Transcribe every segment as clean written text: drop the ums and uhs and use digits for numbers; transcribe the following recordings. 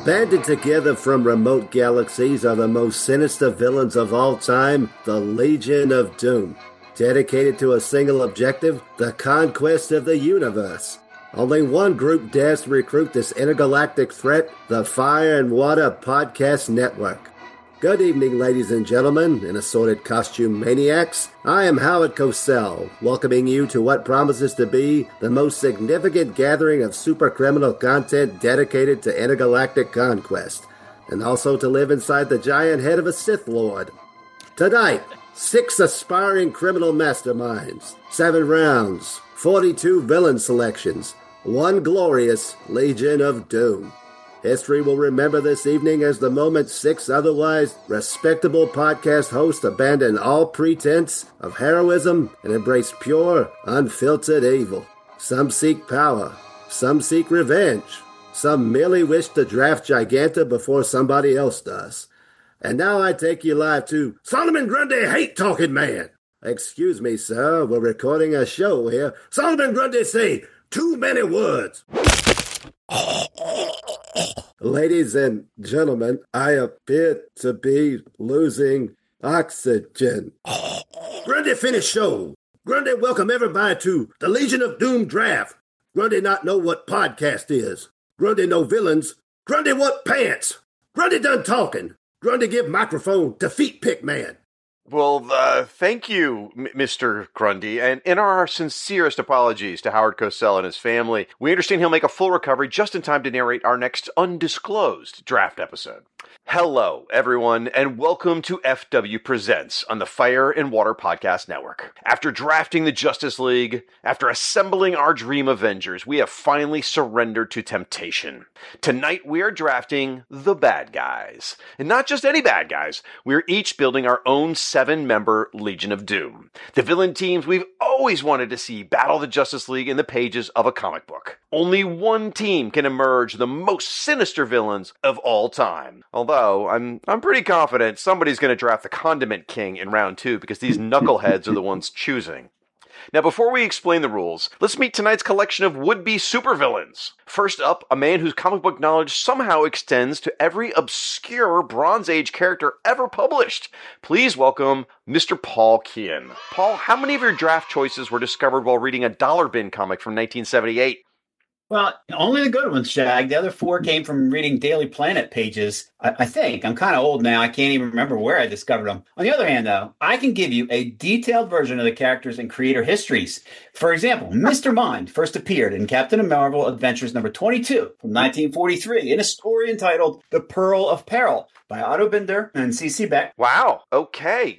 Banded together from remote galaxies are the most sinister villains of all time, the Legion of Doom. Dedicated to a single objective, the conquest of the universe. Only one group dares to recruit this intergalactic threat, the Fire and Water Podcast Network. Good evening, ladies and gentlemen, and assorted costume maniacs. I am Howard Cosell, welcoming you to what promises to be the most significant gathering of supercriminal content dedicated to intergalactic conquest, and also to live inside the giant head of a Sith Lord. Tonight, 6 aspiring criminal masterminds, 7 rounds, 42 villain selections, 1 glorious Legion of Doom. History will remember this evening as the moment 6 otherwise respectable podcast hosts abandon all pretense of heroism and embrace pure, unfiltered evil. Some seek power, some seek revenge, some merely wish to draft Giganta before somebody else does. And now I take you live to Solomon Grundy, Hate Talking Man. Excuse me, sir, we're recording a show here. Solomon Grundy say, too many words. Ladies and gentlemen, I appear to be losing oxygen. Grundy finish show. Grundy welcome everybody to the Legion of Doom draft. Grundy not know what podcast is. Grundy know villains. Grundy what pants. Grundy done talking. Grundy give microphone to Feet Pick Man. Well, thank you, Mr. Grundy, and in our sincerest apologies to Howard Cosell and his family. We understand he'll make a full recovery just in time to narrate our next undisclosed draft episode. Hello, everyone, and welcome to FW Presents on the Fire and Water Podcast Network. After drafting the Justice League, after assembling our dream Avengers, we have finally surrendered to temptation. Tonight, we are drafting the bad guys. And not just any bad guys. We're each building our own 7-member Legion of Doom. The villain teams we've always wanted to see battle the Justice League in the pages of a comic book. Only one team can emerge the most sinister villains of all time. Although, I'm pretty confident somebody's going to draft the Condiment King in round 2 because these knuckleheads are the ones choosing. Now, before we explain the rules, let's meet tonight's collection of would-be supervillains. First up, a man whose comic book knowledge somehow extends to every obscure Bronze Age character ever published. Please welcome Mr. Paul Kean. Paul, how many of your draft choices were discovered while reading a Dollar Bin comic from 1978? Well, only the good ones, Shag. The other 4 came from reading Daily Planet pages. I think. I'm kind of old now. I can't even remember where I discovered them. On the other hand, though, I can give you a detailed version of the characters and creator histories. For example, Mr. Mind first appeared in Captain Marvel Adventures number 22 from 1943 in a story entitled The Pearl of Peril by Otto Binder and C.C. Beck. Wow. Okay.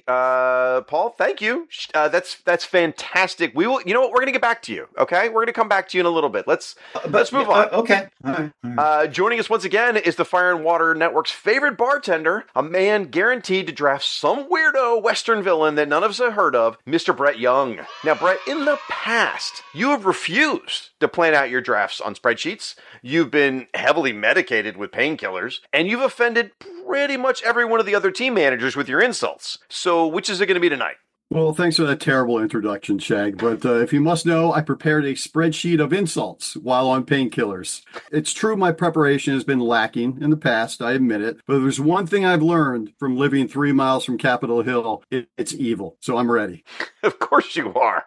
Paul, thank you. That's fantastic. We will, you know what? We're going to get back to you. Okay. We're going to come back to you in a little bit. Let's move on. Okay. All right. Joining us once again is the Fire and Water Network's favorite bartender, a man guaranteed to draft some weirdo Western villain that none of us have heard of, Mr. Brett Young. Now, Brett, in the past, you have refused to plan out your drafts on spreadsheets. You've been heavily medicated with painkillers, and you've offended pretty much every one of the other team managers with your insults. So, which is it going to be tonight? Well, thanks for that terrible introduction, Shag. But if you must know, I prepared a spreadsheet of insults while on painkillers. It's true my preparation has been lacking in the past, I admit it. But there's one thing I've learned from living 3 miles from Capitol Hill. It's evil. So I'm ready. Of course you are.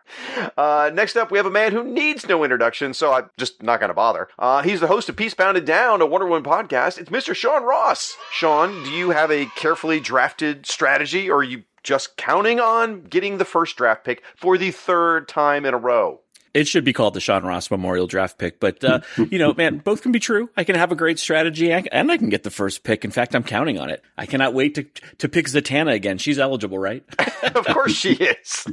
Next up, we have a man who needs no introduction, so I'm just not going to bother. He's the host of Peace Bounded Down, a Wonder Woman podcast. It's Mr. Sean Ross. Sean, do you have a carefully drafted strategy, or are you just counting on getting the first draft pick for the 3rd time in a row? It should be called the Sean Ross Memorial Draft Pick, but, man, both can be true. I can have a great strategy, and I can get the first pick. In fact, I'm counting on it. I cannot wait to pick Zatanna again. She's eligible, right? Of course she is.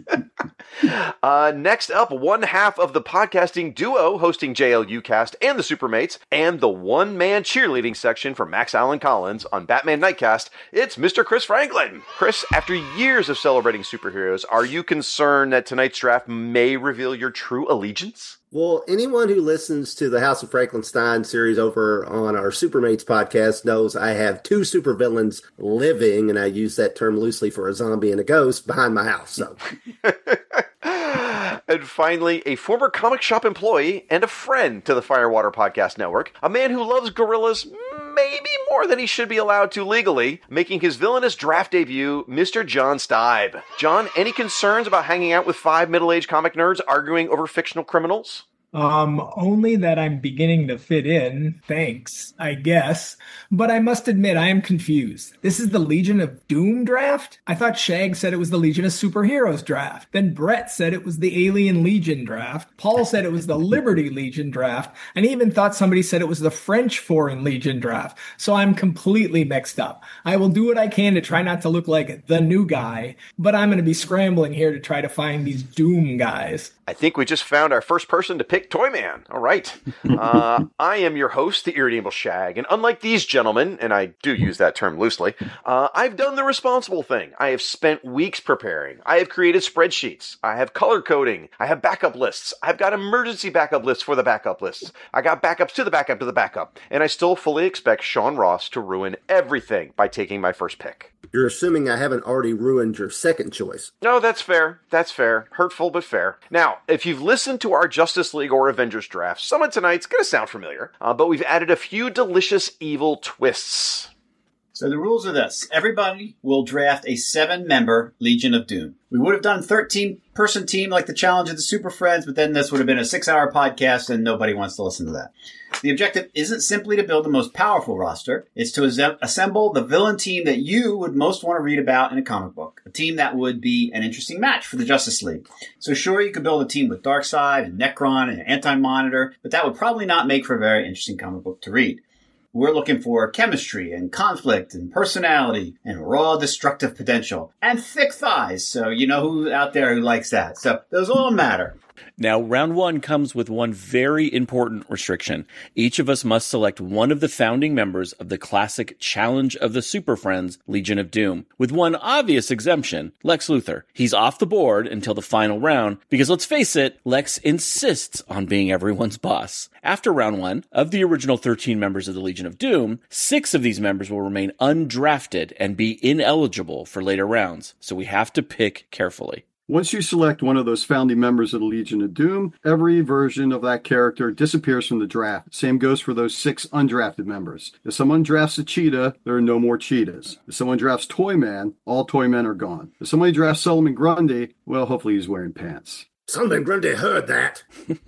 Next up, one half of the podcasting duo hosting JLU Cast and the Supermates, and the one-man cheerleading section for Max Allen Collins on Batman Nightcast, it's Mr. Chris Franklin. Chris, after years of celebrating superheroes, are you concerned that tonight's draft may reveal your true allegiance? Well, anyone who listens to the House of Frankenstein series over on our Supermates podcast knows I have 2 supervillains living, and I use that term loosely for a zombie and a ghost, behind my house. So. And finally, a former comic shop employee and a friend to the Firewater Podcast Network, a man who loves gorillas maybe more than he should be allowed to legally, making his villainous draft debut, Mr. John Stibe. John, any concerns about hanging out with 5 middle-aged comic nerds arguing over fictional criminals? Only that I'm beginning to fit in, thanks, I guess. But I must admit, I am confused. This is the Legion of Doom draft? I thought Shag said it was the Legion of Superheroes draft. Then Brett said it was the Alien Legion draft. Paul said it was the Liberty Legion draft. And even thought somebody said it was the French Foreign Legion draft. So I'm completely mixed up. I will do what I can to try not to look like the new guy, but I'm going to be scrambling here to try to find these Doom guys. I think we just found our first person to pick Toyman. All right. I am your host, the Irredeemable Shag, and unlike these gentlemen, and I do use that term loosely, I've done the responsible thing. I have spent weeks preparing. I have created spreadsheets. I have color coding. I have backup lists. I've got emergency backup lists for the backup lists. I got backups to the backup to the backup. And I still fully expect Sean Ross to ruin everything by taking my first pick. You're assuming I haven't already ruined your second choice. No, that's fair. That's fair. Hurtful, but fair. Now, if you've listened to our Justice League or Avengers draft, some of tonight's going to sound familiar, but we've added a few delicious evil twists. So the rules are this. Everybody will draft a 7-member Legion of Doom. We would have done a 13-person team like the Challenge of the Super Friends, but then this would have been a 6-hour podcast, and nobody wants to listen to that. The objective isn't simply to build the most powerful roster. It's to assemble the villain team that you would most want to read about in a comic book. A team that would be an interesting match for the Justice League. So sure, you could build a team with Darkseid and Necron and Anti-Monitor, but that would probably not make for a very interesting comic book to read. We're looking for chemistry and conflict and personality and raw destructive potential and thick thighs. So you know who out there who likes that. So those all matter. Now, round 1 comes with one very important restriction. Each of us must select one of the founding members of the classic Challenge of the Super Friends Legion of Doom, with one obvious exemption, Lex Luthor. He's off the board until the final round, because let's face it, Lex insists on being everyone's boss. After round 1, of the original 13 members of the Legion of Doom, 6 of these members will remain undrafted and be ineligible for later rounds, so we have to pick carefully. Once you select one of those founding members of the Legion of Doom, every version of that character disappears from the draft. Same goes for those 6 undrafted members. If someone drafts a cheetah, there are no more cheetahs. If someone drafts Toyman, all Toymen are gone. If somebody drafts Solomon Grundy, well, hopefully he's wearing pants. Solomon Grundy heard that.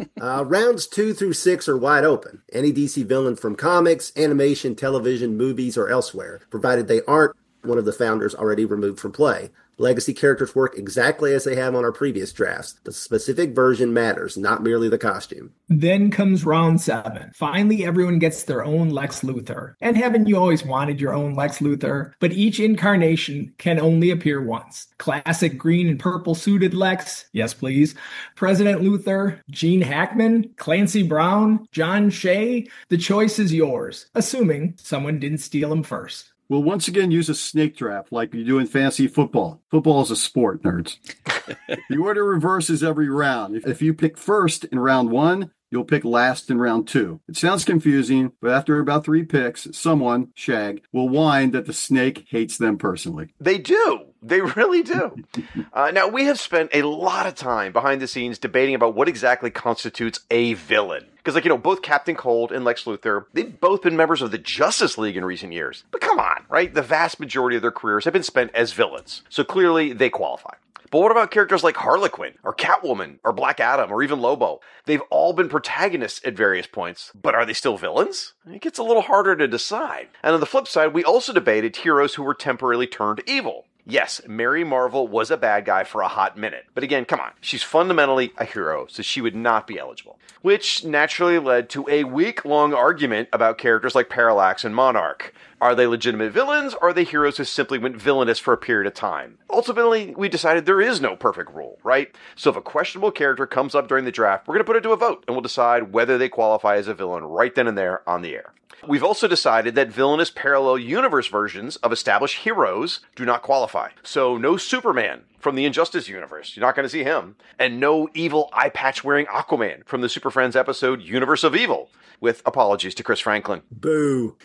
Rounds 2 through 6 are wide open. Any DC villain from comics, animation, television, movies, or elsewhere, provided they aren't one of the founders already removed from play. Legacy characters work exactly as they have on our previous drafts. The specific version matters, not merely the costume. Then comes round 7. Finally, everyone gets their own Lex Luthor. And haven't you always wanted your own Lex Luthor? But each incarnation can only appear once. Classic green and purple suited Lex, yes please. President Luthor, Gene Hackman, Clancy Brown, John Shea. The choice is yours, assuming someone didn't steal him first. We'll once again use a snake draft like you do in fantasy football. Football is a sport, nerds. The order reverses every round. If you pick first in round 1, you'll pick last in round 2. It sounds confusing, but after about 3 picks, someone, Shag, will whine that the snake hates them personally. They do. They really do. Now, we have spent a lot of time behind the scenes debating about what exactly constitutes a villain. Because, both Captain Cold and Lex Luthor, they've both been members of the Justice League in recent years. But come on, right? The vast majority of their careers have been spent as villains. So clearly, they qualify. But what about characters like Harley Quinn, or Catwoman, or Black Adam, or even Lobo? They've all been protagonists at various points, but are they still villains? It gets a little harder to decide. And on the flip side, we also debated heroes who were temporarily turned evil. Yes, Mary Marvel was a bad guy for a hot minute. But again, come on, she's fundamentally a hero, so she would not be eligible. Which naturally led to a week-long argument about characters like Parallax and Monarch. Are they legitimate villains, or are they heroes who simply went villainous for a period of time? Ultimately, we decided there is no perfect rule, right? So if a questionable character comes up during the draft, we're going to put it to a vote, and we'll decide whether they qualify as a villain right then and there on the air. We've also decided that villainous parallel universe versions of established heroes do not qualify. So no Superman from the Injustice universe. You're not going to see him. And no evil eye patch wearing Aquaman from the Super Friends episode Universe of Evil. With apologies to Chris Franklin. Boo.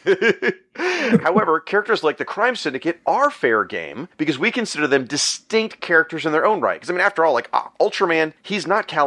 However, characters like the Crime Syndicate are fair game because we consider them distinct characters in their own right. Because, after all, Ultraman, he's not Kal-El.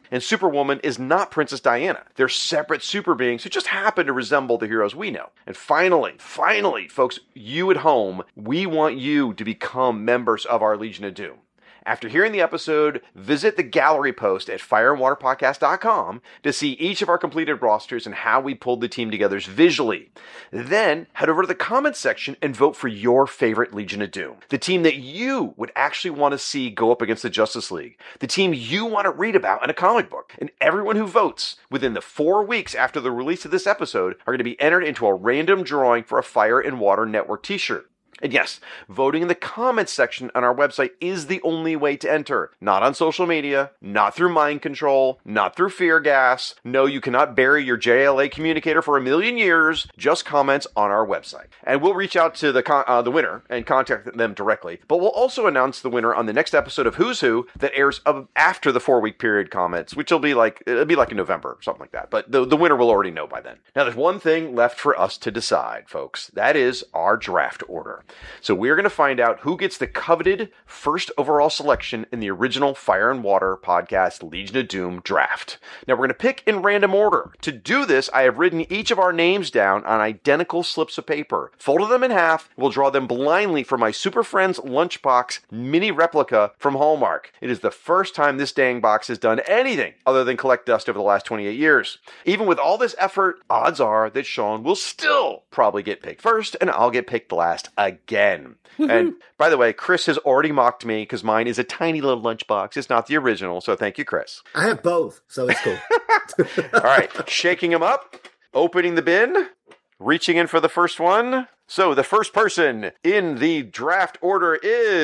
And Superwoman is not Princess Diana. They're separate super beings who just happen to resemble the heroes we know. And finally, folks, you at home, we want you to become members of our Legion of Doom. After hearing the episode, visit the gallery post at fireandwaterpodcast.com to see each of our completed rosters and how we pulled the team together visually. Then head over to the comments section and vote for your favorite Legion of Doom. The team that you would actually want to see go up against the Justice League. The team you want to read about in a comic book. And everyone who votes within the 4 weeks after the release of this episode are going to be entered into a random drawing for a Fire and Water Network t-shirt. And yes, voting in the comments section on our website is the only way to enter. Not on social media, not through mind control, not through fear gas. No, you cannot bury your JLA communicator for 1,000,000 years. Just comments on our website. And we'll reach out to the winner and contact them directly. But we'll also announce the winner on the next episode of Who's Who that airs after the 4-week period comments, which it'll be like in November or something like that. But the winner will already know by then. Now, there's one thing left for us to decide, folks. That is our draft order. So we're going to find out who gets the coveted first overall selection in the original Fire and Water podcast Legion of Doom draft. Now we're going to pick in random order. To do this, I have written each of our names down on identical slips of paper, folded them in half, we'll draw them blindly from my Super Friends Lunchbox mini replica from Hallmark. It is the first time this dang box has done anything other than collect dust over the last 28 years. Even with all this effort, odds are that Sean will still probably get picked first and I'll get picked last again. And by the way, Chris has already mocked me because mine is a tiny little lunchbox. It's not the original, so thank you, Chris. I have both, so it's cool. All right, shaking them up, opening the bin, reaching in for the first one. So the first person in the draft order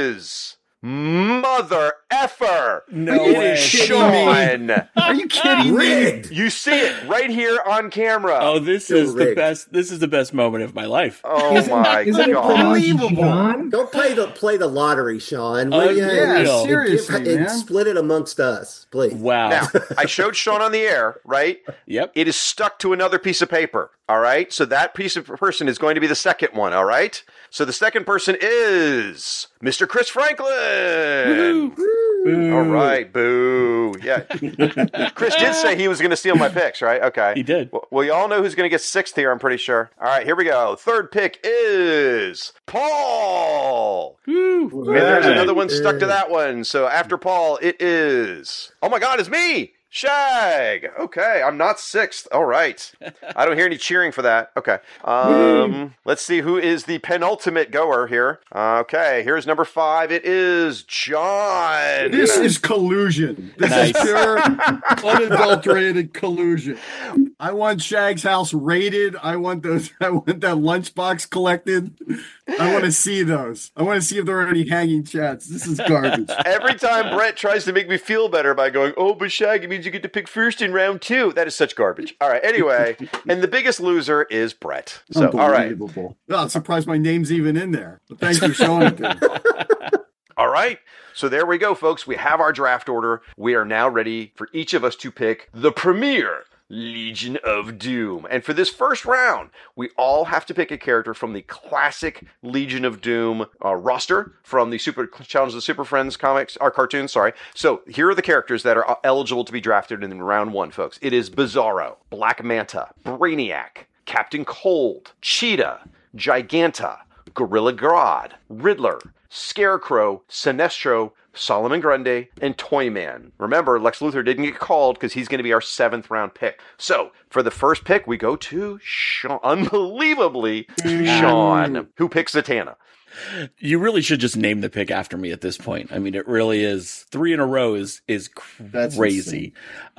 is Mother Effer. No It way. is Sean. Are you kidding me? Rigged! You see it right here on camera. Oh, this You're is the rigged. best. This is the best moment of my life. Oh Isn't my it God. pronounced Sean? Don't play the lottery, Sean. Will ya? Yeah, And seriously, and man. split it amongst us, please. Wow. Now, I showed Sean on the air, right? Yep. It is stuck to another piece of paper, all right? So that piece of person is going to be the second one, all right? So the second person is Mr. Chris Franklin. All right, boo. Yeah. Chris did say he was going to steal my picks, right? Okay. He did. Well, you all know who's going to get sixth here, I'm pretty sure. All right, here we go. Third pick is Paul. And there's another one stuck to that one. So after Paul, it is... Oh my God, it's me! Shag! Okay, I'm not sixth. All right. I don't hear any cheering for that. Okay. Let's see who is the penultimate goer here. Okay, here's number 5. It is John. This is collusion. This Nice. is pure, unadulterated collusion. I want Shag's house raided. I want that lunchbox collected. I want to see those. I want to see if there are any hanging chats. This is garbage. Every time Brett tries to make me feel better by going, oh, but Shag, it means you get to pick first in round 2. That is such garbage. All right, anyway. And the biggest loser is Brett. So, all right. Unbelievable. Oh, I'm surprised my name's even in there. But thanks for showing it to me. All right. So there we go, folks. We have our draft order. We are now ready for each of us to pick the premier Legion of Doom. And for this first round, we all have to pick a character from the classic Legion of Doom roster from the Super Challenge of the Super Friends comics, or cartoons, sorry. So here are the characters that are eligible to be drafted in round 1, folks. It is Bizarro, Black Manta, Brainiac, Captain Cold, Cheetah, Giganta, Gorilla Grodd, Riddler, Scarecrow, Sinestro, Solomon Grundy, and Toyman. Remember, Lex Luthor didn't get called because he's going to be our 7th round pick. So, for the first pick, we go to Sean. Unbelievably, Sean, who picks Zatanna. You really should just name the pick after me at this point. I mean, it really is 3 in a row is That's crazy.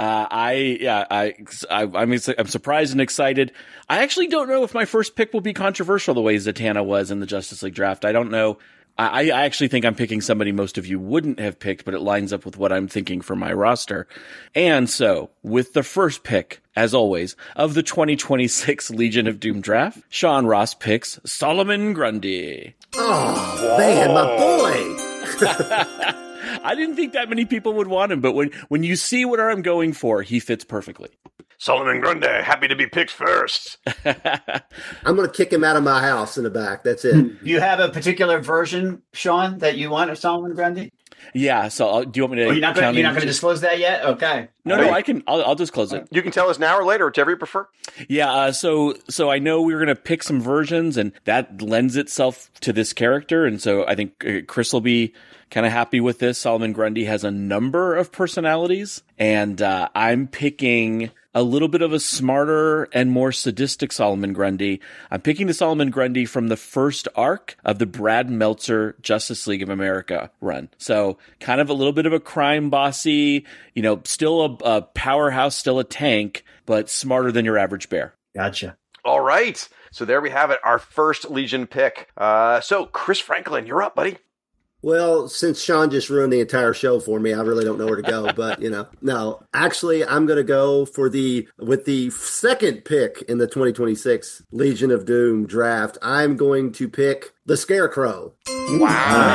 I'm surprised and excited. I actually don't know if my first pick will be controversial the way Zatanna was in the Justice League draft. I don't know. I actually think I'm picking somebody most of you wouldn't have picked, but it lines up with what I'm thinking for my roster. And so, with the first pick, as always, of the 2026 Legion of Doom draft, Sean Ross picks Solomon Grundy. Oh, man, my boy. I didn't think that many people would want him, but when you see what I'm going for, he fits perfectly. Solomon Grundy, happy to be picked first. I'm going to kick him out of my house in the back. That's it. Do you have a particular version, Sean, that you want of Solomon Grundy? Yeah. So do you want me to? You're not going to disclose that yet? Okay. No, I can. I'll disclose it. You can tell us now or later, whichever you prefer. Yeah. So I know we were going to pick some versions, and that lends itself to this character, and so I think Chris will be kind of happy with this. Solomon Grundy has a number of personalities, and I'm picking a little bit of a smarter and more sadistic Solomon Grundy. I'm picking the Solomon Grundy from the first arc of the Brad Meltzer Justice League of America run. So kind of a little bit of a crime bossy, still a powerhouse, still a tank, but smarter than your average bear. Gotcha. All right. So there we have it, our first Legion pick. So Chris Franklin, you're up, buddy. Well, since Sean just ruined the entire show for me, I really don't know where to go. But, no, actually, I'm going to go with the second pick in the 2026 Legion of Doom draft. I'm going to pick the Scarecrow. Wow.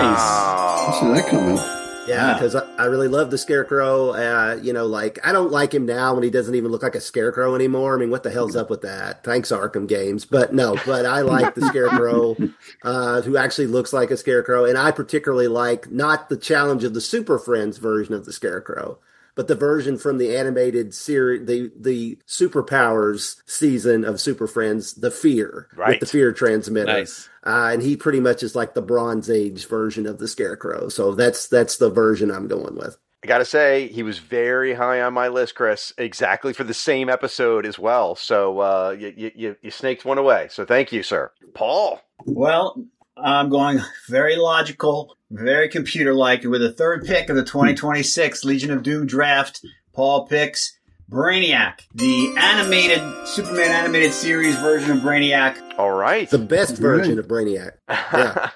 I see that coming. Yeah, because I really love the Scarecrow. I don't like him now when he doesn't even look like a Scarecrow anymore. I mean, what the hell's up with that? Thanks, Arkham games. But I like the Scarecrow who actually looks like a Scarecrow. And I particularly like not the Challenge of the Super Friends version of the Scarecrow, but the version from the animated series, the Superpowers season of Super Friends, The Fear, with the Fear transmitter. Nice. And he pretty much is like the Bronze Age version of the Scarecrow. So that's the version I'm going with. I got to say, he was very high on my list, Chris, exactly for the same episode as well. So you snaked one away. So thank you, sir. Paul. Well, I'm going very logical, very computer-like. With the third pick of the 2026 Legion of Doom draft, Paul picks Brainiac, the Superman animated series version of Brainiac. All right. The best version of Brainiac. Yeah.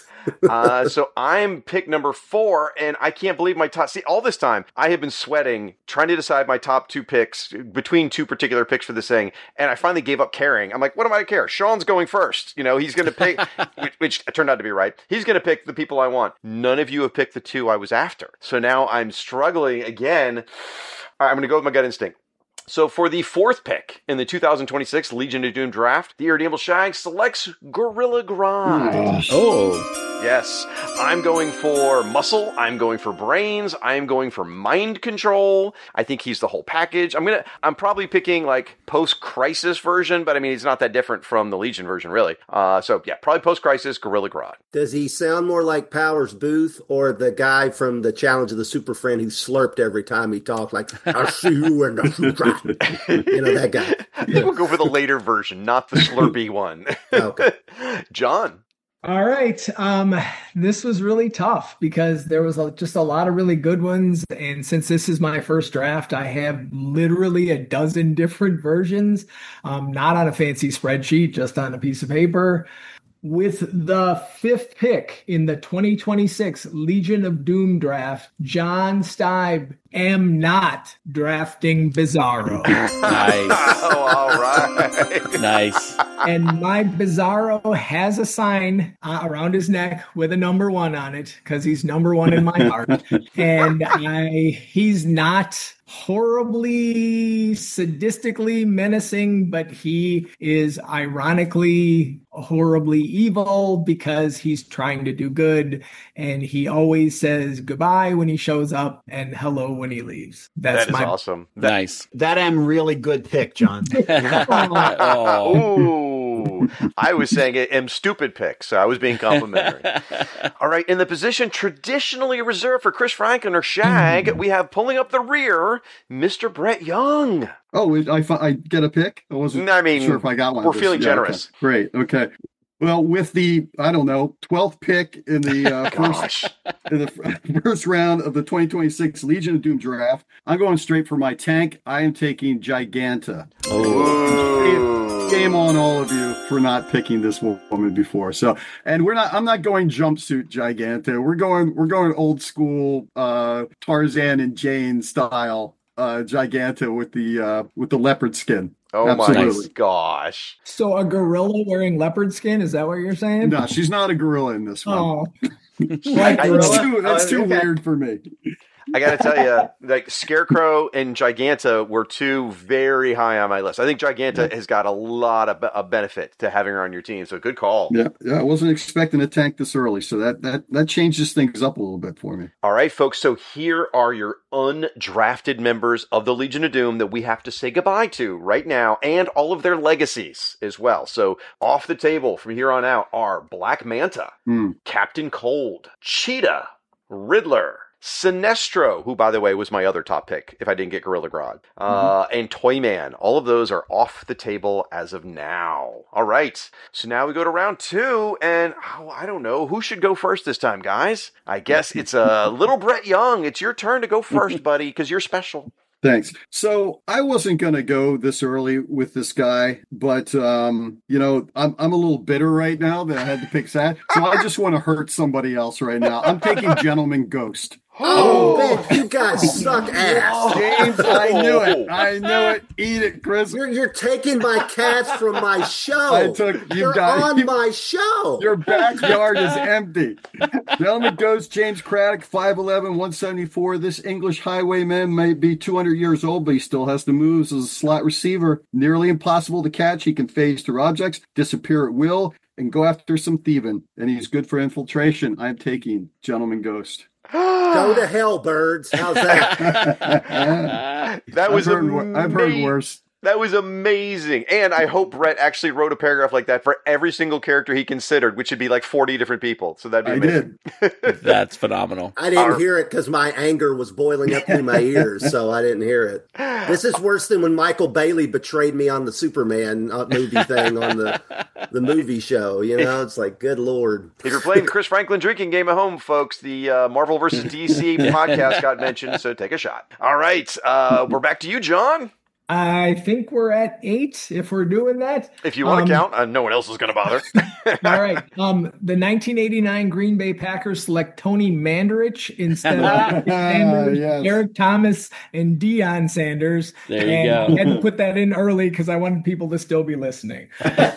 So I'm pick number 4, and I can't believe my top. See, all this time I have been sweating trying to decide my top 2 picks between 2 particular picks for this thing, and I finally gave up caring. I'm like, what am I to care? Sean's going first. He's going to pick, which turned out to be right. He's going to pick the people I want. None of you have picked the 2 I was after. So now I'm struggling again. All right, I'm going to go with my gut instinct. So for the 4th pick in the 2026 Legion of Doom draft, the Irredeemable Shag selects Gorilla Grodd. Oh. Yes, I'm going for muscle. I'm going for brains. I'm going for mind control. I think he's the whole package. I'm probably picking like post-crisis version, but I mean, he's not that different from the Legion version, really. So yeah, probably post-crisis Gorilla Grodd. Does he sound more like Powers Booth or the guy from the Challenge of the Super Friend who slurped every time he talked, like, I see you in the future? That guy. I think we'll go for the later version, not the slurpy one. Okay. John. All right. This was really tough because there was just a lot of really good ones. And since this is my first draft, I have literally a dozen different versions, not on a fancy spreadsheet, just on a piece of paper. With the 5th pick in the 2026 Legion of Doom draft, John Stibe am not drafting Bizarro. Nice. Oh, all right. Nice. And my Bizarro has a sign around his neck with a number 1 on it because he's number 1 in my heart. And he's not horribly sadistically menacing, but he is ironically horribly evil because he's trying to do good, and he always says goodbye when he shows up and hello when he leaves. That is awesome. Nice. That am really good pick, John. Oh. Ooh, I was saying am stupid pick, so I was being complimentary. All right, in the position traditionally reserved for Chris Franklin or Shag, we have pulling up the rear, Mr. Brett Young. Oh, I get a pick? I wasn't sure if I got one. We're feeling generous. Okay. Great. Okay. Well, with the 12th pick in the first round of the 2026 Legion of Doom draft, I'm going straight for my tank. I am taking Giganta. Game on all of you for not picking this woman before. So, and I'm not going jumpsuit Giganta. We're going old school Tarzan and Jane style Giganta with the leopard skin. Oh, absolutely. My gosh. So a gorilla wearing leopard skin, is that what you're saying? No, she's not a gorilla in this one. Oh. That's too weird for me. I got to tell you, like Scarecrow and Giganta were two very high on my list. I think Giganta has got a lot of benefit to having her on your team. So good call. Yeah, I wasn't expecting a tank this early, so that changes things up a little bit for me. All right, folks. So here are your undrafted members of the Legion of Doom that we have to say goodbye to right now, and all of their legacies as well. So off the table from here on out are Black Manta, Captain Cold, Cheetah, Riddler, Sinestro, who, by the way, was my other top pick if I didn't get Gorilla Grodd, and Toyman. All of those are off the table as of now. All right. So now we go to round 2, and I don't know. Who should go first this time, guys? I guess it's little Brett Young. It's your turn to go first, buddy, because you're special. Thanks. So I wasn't going to go this early with this guy, but, I'm a little bitter right now that I had to pick that. So I just want to hurt somebody else right now. I'm taking Gentleman Ghost. Oh, man, you guys suck ass. James, I knew it. Eat it, Chris. You're taking my cats from my show. They're on my show. Your backyard is empty. Gentleman Ghost, James Craddock, 5'11", 174. This English highwayman may be 200 years old, but he still has the moves as a slot receiver. Nearly impossible to catch. He can phase through objects, disappear at will, and go after some thieving. And he's good for infiltration. I'm taking Gentleman Ghost. Go to hell, birds. How's that? That was amazing. I've heard worse. That was amazing. And I hope Brett actually wrote a paragraph like that for every single character he considered, which would be like 40 different people. So that'd be amazing. I did. That's phenomenal. I didn't hear it because my anger was boiling up through my ears, so I didn't hear it. This is worse than when Michael Bailey betrayed me on the Superman movie thing on the movie show. It's like, good Lord. If you're playing the Chris Franklin drinking game at home, folks, the Marvel vs. DC podcast got mentioned, so take a shot. All right. We're back to you, John. I think we're at 8 if we're doing that. If you want to count, no one else is going to bother. All right. The 1989 Green Bay Packers select Tony Mandarich instead of Sanders, Eric Thomas, and Deion Sanders. There you go. I had to put that in early because I wanted people to still be listening.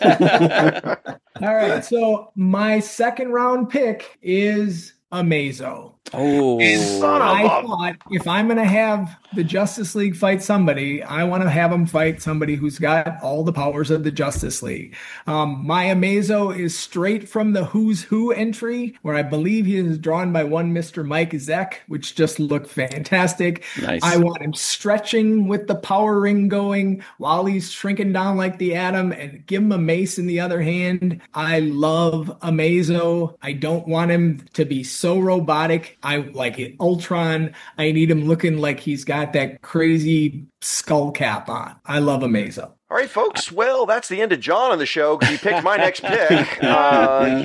All right. So my second round pick is Amazo. Oh, I thought if I'm going to have the Justice League fight somebody, I want to have them fight somebody who's got all the powers of the Justice League. My Amazo is straight from the Who's Who entry, where I believe he is drawn by one Mr. Mike Zeck, which just looked fantastic. Nice. I want him stretching with the power ring going while he's shrinking down like the Atom, and give him a mace in the other hand. I love Amazo. I don't want him to be so robotic. I like it. Ultron, I need him looking like he's got that crazy skull cap on. I love Amazo. All right, folks. Well, that's the end of John on the show because he picked my next pick. Why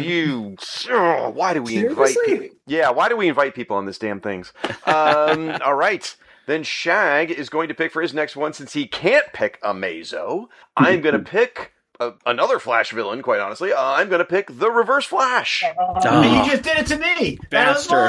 do we invite people? Yeah, why do we invite people on this damn things? All right. Then Shag is going to pick for his next one since he can't pick Amazo. I'm going to pick another Flash villain, quite honestly. I'm going to pick the Reverse Flash. You just did it to me. Bastard.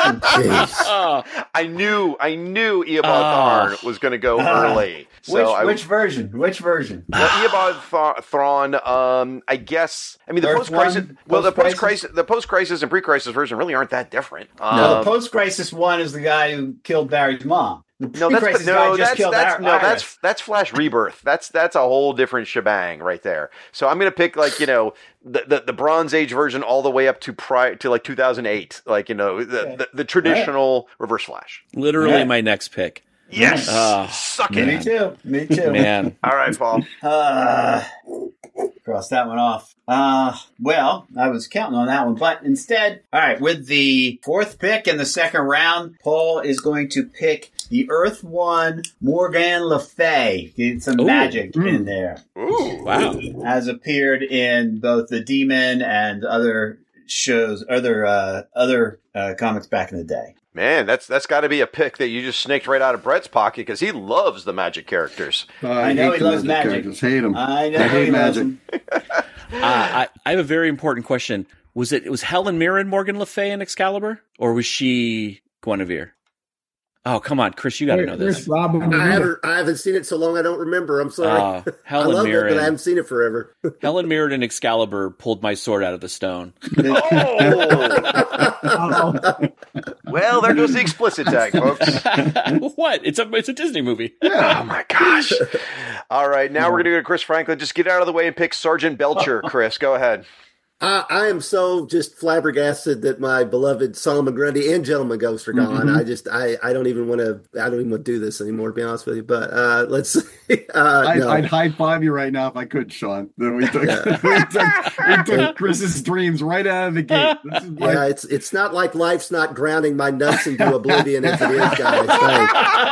I knew Eobard Thawne was going to go early. So Which version? Well, Eobard Thawne, I guess. I mean, the post-crisis. Well, the post-crisis and pre-crisis version really aren't that different. The post-crisis one is the guy who killed Barry's mom. That's Flash Rebirth. That's a whole different shebang right there. So I'm gonna pick the Bronze Age version all the way up to like 2008, the traditional Reverse Flash. Literally my next pick. Yes, suck it. Me too. Man. All right, Paul. Cross that one off. Well, I was counting on that one, but instead, all right, with the fourth pick in the second round, Paul is going to pick the Earth One Morgan Le Fay. Get some magic in there. Ooh, wow. Has appeared in both the Demon and other shows, other comics back in the day. Man, that's got to be a pick that you just snaked right out of Brett's pocket because he loves the magic characters. I know he loves magic. Hate him. I know he loves magic. I have a very important question. Was Helen Mirren Morgan Le Fay in Excalibur, or was she Guinevere? Oh, come on, Chris, you got to know this. I haven't seen it so long I don't remember. I'm sorry. I love Mirren, it, but I haven't seen it forever. Helen Mirren in Excalibur pulled my sword out of the stone. Well, there goes the explicit tag, folks. What? It's a Disney movie. Oh my gosh. All right, now we're going to go to Chris Franklin. Just get out of the way and pick Sergeant Belcher. Chris, go ahead. I am so just flabbergasted that my beloved Solomon Grundy and Gentleman Ghost are gone. I don't even want to do this anymore, to be honest with you. But let's see. I'd high five you right now if I could, Sean. We took Chris's dreams right out of the gate. Yeah, it's not like life's not grounding my nuts into oblivion as it is, guys.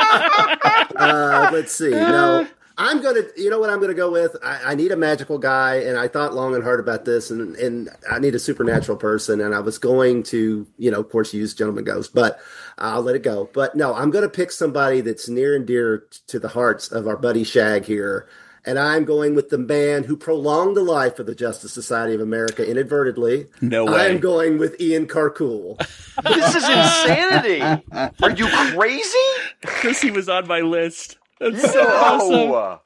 Let's see. No. You know what I'm going to go with? I need a magical guy, and I thought long and hard about this, and I need a supernatural person, and I was going to, of course, use Gentleman Ghost, but I'll let it go. But no, I'm going to pick somebody that's near and dear to the hearts of our buddy Shag here, and I'm going with the man who prolonged the life of the Justice Society of America inadvertently. No way. I'm going with Ian Carcool. This is insanity. Are you crazy? Because he was on my list. That's so awesome.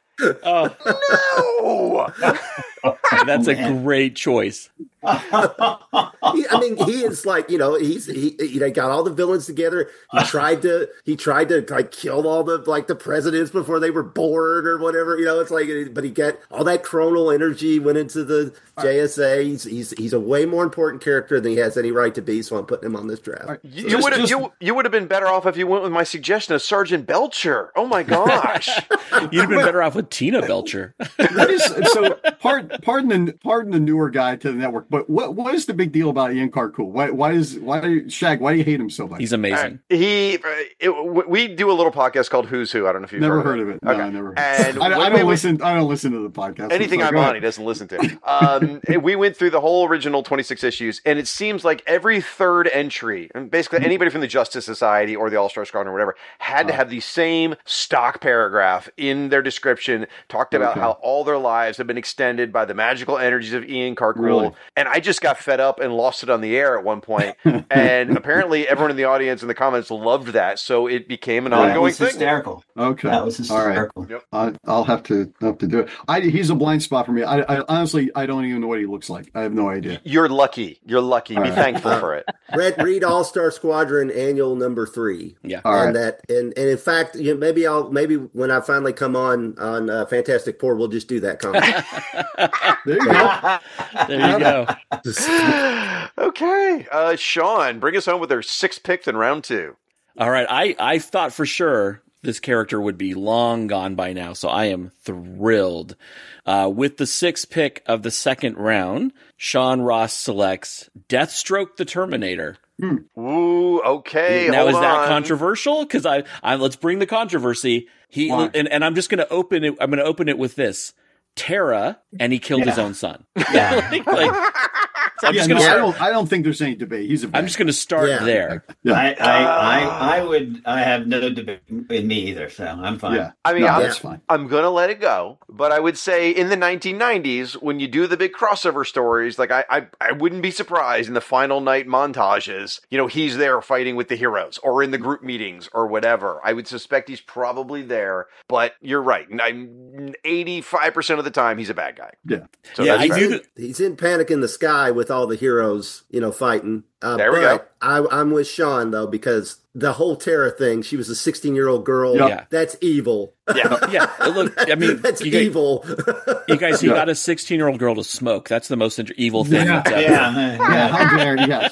No. That's a great choice. He is like, he got all the villains together. He tried to like kill all the presidents before they were born or whatever. It's like, but he got all that chronal energy went into the JSA. He's a way more important character than he has any right to be. So I'm putting him on this draft. You would have been better off if you went with my suggestion of Sergeant Belcher. Oh my gosh, you'd have been better off with Tina Belcher. Pardon the newer guy to the network, but what is the big deal about Ian Carcool? Why do you hate him so much? He's amazing. We do a little podcast called Who's Who. I don't know if you've never heard of it. No, okay. I never. And I don't listen to the podcast. Anything I'm on, he doesn't listen to. We went through the whole original 26 issues, and it seems like every third entry, and basically anybody from the Justice Society or the All-Star Squadron or whatever, had to have the same stock paragraph in their description, talked about how all their lives have been extended by the magical energies of Ian Carcool. Really? And I just got fed up and lost it on the air at one point. And apparently everyone in the audience in the comments loved that, so it became an ongoing thing. Hysterical. Okay. That was hysterical. All right. Yep. I'll have to do it. He's a blind spot for me. I honestly, I don't even know what he looks like. I have no idea. You're lucky. Be thankful for it. Read All-Star Squadron Annual number 3. Yeah. All right. And in fact, maybe when I finally come on Fantastic Four, we'll just do that comic. There you go. There you go. Okay. Sean, bring us home with their 6th pick in round 2. All right. I thought for sure this character would be long gone by now, so I am thrilled. With the 6th pick of the second round, Sean Ross selects Deathstroke the Terminator. Ooh, okay. Now, hold is that on. controversial? Because I let's bring the controversy. And I'm just going to open it. I'm going to open it with this: Terra, and he killed his own son. Yeah. So I'm just gonna I don't think there's any debate. I'm just going to start there. Yeah. I have no debate in me either, so I'm fine. Yeah. I mean, that's fine. I'm going to let it go, but I would say in the 1990s, when you do the big crossover stories, like I wouldn't be surprised in the final night montages, he's there fighting with the heroes or in the group meetings or whatever. I would suspect he's probably there, but you're right. 85% of the time, he's a bad guy. Yeah. So Yeah, that's I fair. do. He's in Panic in the Sky with all the heroes, fighting. There we go. I'm with Sean, though, because the whole Terra thing, she was a 16-year-old girl. Yeah. That's evil. Yeah. Look, I mean, That's evil. You guys, you got a 16-year-old girl to smoke. That's the most evil thing. That's ever. Yeah, how dare yes.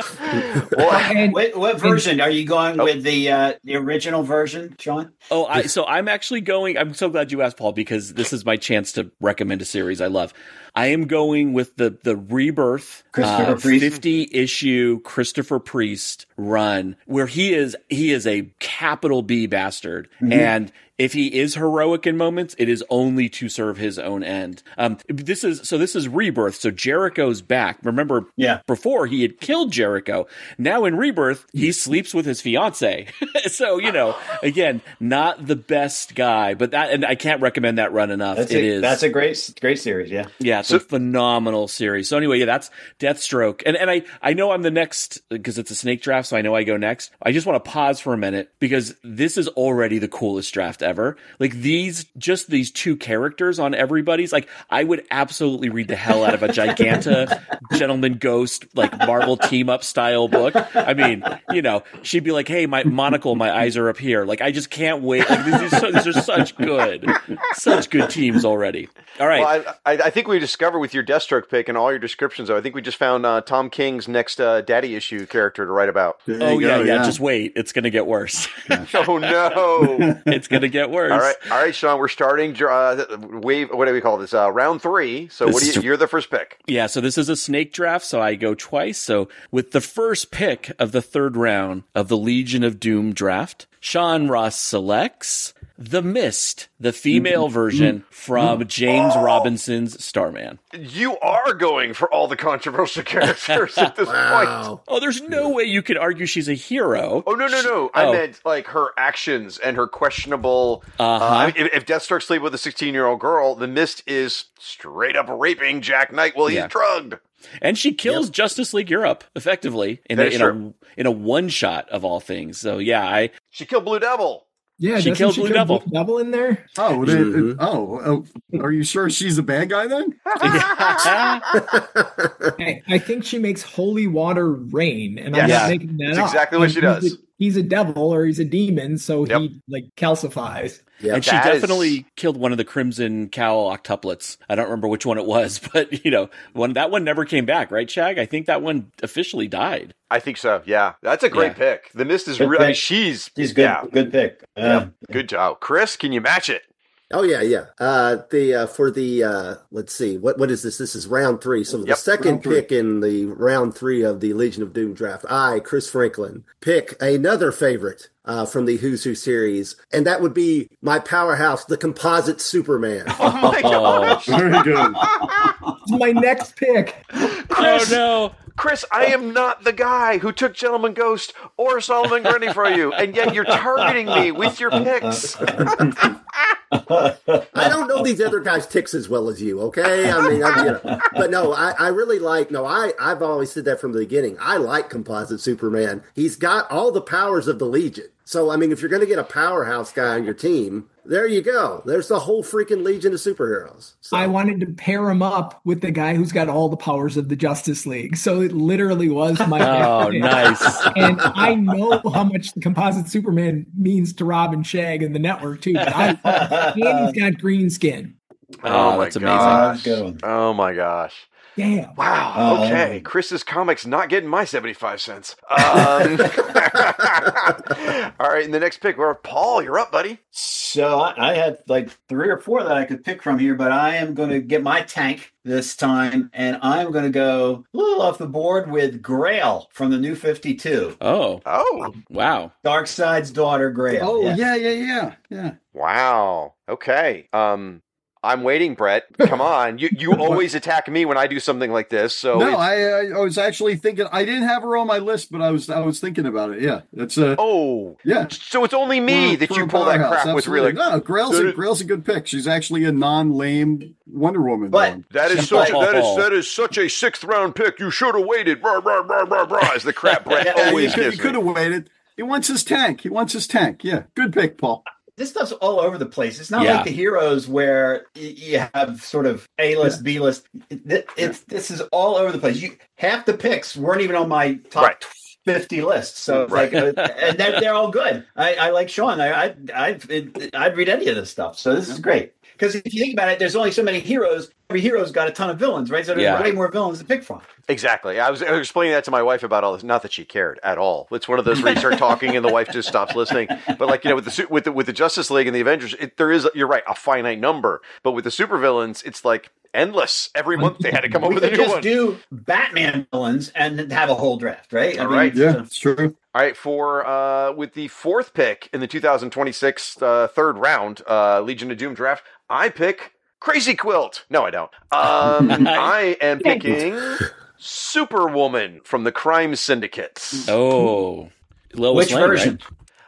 What version are you going with? The original version, Sean? So I'm actually going. I'm so glad you asked, Paul, because this is my chance to recommend a series I love. I am going with the Rebirth 50-issue Christopher Priest run, where he is a capital B bastard, and if he is heroic in moments, it is only to serve his own end. This is Rebirth. So Jericho's back. Remember, before he had killed Jericho. Now in Rebirth, he sleeps with his fiance. So, again, not the best guy, but and I can't recommend that run enough. That's a great series. Yeah. Yeah. It's a phenomenal series. So anyway, that's Deathstroke. And I know I'm the next because it's a snake draft. So I know I go next. I just want to pause for a minute because this is already the coolest draft ever. Like these two characters on everybody's, like I would absolutely read the hell out of a Giganta Gentleman Ghost, like Marvel team up style book. I mean, she'd be like, hey, my monocle, my eyes are up here. Like, I just can't wait. Like these are such good teams already. All right. Well, I think we discovered with your Deathstroke pick and all your descriptions, though, I think we just found Tom King's next daddy issue character to write about. Yeah. Just wait. It's going to get worse. Oh, no. It's going to get worse. All right, Sean, we're starting what do we call this? Round 3. So you're the first pick. Yeah, so this is a snake draft, so I go twice. So with the first pick of the third round of the Legion of Doom draft, Sean Ross selects The Mist, the female version from James Robinson's Starman. You are going for all the controversial characters at this point. Oh, there's no way you could argue she's a hero. Oh, no. I meant like her actions and her questionable... if Deathstroke sleep with a 16-year-old girl, The Mist is straight up raping Jack Knight while he's drugged. And she kills Justice League Europe effectively in a one shot of all things. So she killed Blue Devil. Yeah, she killed Blue Devil. Blue Devil in there. Are you sure she's a bad guy then? I think she makes holy water rain, and I'm not making that up. That's exactly what she does. He's a devil or he's a demon, so he like calcifies. Yeah, and she definitely killed one of the Crimson Cowl octuplets. I don't remember which one it was, but that one never came back, right, Shag? I think that one officially died. I think so. Yeah, that's a great pick. The Mist is really. She's good. Yeah. Good pick. Good job, Chris. Can you match it? Oh yeah. Let's see, what is this? This is round 3. So the second pick in the round 3 of the Legion of Doom draft, I, Chris Franklin, pick another favorite from the Who's Who series, and that would be my powerhouse, the Composite Superman. Oh my gosh! Very good. My next pick. Chris, oh no. Chris, I am not the guy who took Gentleman Ghost or Solomon Grundy for you, and yet you're targeting me with your picks. I don't know these other guys' ticks as well as you, okay? I mean, but no, I really like, I've always said that from the beginning. I like Composite Superman. He's got all the powers of the Legion. So, I mean, if you're going to get a powerhouse guy on your team, there you go. There's the whole freaking Legion of superheroes. So. I wanted to pair him up with the guy who's got all the powers of the Justice League. So it literally was my pick. Nice. And I know how much the Composite Superman means to Rob and Shag and the network, too. But and he's got green skin. Oh, that's gosh. amazing. Oh, my gosh. Yeah. Wow. Okay. Chris's comics not getting my 75 cents. All right. And the next pick, Paul, you're up, buddy. So I had like 3 or 4 that I could pick from here, but I am going to get my tank this time, and I'm going to go a little off the board with Grail from the New 52. Oh. Wow. Darkseid's daughter, Grail. Oh, yeah. Wow. Okay. I'm waiting, Brett. Come on. You always attack me when I do something like this. So no, I was actually thinking, I didn't have her on my list, but I was thinking about it. Yeah. That's yeah. So it's only me that you pull that crap with, really. No, Grail's a good pick. She's actually a non-lame Wonder Woman. But that is such a 6th round pick. You should have waited. Rah, rah, rah, rah, rah, is the crap Brett always gives. He could have waited. He wants his tank. Yeah. Good pick, Paul. This stuff's all over the place. It's not like the heroes where you have sort of A-list, B-list. This is all over the place. Half the picks weren't even on my top 50 list. So and they're all good. I like Sean. I'd read any of this stuff. So this is great. Because if you think about it, there's only so many heroes. Every hero's got a ton of villains, right? So there's way more villains to pick from. Exactly. I was explaining that to my wife about all this. Not that she cared at all. It's one of those where you start talking and the wife just stops listening. But like, with the Justice League and the Avengers, there is, you're right, a finite number. But with the supervillains, it's like endless. Every month they had to come up with a new one. We could just do Batman villains and have a whole draft, right? It's true. All right, with the 4th pick in the 2026 third round Legion of Doom draft, I pick Crazy Quilt. No, I don't. I am picking Superwoman from the Crime Syndicates. Oh. Which version?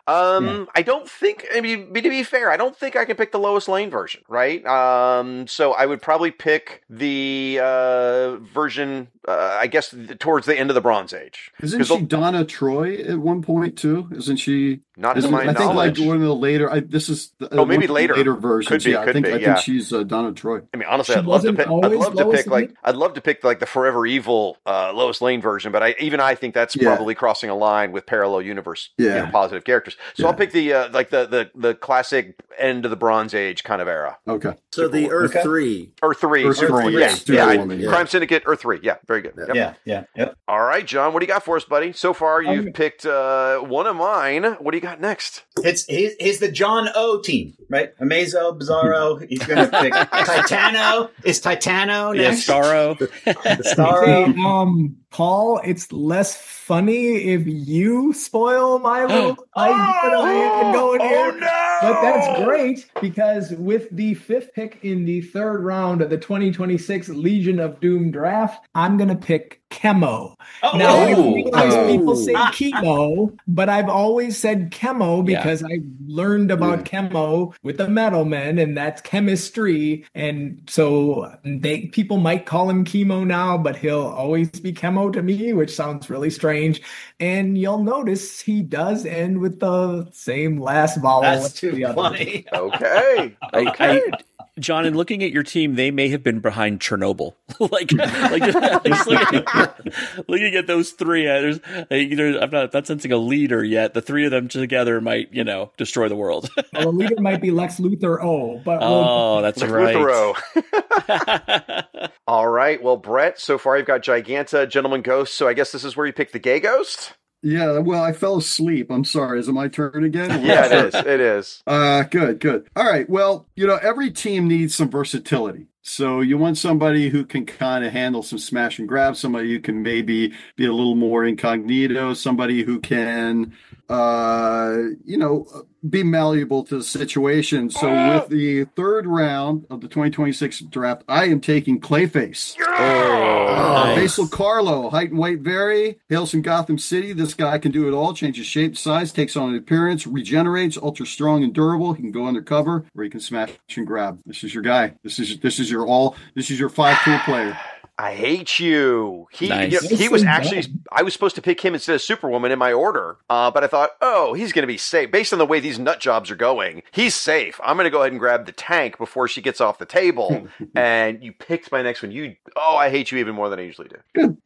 I don't think, I mean, to be fair, I don't think I can pick the Lois Lane version, right? So I would probably pick the version, I guess, towards the end of the Bronze Age. Isn't she Donna Troy at one point too? Isn't she? Not to my I think knowledge. like one of the later. This is maybe later versions. Could be, I think she's Donna Troy. I mean, honestly, She I'd love to wasn't pick. I'd always love to Lois pick Lane? I'd love to pick like the Forever Evil Lois Lane version, but I think that's probably crossing a line with parallel universe, positive characters. So I'll pick the the classic end of the Bronze Age kind of era. Okay. So the Earth 3. Earth 3, Earth Superwoman. 3, Yeah. Crime Syndicate, Earth 3. Yeah, very good. Yep. All right, John, what do you got for us, buddy? So far, you've picked one of mine. What do you got next? He's the John O team, right? Amazo, Bizarro. He's going to pick Titano. Is Titano next? Starro. Starro. Paul, it's less funny if you spoil my little idea I am going here. No! But that's great because with the 5th pick in the 3rd round of the 2026 Legion of Doom draft, I'm going to pick Chemo. Now, I realize people say chemo, but I've always said chemo because I learned about chemo with the Metal Men, and that's chemistry. And so people might call him chemo now, but he'll always be chemo to me, which sounds really strange. And you'll notice he does end with the same last vowel. That's too funny. Okay. John, in looking at your team, they may have been behind Chernobyl. just looking at those three. I'm not sensing a leader yet. The three of them together might, destroy the world. Well, the leader might be Lex Luthor. That's Lex right. Luthor. All right. Well, Brett, so far you've got Giganta, Gentleman Ghost. So I guess this is where you pick the Gay Ghost. Yeah, well, I fell asleep. I'm sorry. Is it my turn again? Yeah, it is. It is. Good. All right. Well, every team needs some versatility. So you want somebody who can kind of handle some smash and grab, somebody who can maybe be a little more incognito, somebody who can, be malleable to the situation. So with the 3rd round of the 2026 draft, I am taking Clayface. Nice. Basil Carlo, height and weight vary, hails from Gotham City. This guy can do it all, changes shape, size, takes on an appearance, regenerates, ultra strong and durable. He can go undercover or he can smash and grab. This is your guy. This is your 5-tool player. I hate you. Nice. He was actually, I was supposed to pick him instead of Superwoman in my order, but I thought, he's going to be safe. Based on the way these nut jobs are going, he's safe. I'm going to go ahead and grab the tank before she gets off the table. And you picked my next one. I hate you even more than I usually do. Good.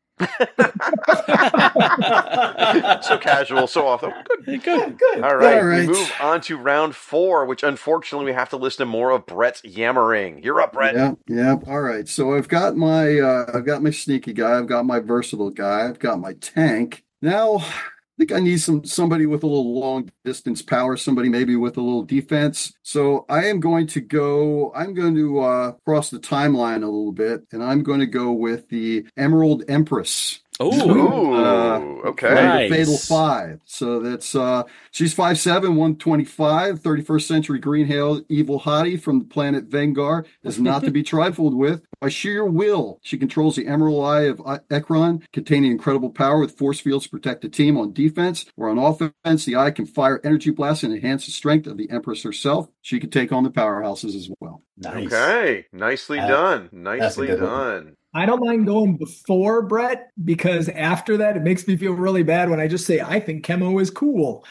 So casual, so off. Good. All right, we move on to round 4, which unfortunately we have to listen to more of Brett's yammering. You're up, Brett. Yeah. All right. So I've got my sneaky guy. I've got my versatile guy. I've got my tank. Now, I think I need somebody with a little long distance power, somebody maybe with a little defense. So I'm going to cross the timeline a little bit, and I'm going to go with the Emerald Empress. Okay. Nice. The Fatal 5. So that's she's 5'7", 125, 31st century green hail evil hottie from the planet Vengar, is not to be trifled with. By sheer will, she controls the Emerald Eye of Ekron, containing incredible power with force fields to protect the team on defense. Or on offense, the Eye can fire energy blasts and enhance the strength of the Empress herself. She can take on the powerhouses as well. Nice. Okay. Nicely done. Nicely done. I don't mind going before Brett because after that, it makes me feel really bad when I just say, I think chemo is cool.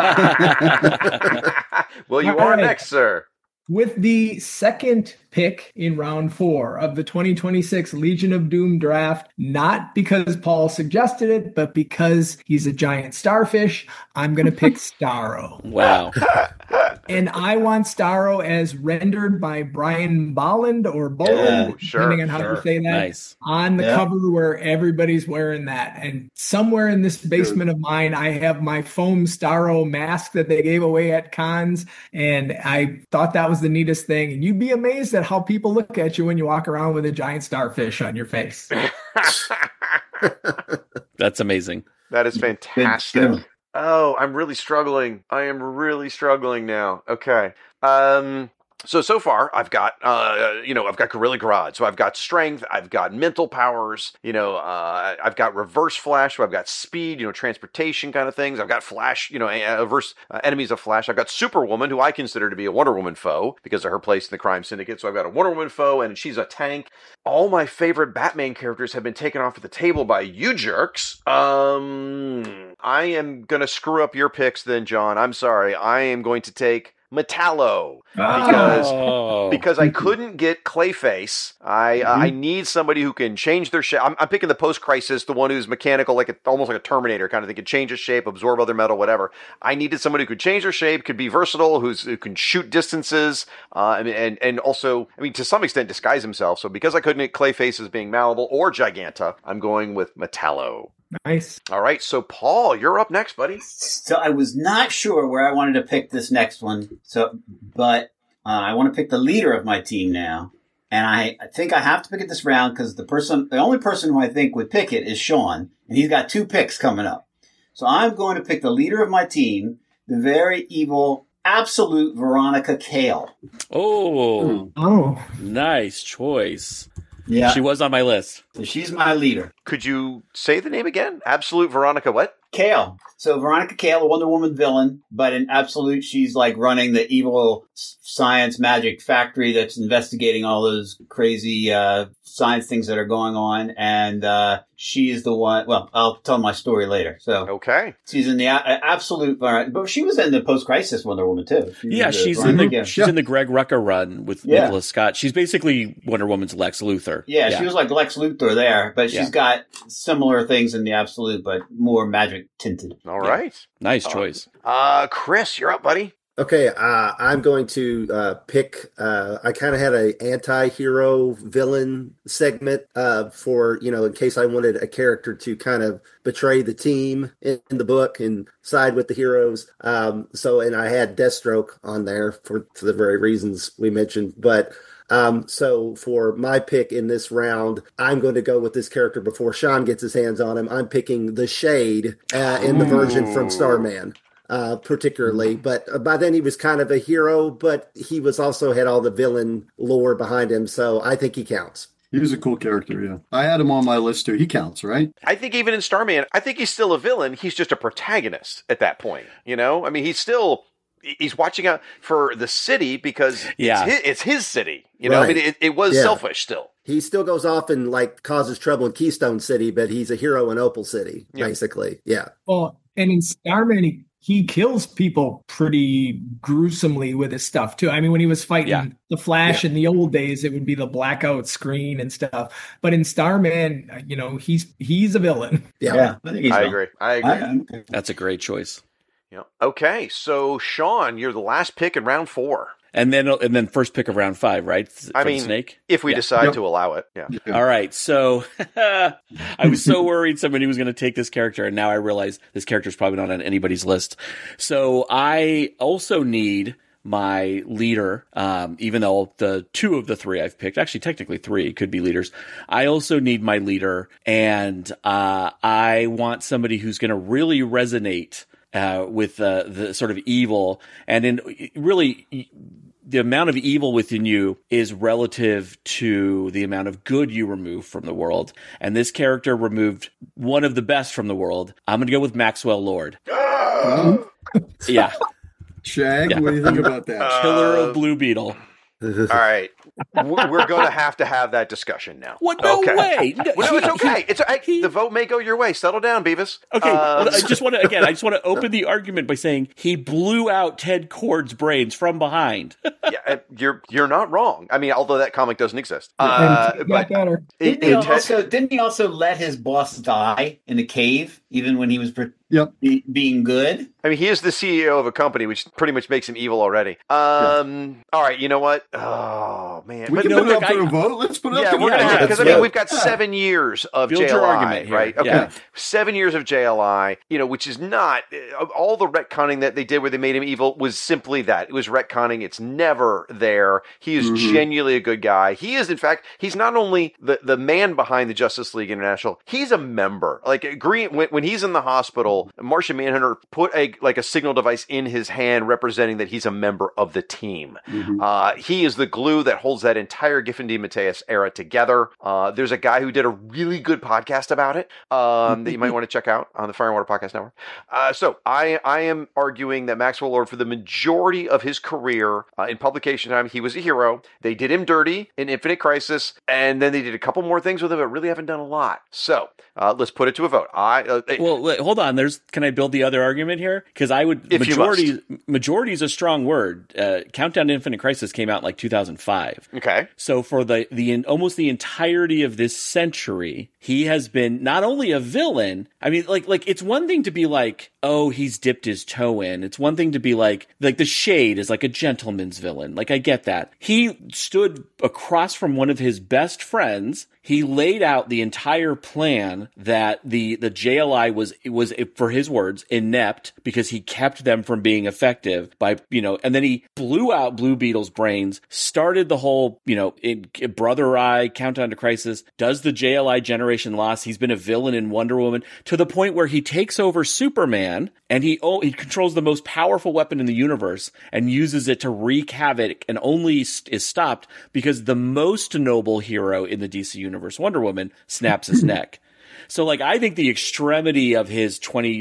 Well, you are next, sir. With the 2nd pick in round 4 of the 2026 Legion of Doom draft, not because Paul suggested it, but because he's a giant starfish, I'm going to pick Starro. Wow. And I want Starro as rendered by Brian Bolland or Boland, depending on how you say that, Nice. on the cover where everybody's wearing that. And somewhere in this basement of mine, I have my foam Starro mask that they gave away at cons, and I thought that was the neatest thing. And you'd be amazed at how people look at you when you walk around with a giant starfish on your face. That's amazing. That is fantastic. Oh, I'm really struggling. I am really struggling now. Okay. So far, I've got, I've got Gorilla Grodd. So I've got strength, I've got mental powers, I've got reverse flash, so I've got speed, transportation kind of things. I've got flash, enemies of flash. I've got Superwoman, who I consider to be a Wonder Woman foe because of her place in the crime syndicate. So I've got a Wonder Woman foe, and she's a tank. All my favorite Batman characters have been taken off of the table by you jerks. I am going to screw up your picks then, John. I'm sorry. I am going to take Metallo because I couldn't get Clayface. I need somebody who can change their shape. I'm picking the post-crisis, the one who's mechanical, almost like a Terminator kind of thing, can change his shape, absorb other metal, whatever. I needed somebody who could change their shape, could be versatile, who can shoot distances, and also, to some extent, disguise himself. So because I couldn't get Clayface as being malleable or Giganta, I'm going with Metallo. Nice. All right, so Paul, you're up next, buddy. So I was not sure where I wanted to pick this next one. But I want to pick the leader of my team now, and I think I have to pick it this round because the only person who I think would pick it is Sean, and he's got 2 picks coming up. So I'm going to pick the leader of my team, the very evil, absolute Veronica Cale. Oh, nice choice. Yeah, she was on my list. So she's my leader. Could you say the name again? Absolute Veronica what? Cale. So Veronica Cale, a Wonder Woman villain, but in Absolute, she's like running the evil science magic factory that's investigating all those crazy science things that are going on. And she is the one. Well, I'll tell my story later. So okay, she's in the Absolute, but she was in the post-crisis Wonder Woman too. She's in the Greg Rucka run with Nicholas Scott. She's basically Wonder Woman's Lex Luthor. Yeah, she was like Lex Luthor there, but she's got similar things in the Absolute, but more magic tinted. All right. Nice choice. Chris, you're up, buddy. Okay, I'm going to pick. I kind of had an anti-hero villain segment for in case I wanted a character to kind of betray the team in the book and side with the heroes. And I had Deathstroke on there for the very reasons we mentioned, but. So for my pick in this round, I'm going to go with this character before Sean gets his hands on him. I'm picking the Shade in the version from Starman. Particularly, but by then he was kind of a hero, but he was also had all the villain lore behind him, so I think he counts. He was a cool character, yeah. I had him on my list too. He counts, right? I think even in Starman, I think he's still a villain. He's just a protagonist at that point, he's watching out for the city because it's his city, Right. It was selfish still. He still goes off and causes trouble in Keystone City, but he's a hero in Opal City, basically. Yeah. Well, and in Starman, he kills people pretty gruesomely with his stuff too. I mean, when he was fighting the Flash in the old days, it would be the blackout screen and stuff. But in Starman, he's a villain. Yeah, I think I agree. That's a great choice. Yeah. Okay, so Sean, you're the last pick in round 4. And then first pick of round 5, right? Snake? If we decide to allow it. Yeah. All right. So I was so worried somebody was going to take this character, and now I realize this character is probably not on anybody's list. So I also need my leader, even though the 2 of the 3 I've picked, actually technically 3 could be leaders. I also need my leader, and I want somebody who's going to really resonate with the sort of evil, and really the amount of evil within you is relative to the amount of good you remove from the world. And this character removed one of the best from the world. I'm going to go with Maxwell Lord. Yeah. Shag, what do you think about that? Killer of Blue Beetle. All right. We're going to have that discussion now. What? No way. No, it's okay. The vote may go your way. Settle down, Beavis. Okay. I just want to open the argument by saying he blew out Ted Kord's brains from behind. Yeah, you're not wrong. I mean, although that comic doesn't exist. Didn't he also let his boss die in the cave, even when he was being good? I mean, he is the CEO of a company, which pretty much makes him evil already. All right, you know what? Oh man, we can put it up to a vote. Let's put it up. Yeah, we're gonna have, because we've got 7 years of Build JLI, your argument here. right? Okay, Yeah. 7 years of JLI. Which is not all the retconning that they did where they made him evil was simply that it was retconning. It's never there. He is genuinely a good guy. He is, in fact, he's not only the man behind the Justice League International. He's a member. Like Green, when he's in the hospital. battle, Martian Manhunter put a signal device in his hand representing that he's a member of the team. He is the glue that holds that entire Giffen DeMatteis era together. There's a guy who did a really good podcast about it that you might want to check out on the Fire and Water Podcast Network. So I am arguing that Maxwell Lord, for the majority of his career in publication time, he was a hero. They did him dirty in Infinite Crisis, and then they did a couple more things with him, but really haven't done a lot. So let's put it to a vote. Well, hold on. Can I build the other argument here? Because I would majority is a strong word. Countdown to Infinite Crisis came out in like 2005. Okay. So for the almost the entirety of this century, he has been not only a villain. I mean, like it's one thing to be like, oh, he's dipped his toe in. It's one thing to be like the Shade is like a gentleman's villain. Like I get that. He stood across from one of his best friends. He laid out the entire plan that the JLI was, for his words, inept because he kept them from being effective by, and then he blew out Blue Beetle's brains, started the whole, Brother Eye, Countdown to Crisis, does the JLI generation loss. He's been a villain in Wonder Woman to the point where he takes over Superman and he controls the most powerful weapon in the universe and uses it to wreak havoc and only is stopped because the most noble hero in the DC universe, Wonder Woman, snaps his neck. So I think the extremity of his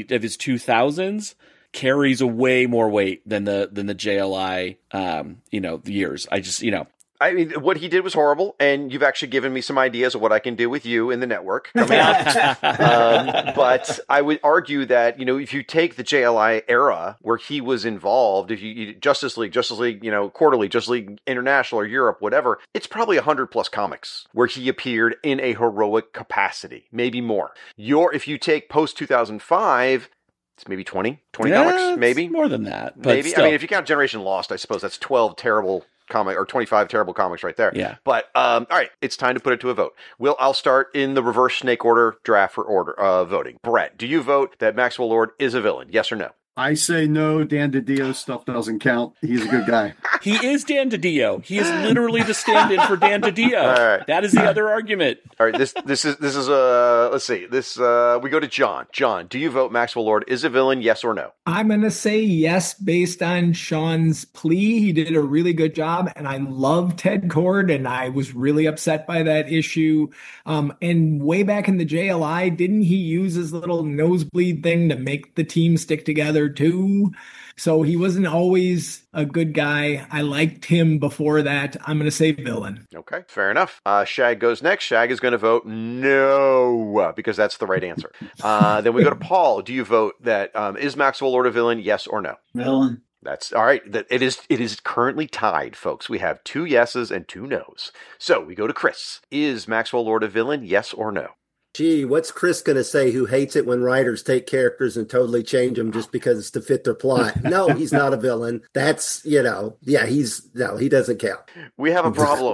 2000s carries a way more weight than the JLI years. I mean, what he did was horrible, and you've actually given me some ideas of what I can do with you in the network coming up. But I would argue that, if you take the JLI era where he was involved, if you Justice League, Quarterly, Justice League International or Europe, whatever, it's probably 100 plus comics where he appeared in a heroic capacity, maybe more. If you take post 2005, it's maybe 20 comics, maybe more than that. But maybe. Still. I mean, if you count Generation Lost, I suppose that's 12 terrible comic or 25 terrible comics right there. Yeah. But all right, it's time to put it to a vote. I'll start in the reverse snake order draft for voting. Brett, do you vote that Maxwell Lord is a villain? Yes or no? I say no. Dan DiDio stuff doesn't count. He's a good guy. He is Dan DiDio. He is literally the stand-in for Dan DiDio. All right. That is the other argument. All right. This is let's see. We go to John. John, do you vote Maxwell Lord is a villain? Yes or no? I'm going to say yes based on Sean's plea. He did a really good job, and I love Ted Kord, and I was really upset by that issue. And way back in the JLI, didn't he use his little nosebleed thing to make the team stick together too? So he wasn't always a good guy. I liked him before that. I'm going to say villain. Okay, fair enough. Shag goes next. Shag is going to vote no, because that's the right answer. Then we go to Paul. Do you vote that is Maxwell Lord a villain? Yes or no? Villain. That's all right. It is currently tied, folks. We have 2 yeses and 2 nos. So we go to Chris. Is Maxwell Lord a villain? Yes or no? Gee, what's Chris going to say who hates it when writers take characters and totally change them just because it's to fit their plot? No, he's not a villain. That's, he doesn't count. We have a problem.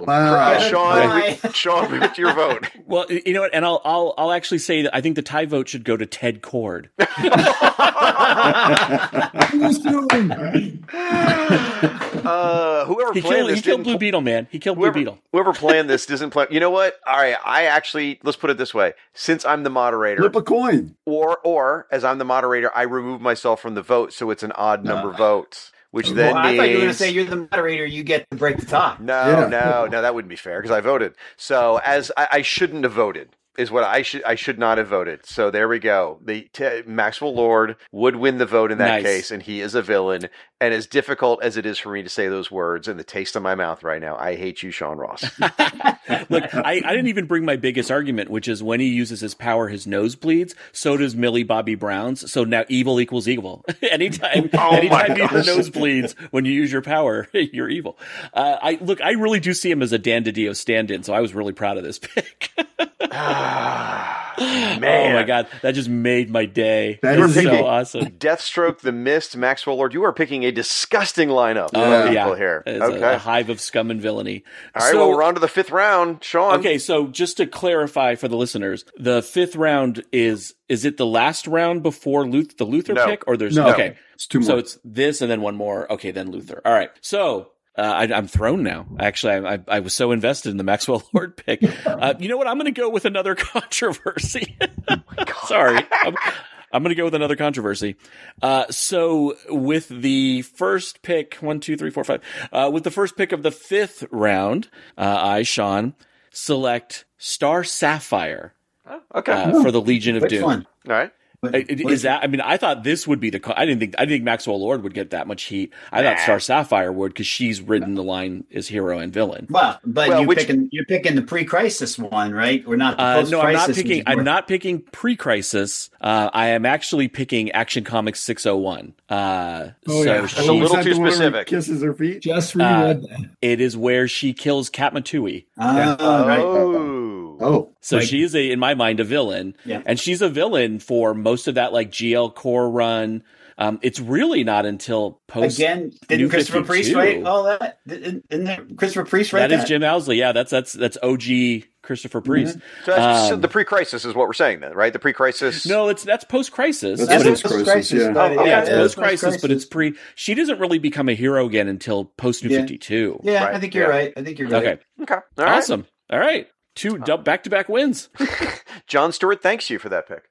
Sean, what's your vote? Well, you know what? And I'll actually say that I think the tie vote should go to Ted Kord. Whoever planned this killed Blue Beetle, man. He killed Blue Beetle. Whoever planned this doesn't plan. You know what? All right, let's put it this way. Since I'm the moderator, flip a coin. Or as I'm the moderator, I remove myself from the vote, so it's an odd number votes. Which then means... I thought you were going to say you're the moderator, you get to break the tie. No, that wouldn't be fair because I voted. So as I shouldn't have voted. Is what I should not have voted. So there we go. Maxwell Lord would win the vote in that case, and he is a villain. And as difficult as it is for me to say those words and the taste of my mouth right now, I hate you, Sean Ross. Look, I didn't even bring my biggest argument, which is when he uses his power, his nose bleeds. So does Millie Bobby Brown's. So now evil equals evil. anytime your nose bleeds when you use your power, you're evil. I really do see him as a Dan DiDio stand-in. So I was really proud of this pick. Man. Oh my God, that just made my day. That is so awesome. Deathstroke, The Mist, Maxwell Lord. You are picking a disgusting lineup of people here. It's a hive of scum and villainy. All right, well, we're on to the 5th round. Sean. Okay, so just to clarify for the listeners, the 5th round is it the last round before the Luthor pick? Or there's okay. It's 2 more. So it's this and then 1 more. Okay, then Luthor. All right. So I'm thrown now. Actually, I was so invested in the Maxwell Lord pick. You know what? I'm going to go with another controversy. Oh my God. Sorry. I'm going to go with another controversy. So with the first pick, 1, 2, 3, 4, 5, with the first pick of the 5th round, I, Sean, select Star Sapphire for the Legion of Doom. Fun. All right. Is that? I mean, I thought this would be I didn't think Maxwell Lord would get that much heat. I thought Star Sapphire would, because she's ridden the line as hero and villain. Well, but you're picking the pre-crisis one, right? Or not the post-crisis? No, I'm not picking pre-crisis. I am actually picking Action Comics 601. That's a little too specific. Kisses her feet. Just reread that. It is where she kills Katma-Tui. Oh, so she is in my mind, a villain, and she's a villain for most of that like GL Core run. It's really not until post. Again, didn't Christopher Priest write all that? Didn't Christopher Priest write that? That is Jim Owsley. Yeah, that's OG Christopher Priest. Mm-hmm. So the pre-crisis is what we're saying then, right? The pre-crisis. No, that's post-crisis. That's post-crisis. Yeah, it's post-crisis, but it's pre. She doesn't really become a hero again until post-New 52. Yeah, right. I think you're right. Okay. All awesome. All right. 2 back-to-back wins. John Stewart thanks you for that pick.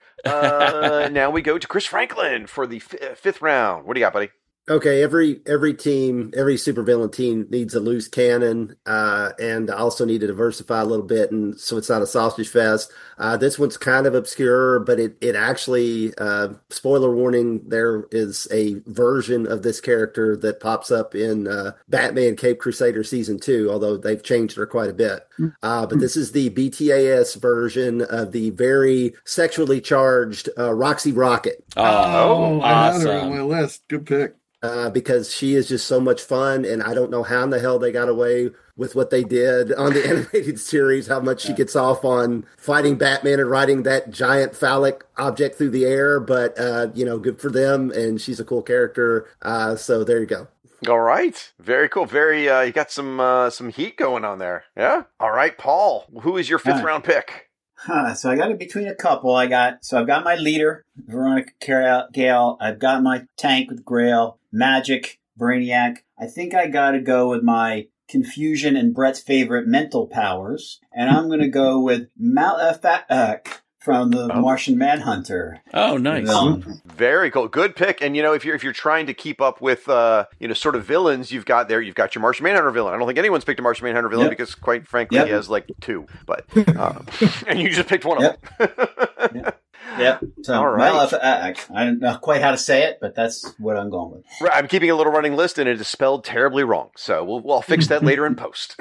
Now we go to Chris Franklin for the 5th round. What do you got, buddy? Okay, every team, every supervillain team needs a loose cannon, and also need to diversify a little bit, and so it's not a sausage fest. This one's kind of obscure, but it actually, spoiler warning, there is a version of this character that pops up in Batman Cape Crusader Season 2, although they've changed her quite a bit. But this is the BTAS version of the very sexually charged Roxy Rocket. Oh, I had her on my list. Good pick. Because she is just so much fun, and I don't know how in the hell they got away with what they did on the animated series, how much she gets off on fighting Batman and riding that giant phallic object through the air, but, good for them, and she's a cool character, so there you go. All right. Very cool. You got some heat going on there. Yeah? All right, Paul, who is your 5th round pick? So I got it between a couple. I've got my leader, Veronica Gale. I've got my tank with Grail, Magic, Brainiac. I think I got to go with my Confusion and Brett's favorite, Mental Powers. And I'm going to go with Malefak from the Martian Manhunter. Oh, nice. Very cool. Good pick. And, if you're trying to keep up with, sort of villains you've got there, you've got your Martian Manhunter villain. I don't think anyone's picked a Martian Manhunter villain because, quite frankly, he has like 2. But, and you just picked one of them. Yep. So, all right. I don't know quite how to say it, but that's what I'm going with. Right. I'm keeping a little running list, and it is spelled terribly wrong. So I'll fix that later in post.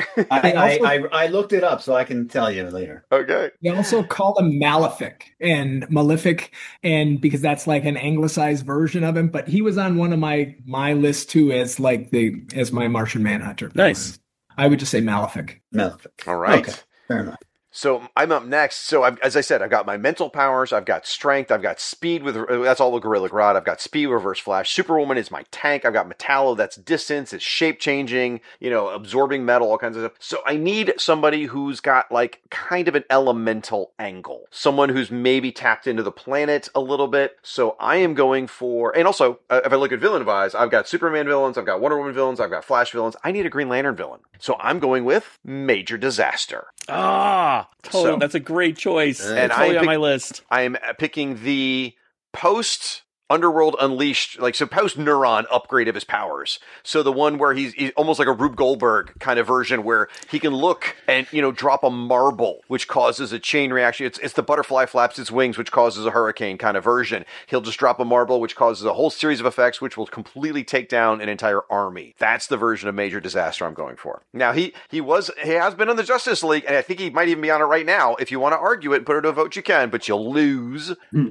I looked it up, so I can tell you later. Okay. They also call him Malefic and Malefic, and because that's like an anglicized version of him. But he was on one of my list too as my Martian Manhunter. Nice. I would just say Malefic. Malefic. All right. Okay. Fair enough. So I'm up next. So as I said, I've got my mental powers. I've got strength. I've got speed that's all with Gorilla Grodd. I've got speed, reverse flash. Superwoman is my tank. I've got Metallo. That's distance. It's shape changing, absorbing metal, all kinds of stuff. So I need somebody who's got like kind of an elemental angle. Someone who's maybe tapped into the planet a little bit. So I am going for, and also if I look at villain wise, I've got Superman villains. I've got Wonder Woman villains. I've got Flash villains. I need a Green Lantern villain. So I'm going with Major Disaster. Totally. That's a great choice. And totally on my list. I am picking the post Underworld Unleashed, post Neuron upgrade of his powers. So the one where he's almost like a Rube Goldberg kind of version where he can look and, drop a marble, which causes a chain reaction. It's the butterfly flaps its wings, which causes a hurricane kind of version. He'll just drop a marble, which causes a whole series of effects, which will completely take down an entire army. That's the version of Major Disaster I'm going for. Now, he has been on the Justice League, and I think he might even be on it right now. If you want to argue it and put it to a vote, you can, but you'll lose.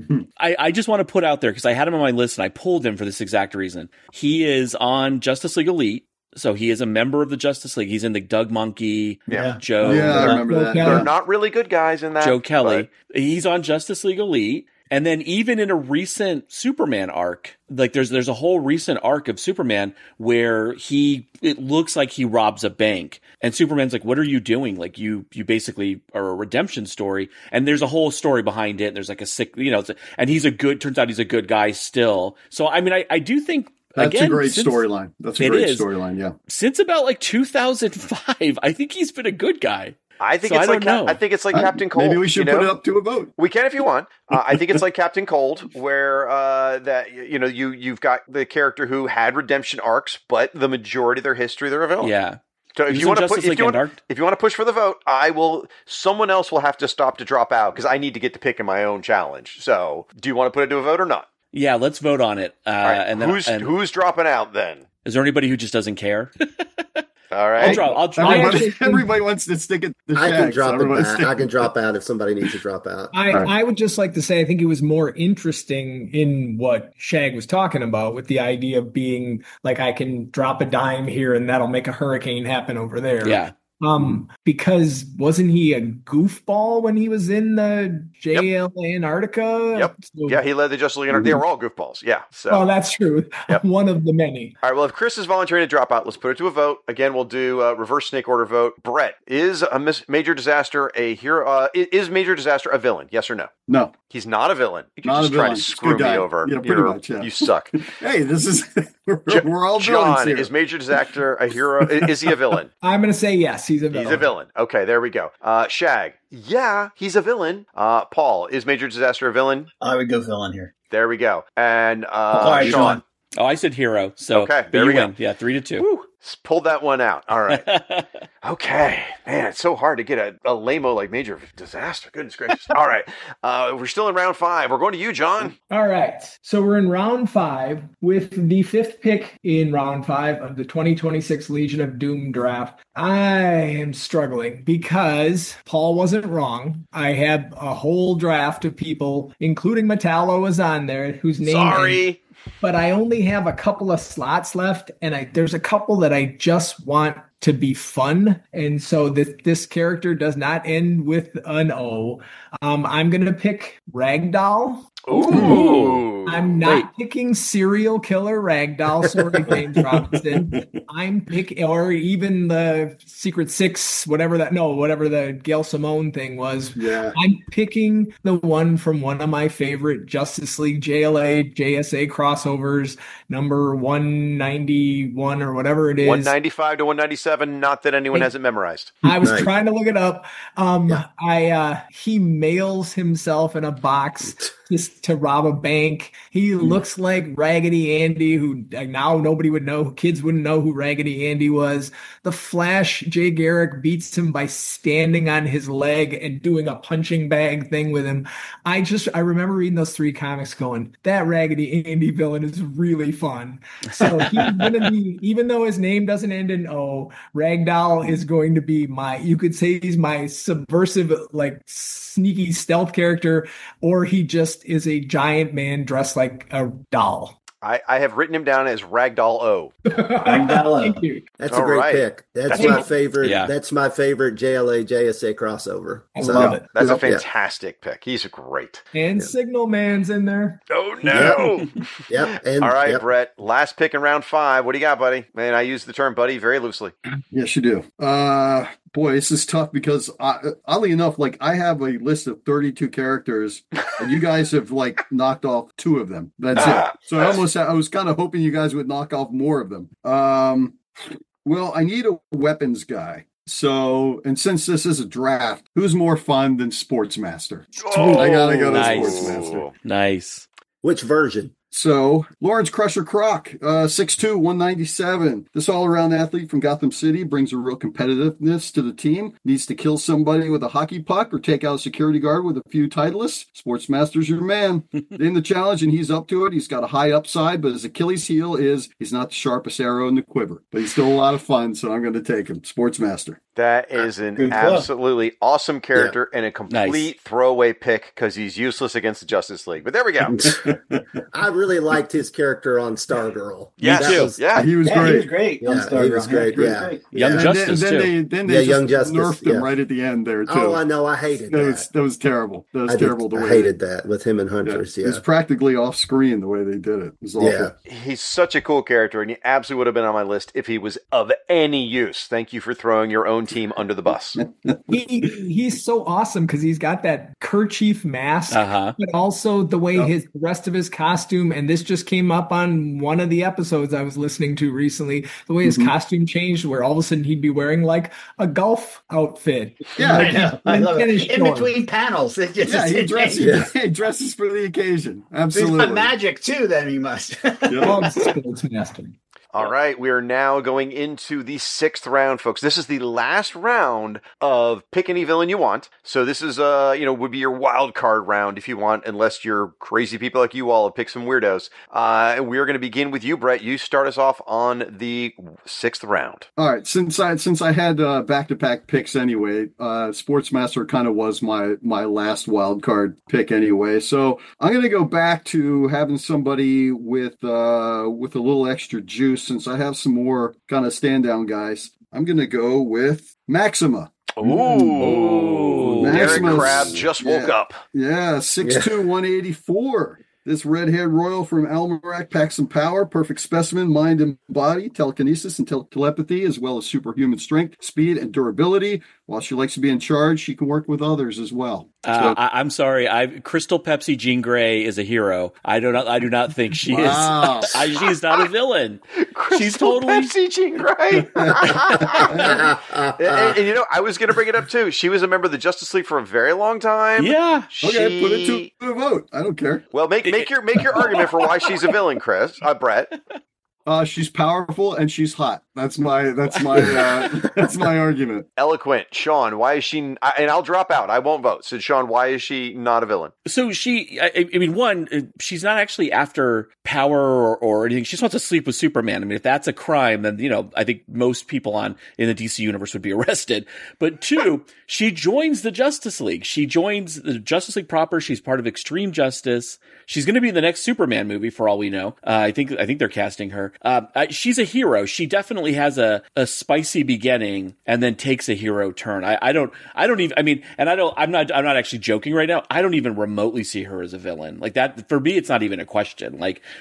I just want to put out there, because I had him on my list and I pulled him for this exact reason. He is on Justice League Elite, so he is a member of the Justice League. He's in the Doug Monkey, Joe. Yeah, I remember that. They're not really good guys in that. Joe Kelly. But he's on Justice League Elite. And then even in a recent Superman arc, there's a whole recent arc of Superman where it looks like he robs a bank. And Superman's like, what are you doing? Like you basically are a redemption story. And there's a whole story behind it. And there's like a sick, and turns out he's a good guy still. So, I mean, I do think, that's a great storyline. That's a great storyline, yeah. Since about 2005, I think he's been a good guy. I think So it's I like don't know. I think it's like Captain Cold. Maybe we should you know? put it up to a vote. We can if you want. I think it's like Captain Cold, where that you've got the character who had redemption arcs, but the majority of their history they're a villain. Yeah. So if He you was want in to Justice League Undarked. if you want to push for the vote, I will. Someone else will have to stop to drop out because I need to get to pick in my own challenge. So, do you want to put it to a vote or not? Yeah, let's vote on it. All right. And then Who's dropping out then? is there anybody who just doesn't care? All right. I'll drop. Everybody wants to stick it to I can Shag, so drop it everyone's back. sticking- I can drop out if somebody needs to drop out. I would just like to say I think it was more interesting in what Shag was talking about with the idea of being like I can drop a dime here and that'll make a hurricane happen over there. Yeah. Because wasn't he a goofball when he was in the JL Antarctica? Yep. So, Yeah, he led the Justice League. They were all goofballs. Yeah. So. Oh, that's true. Yep. One of the many. All right. Well, if Chris is volunteering to drop out, let's put it to a vote. Again, we'll do a reverse snake order vote. Brett, is a Major Disaster a hero? Is Major Disaster a villain? Yes or no? No. He's not a villain. You can Not a just try villain. to He's a screw good me guy. over. Yeah, pretty much, yeah. You suck. Hey, this is we're all villains John, here. is Major Disaster a hero? Is he a villain? I'm going to say yes. He's a villain. He's a villain. Okay, there we go. Shag, yeah, he's a villain. Paul, is Major Disaster a villain? I would go villain here. There we go. And All right, Sean. Sean. Oh, I said hero. So Okay, but there you we go. win. Yeah, 3-2. Woo, pulled that one out. All right. Okay. Man, it's so hard to get a lame-o like Major Disaster. Goodness gracious. All right. We're still in round 5. We're going to you, John. All right. So we're in round 5 with the 5th pick in round 5 of the 2026 Legion of Doom draft. I am struggling because Paul wasn't wrong. I had a whole draft of people, including Metallo was on there, whose name. Sorry. But I only have a couple of slots left, and there's a couple that I just want to be fun, and so this character does not end with an O. I'm going to pick Ragdoll. Ooh. I'm not picking serial killer Ragdoll, sorry, James Robinson. I'm picking, or even the Secret Six, whatever the Gail Simone thing was. Yeah. I'm picking the one from one of my favorite Justice League JLA, JSA crossovers, number 191 or whatever it is. 195 to 197, not that anyone has it memorized. I was Right. trying to look it up. He mails himself in a box just to rob a bank. He looks like Raggedy Andy, who now nobody would know. Kids wouldn't know who Raggedy Andy was. The Flash, Jay Garrick beats him by standing on his leg and doing a punching bag thing with him. I remember reading those 3 comics going, that Raggedy Andy villain is really fun. So he's going to be, even though his name doesn't end in O, Ragdoll is going to be you could say he's my subversive, like sneaky stealth character, or he just is a giant man dressed like a doll. I have written him down as Ragdoll O. Thank you. That's All a great right. pick. That's That's my a- favorite. Yeah. That's my favorite JLA JSA crossover. I love it. That's a Yeah. fantastic pick. He's great. And Signal Man's in there. Oh, no. Yep. And All right, yep. Brett. Last pick in round 5. What do you got, buddy? Man, I use the term buddy very loosely. Yes, you do. Boy, this is tough because oddly enough, like I have a list of 32 characters, and you guys have like knocked off 2 of them. That's it. So I was kind of hoping you guys would knock off more of them. Well, I need a weapons guy. So, and since this is a draft, who's more fun than Sportsmaster? I gotta go to Nice. Sportsmaster. Nice. Which version? So, Lawrence Crusher Croc, 6'2", 197. This all-around athlete from Gotham City brings a real competitiveness to the team. Needs to kill somebody with a hockey puck or take out a security guard with a few Titleists. Sportsmaster's your man. In the challenge, and he's up to it. He's got a high upside, but his Achilles heel is he's not the sharpest arrow in the quiver. But he's still a lot of fun, so I'm going to take him. Sportsmaster. That is an Good club. absolutely awesome character and a complete throwaway pick because he's useless against the Justice League. But there we go. I really liked his character on Stargirl. Yes, That too. was- Yeah. He was Yeah, great. he was great. Yeah, on he Stargirl. was great, He was yeah. great. Young And Justice, then too. They Yeah, Young just Justice, nerfed him yeah. right at the end there, too. Oh, I know. I hated that. That was terrible. That was I terrible the way hated that with him and Yeah. Huntress. It was Yeah. practically off screen the way they did it. It was awful. Yeah. He's such a cool character, and he absolutely would have been on my list if he was of any use. Thank you for throwing your own team under the bus. He's so awesome because he's got that kerchief mask, Uh-huh. but also the way the rest of his costume and this just came up on one of the episodes I was listening to recently, the way his costume changed, where all of a sudden he'd be wearing like a golf outfit. Yeah, I know. I love it. In shorts. between panels. It just, he dresses for the occasion. Absolutely. He's got magic too, then he must. Sportsmaster. All right, we are now going into the 6th round, folks. This is the last round of pick any villain you want. So this is, would be your wild card round if you want, unless you're crazy people like you all have picked some weirdos. And we're going to begin with you, Brett. You start us off on the 6th round. All right, since I had back-to-back picks anyway, Sportsmaster kind of was my last wild card pick anyway. So I'm going to go back to having somebody with a little extra juice. Since I have some more kind of stand-down guys, I'm going to go with Maxima. Ooh. Derek Crabb just woke up. Yeah, 6'2", 184. This red-haired royal from Almerac packs some power, perfect specimen, mind and body, telekinesis and telepathy, as well as superhuman strength, speed, and durability. While she likes to be in charge, she can work with others as well. I'm sorry. Crystal Pepsi Jean Grey is a hero. I do not think she is. She's not a villain. She's totally Pepsi Jean Grey. and I was going to bring it up too. She was a member of the Justice League for a very long time. Yeah. Okay, put it to a vote. I don't care. Well, make your argument for why she's a villain, Brett. She's powerful and she's hot. That's my argument. Eloquent. Sean, why is she, and I'll drop out. I won't vote. So Sean, why is she not a villain? So she's not actually after power or anything. She just wants to sleep with Superman. I mean, if that's a crime, then, I think most people in the DC universe would be arrested. But 2, she joins the Justice League. She joins the Justice League proper. She's part of Extreme Justice. She's going to be in the next Superman movie for all we know. I think they're casting her. She's a hero. She definitely has a spicy beginning and then takes a hero turn. I'm not actually joking right now. I don't even remotely see her as a villain. Like that, for me, it's not even a question.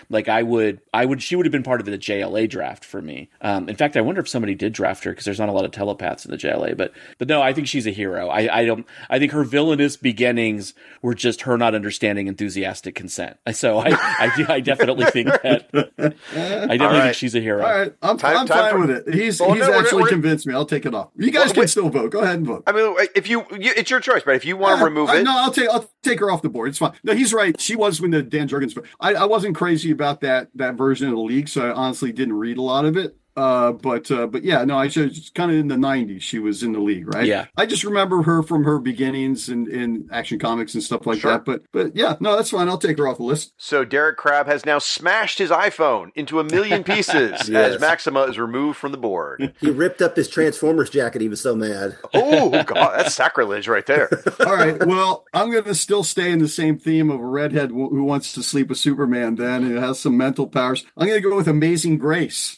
She would have been part of the JLA draft for me. In fact, I wonder if somebody did draft her because there's not a lot of telepaths in the JLA, but no, I think she's a hero. I think her villainous beginnings were just her not understanding enthusiastic consent. So I definitely think that, think she's a hero. All right. I'm fine with it. He's actually convinced me. I'll take it off. You guys can still vote. Go ahead and vote. I mean, it's your choice, but if you want to remove it. No, I'll take her off the board. It's fine. No, he's right. She was when the Dan Jurgens. I wasn't crazy about that version of the league, so I honestly didn't read a lot of it. But yeah, no, I should kind of in the 90s. She was in the league, right? Yeah. I just remember her from her beginnings in Action Comics and stuff like that. But yeah, no, that's fine. I'll take her off the list. So Derek Crabb has now smashed his iPhone into a million pieces as Maxima is removed from the board. He ripped up his Transformers jacket. He was so mad. Oh, God, that's sacrilege right there. All right. Well, I'm going to still stay in the same theme of a redhead who wants to sleep with Superman then, who has some mental powers. I'm going to go with Amazing Grace.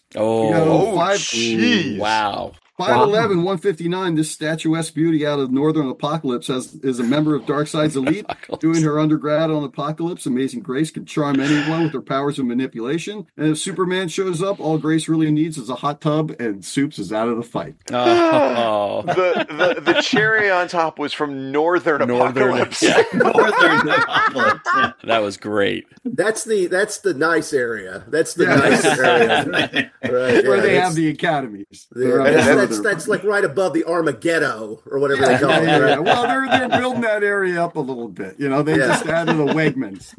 Jeez. Wow. 5'11", 159, this statuesque beauty out of Northern Apocalypse is a member of Darkseid's elite. Doing her undergrad on Apocalypse, Amazing Grace can charm anyone with her powers of manipulation. And if Superman shows up, all Grace really needs is a hot tub, and Soups is out of the fight. Oh. The cherry on top was from Northern Apocalypse. Northern Apocalypse. Yeah. That was great. That's the nice area. That's the nice area. Right, where they have the academies. That's like right above the Armageddo or whatever they call it. Yeah. Right? Well, they're building that area up a little bit. They just added a Wegmans.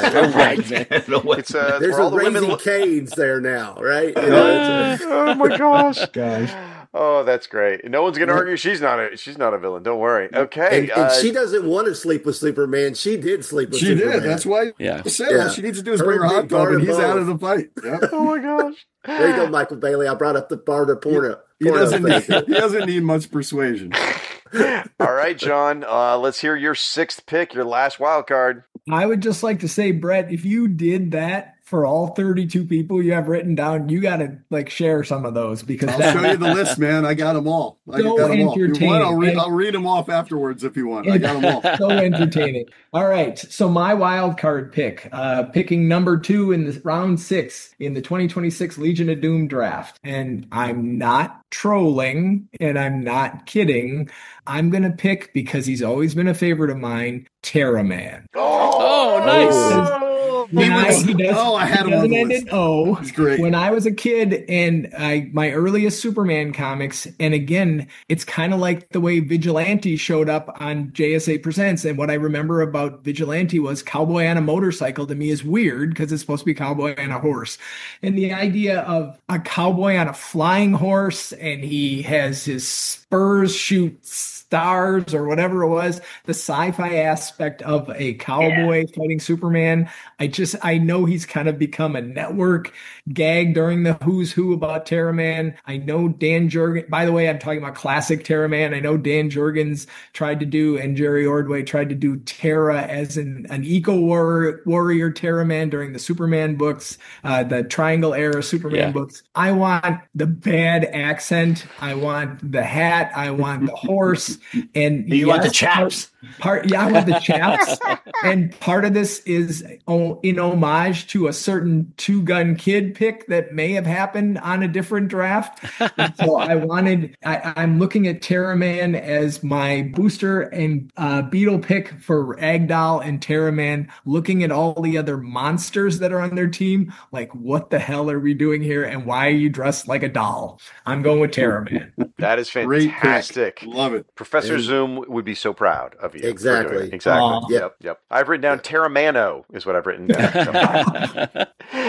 There's a Raising Cane's there now, right? Oh my gosh. Guys. Oh, that's great. No one's going to argue she's not a villain. Don't worry. Okay. And she doesn't want to sleep with Superman. She did sleep with Superman. She did. That's why I said all she needs to do is bring her hot tub and he's out of the fight. Yep. Oh my gosh. There you go, Michael Bailey. I brought up the bar to porno. He doesn't need much persuasion. All right, John. Let's hear your 6th pick, your last wild card. I would just like to say, Brett, if you did that for all 32 people you have written down, you got to share some of those because I'll show you the list, man. I got them all. I'll read them off afterwards if you want. I got them all. So entertaining. All right. So my wild card pick, picking number 2 in the round 6 in the 2026 Legion of Doom draft. And I'm not trolling and I'm not kidding. I'm going to pick, because he's always been a favorite of mine, Terra Man. Oh, nice. I had him on the end list. in O. It's great. When I was a kid and my earliest Superman comics, and again, it's kind of like the way Vigilante showed up on JSA Presents. And what I remember about Vigilante was cowboy on a motorcycle to me is weird because it's supposed to be cowboy on a horse. And the idea of a cowboy on a flying horse and he has his spurs shoot stars or whatever it was, the sci-fi aspect of a cowboy fighting Superman. I know he's kind of become a network gag during the Who's Who about Terra Man. I know Dan Jurgens, by the way, I'm talking about classic Terra Man. I know Dan Jurgens tried to do, and Jerry Ordway tried to do Terra as an eco warrior Terra Man during the Superman books, the Triangle era Superman books. I want the bad accent. I want the hat. I want the horse. And you want the chaps. I want the chaps. And part of this is in homage to a certain Two Gun Kid pick that may have happened on a different draft. And so I'm looking at Terra Man as my booster and Beetle pick for Agdal and Terra Man, looking at all the other monsters that are on their team. Like, what the hell are we doing here? And why are you dressed like a doll? I'm going with Terra Man. That is fantastic. Love it. Professor Zoom would be so proud of you. Exactly. Exactly. Yep. I've written down Terramano is what I've written down.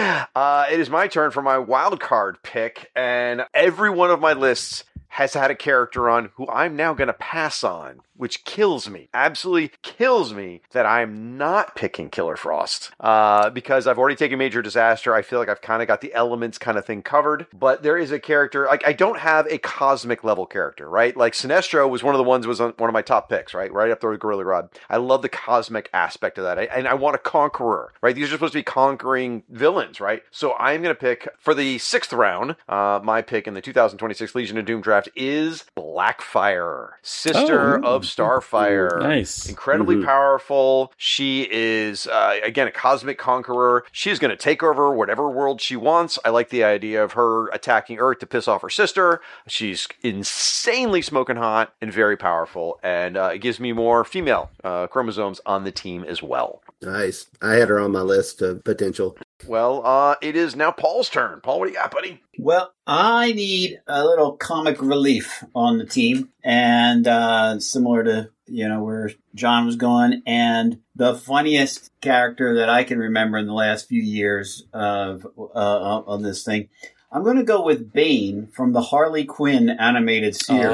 It is my turn for my wild card pick, and every one of my lists has had a character on who I'm now going to pass on, which kills me, absolutely kills me that I'm not picking Killer Frost because I've already taken Major Disaster. I feel like I've kind of got the elements kind of thing covered, but there is a character, like I don't have a cosmic level character, right? Like Sinestro was one of the ones, was on one of my top picks, right? Right up there with Gorilla Grodd. I love the cosmic aspect of that. And I want a conqueror, right? These are supposed to be conquering villains, right? So I'm going to pick for the 6th round, my pick in the 2026 Legion of Doom draft is Blackfire, sister of Starfire. Nice. Incredibly powerful. She is, again, a cosmic conqueror. She's going to take over whatever world she wants. I like the idea of her attacking Earth to piss off her sister. She's insanely smoking hot and very powerful. And it gives me more female chromosomes on the team as well. Nice. I had her on my list of potential. Well, it is now Paul's turn. Paul, what do you got, buddy? Well, I need a little comic relief on the team, and similar to where John was going, and the funniest character that I can remember in the last few years of this thing. I'm going to go with Bane from the Harley Quinn animated series.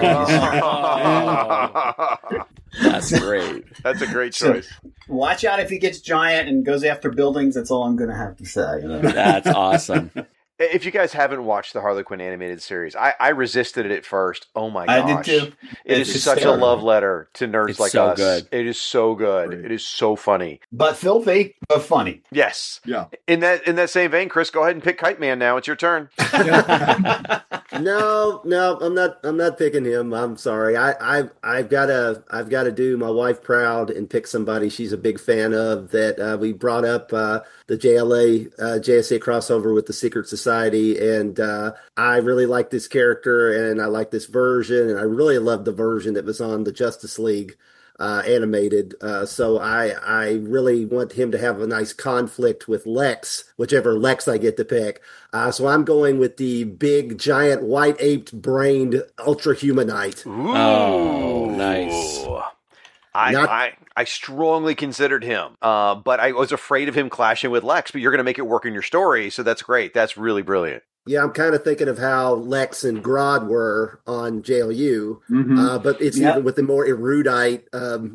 That's great. That's a great choice. So, watch out if he gets giant and goes after buildings. That's all I'm going to have to say. That's awesome. If you guys haven't watched the Harley Quinn animated series, I resisted it at first. Oh my gosh. I did too. It is such a love letter to nerds like so us. Good. It is so good. Great. It is so funny. But filthy, but funny. Yes. Yeah. In that same vein, Chris, go ahead and pick Kite Man now. It's your turn. No, I'm not picking him. I'm sorry. I've got to do my wife proud and pick somebody she's a big fan of that we brought up the JSA crossover with the Secret Society, and I really like this character and I like this version, and I really love the version that was on the Justice League animated. So I really want him to have a nice conflict with Lex, whichever Lex I get to pick. So I'm going with the big, giant, white-aped brained Ultra Humanite. Ooh. Oh, nice. I strongly considered him, but I was afraid of him clashing with Lex, but you're going to make it work in your story, so that's great. That's really brilliant. Yeah, I'm kind of thinking of how Lex and Grodd were on JLU, but it's even with the more erudite,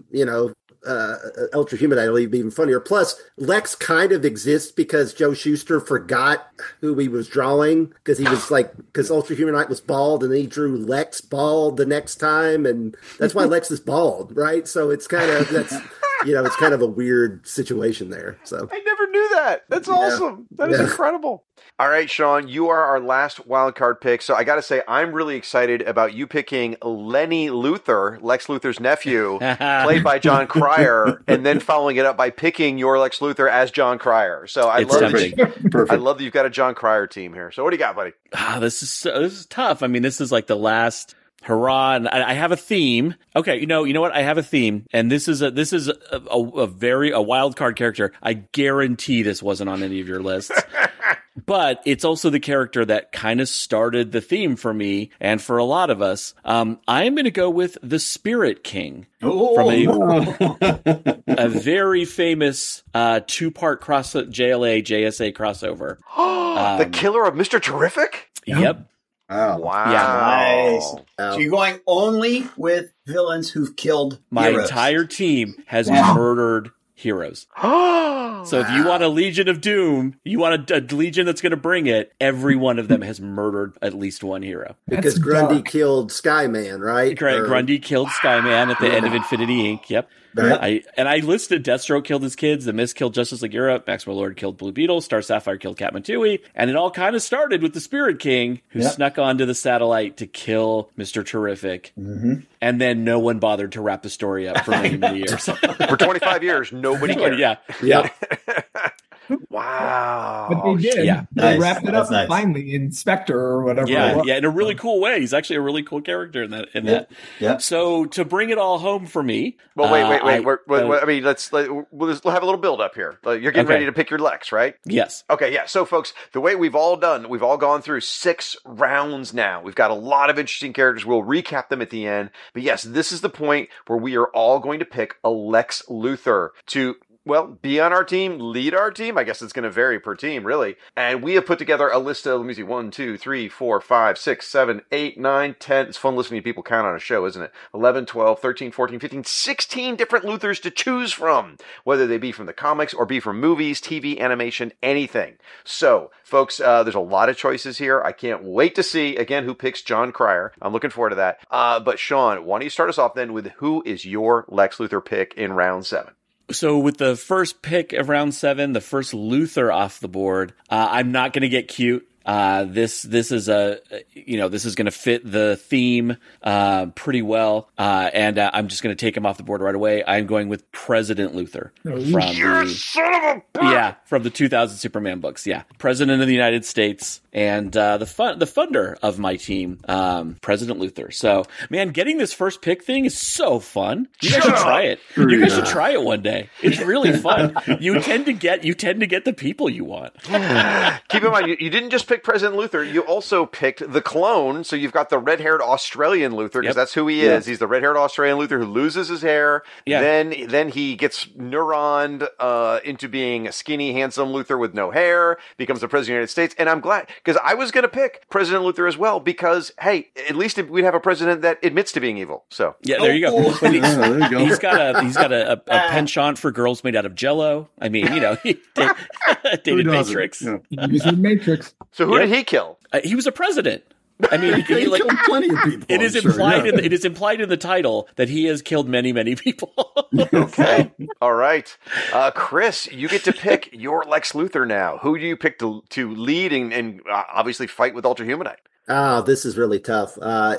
Ultra Humanite, it'll be even funnier. Plus, Lex kind of exists because Joe Shuster forgot who he was drawing because he was because Ultra Humanite was bald and then he drew Lex bald the next time, and that's why Lex is bald, right? So it's kind of it's kind of a weird situation there. So I never knew that. That's awesome. That is incredible. All right, Sean, you are our last wild card pick. So I got to say, I'm really excited about you picking Lenny Luthor, Lex Luthor's nephew, played by John Cryer, and then following it up by picking your Lex Luthor as John Cryer. So I love that you've got a John Cryer team here. So what do you got, buddy? This is tough. I mean, this is like the last Hurrah. And I have a theme. Okay, you know what? I have a theme. And this is a very wild card character. I guarantee this wasn't on any of your lists. But it's also the character that kind of started the theme for me and for a lot of us. I'm going to go with the Spirit King from a very famous 2-part JLA JSA crossover. The killer of Mr. Terrific? Yep. Wow. Wow. Yeah, nice. So you're going only with villains who've killed My heroes. entire team has murdered heroes. So if you want a Legion of Doom, you want a Legion that's going to bring it, every one of them has murdered at least one hero. Because That's Grundy dark. killed Skyman, right? Correct. Grundy killed Skyman at the end of Infinity Inc. Yep. Right. I listed Deathstroke killed his kids, The Mist killed Justice League Europe, Maxwell Lord killed Blue Beetle, Star Sapphire killed Kat Tui, and it all kind of started with the Spirit King, who snuck onto the satellite to kill Mr. Terrific, and then no one bothered to wrap the story up for many, many years. For 25 years, nobody cared. Yeah. Wow. But they did. Yeah. They Nice. wrapped it That's up nice. finally in Spectre or whatever. it Yeah, was. in a really cool way. He's actually a really cool character in that. Yeah. So to bring it all home for me, Well, wait. I I mean, let's have a little build up here. You're getting Okay. ready to pick your Lex, right? yes. Okay, yeah. So, folks, the way we've all gone through 6 rounds now. We've got a lot of interesting characters. We'll recap them at the end. But yes, this is the point where we are all going to pick a Lex Luthor to, well, be on our team, lead our team. I guess it's going to vary per team, really. And we have put together a list of, let me see, 1, 2, 3, 4, 5, 6, 7, 8, 9, 10. It's fun listening to people count on a show, isn't it? 11, 12, 13, 14, 15, 16 different Luthors to choose from, whether they be from the comics or be from movies, TV, animation, anything. So, folks, there's a lot of choices here. I can't wait to see, again, who picks John Cryer. I'm looking forward to that. But, Sean, why don't you start us off then with who is your Lex Luthor pick in round 7? So with the first pick of round 7, the first Luthor off the board, I'm not going to get cute. This is this is going to fit the theme pretty well, and I'm just going to take him off the board right away. I'm going with President Luthor from the 2000 Superman books. Yeah, President of the United States, and the funder of my team, President Luthor. So, man, getting this first pick thing is so fun. You guys should try it. You guys should try it one day. It's really fun. You tend to get the people you want. Keep in mind, you didn't just pick President Luthor, you also picked the clone, so you've got the red-haired Australian Luthor, because that's who he is. He's the red-haired Australian Luthor who loses his hair, then he gets neuroned into being a skinny, handsome Luthor with no hair, becomes the President of the United States, and I'm glad, because I was going to pick President Luthor as well, because, hey, at least we'd have a president that admits to being evil, so. Yeah, there you go. There you go. He's got a penchant for girls made out of Jello. I mean, he dated Matrix. Yeah. He was in Matrix. So who did he kill? He was a president. I mean, He killed plenty of people. it is I'm sure, implied. yeah. It is implied in the title that he has killed many, many people. Okay. All right. Chris, you get to pick your Lex Luthor now. Who do you pick to lead and obviously fight with Ultra Humanite? Oh, this is really tough.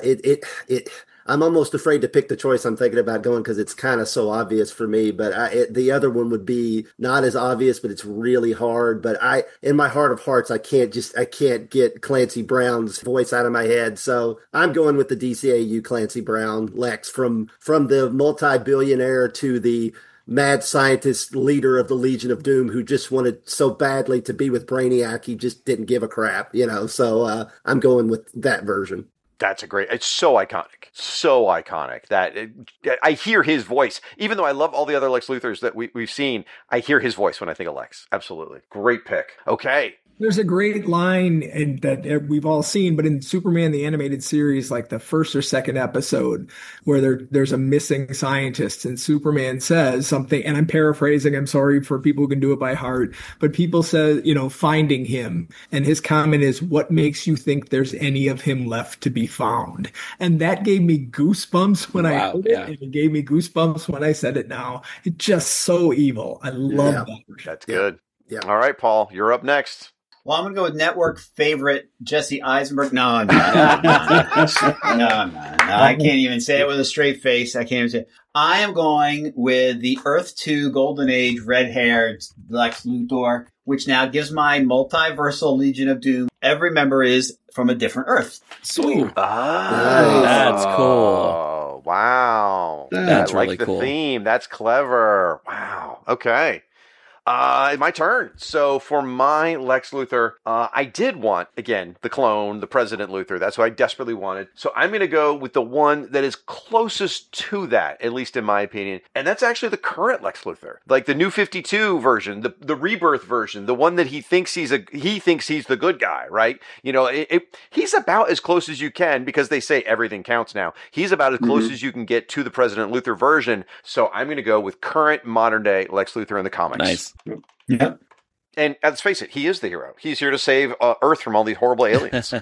I'm almost afraid to pick the choice I'm thinking about going because it's kind of so obvious for me. But the other one would be not as obvious, but it's really hard. But in my heart of hearts, I can't get Clancy Brown's voice out of my head. So I'm going with the DCAU Clancy Brown Lex from the multi-billionaire to the mad scientist leader of the Legion of Doom who just wanted so badly to be with Brainiac. He just didn't give a crap, So I'm going with that version. That's it's so iconic that I hear his voice, even though I love all the other Lex Luthors that we've seen, I hear his voice when I think of Lex. Absolutely. Great pick. Okay. There's a great line that we've all seen, but in Superman the Animated Series, like the first or second episode, where there's a missing scientist, and Superman says something, and I'm paraphrasing, I'm sorry for people who can do it by heart, but people say, finding him, and his comment is, what makes you think there's any of him left to be found? And that gave me goosebumps when I heard it, and it gave me goosebumps when I said it now. It's just so evil. I love that version. That's good. Yeah. All right, Paul, you're up next. Well, I'm going to go with network favorite Jesse Eisenberg. No. I can't even say it with a straight face. I can't even say it. I am going with the Earth 2 Golden Age red-haired Lex Luthor, which now gives my multiversal Legion of Doom. Every member is from a different Earth. Sweet. That's cool. Wow. That's I like really the cool. theme. That's clever. Wow. Okay. My turn. So for my Lex Luthor, I did want, again, the clone, the President Luthor. That's what I desperately wanted. So I'm going to go with the one that is closest to that, at least in my opinion. And that's actually the current Lex Luthor. Like the New 52 version, the Rebirth version, the one that he thinks he's the good guy, right? You know, he's about as close as you can, because they say everything counts now. He's about as close as you can get to the President Luthor version. So I'm going to go with current modern day Lex Luthor in the comics. Nice. Yeah. And let's face it, he is the hero. He's here to save Earth from all these horrible aliens.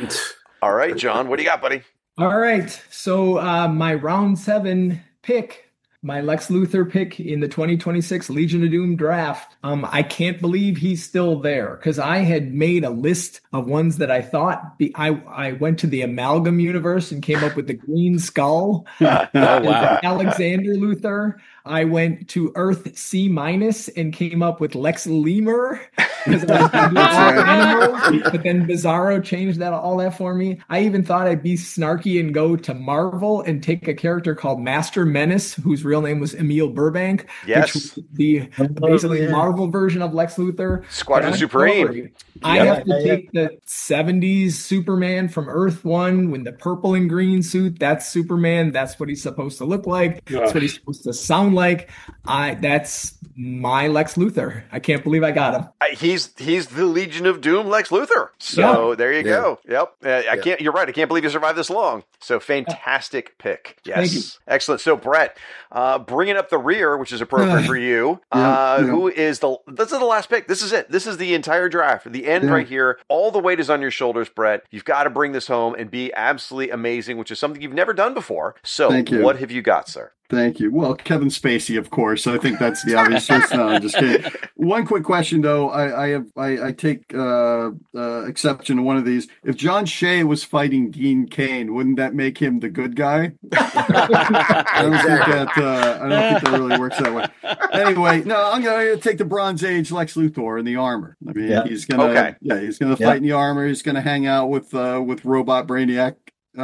All right, John, what do you got, buddy? All right. So my round 7 pick, my Lex Luthor pick in the 2026 Legion of Doom draft. I can't believe he's still there, because I had made a list of ones that I thought I went to the Amalgam universe and came up with the Green Skull. Oh, wow. Alexander Luthor. I went to Earth C- and came up with Lex Lemur, because I was going to do all animals, but then Bizarro changed all that for me. I even thought I'd be snarky and go to Marvel and take a character called Master Menace, whose real name was Emil Burbank. Yes. Which was the basically Marvel version of Lex Luthor. Squadron But I'm Supreme. sorry. I have to take the 70s Superman from Earth 1 with the purple and green suit. That's Superman. That's what he's supposed to look like. That's what he's supposed to sound like. That's my Lex Luthor. I can't believe I got him. He's the Legion of Doom Lex Luthor. So there you go. Yep. I can't. You're right. I can't believe you survived this long. So fantastic pick. Yes. Thank you. Excellent. So Brett, bringing up the rear, which is appropriate for you. Who is this is the last pick. This is it. This is the entire draft. The end right here. All the weight is on your shoulders, Brett. You've got to bring this home and be absolutely amazing, which is something you've never done before. So what have you got, sir? Thank you. Well, Kevin Spacey, of course. I think that's the obvious choice. No, I'm just kidding. One quick question, though. I take exception to one of these. If John Shea was fighting Dean Cain, wouldn't that make him the good guy? I don't think that really works that way. Anyway, no, I'm going to take the Bronze Age Lex Luthor in the armor. I mean, he's going to fight in the armor. He's going to hang out with Robot Brainiac.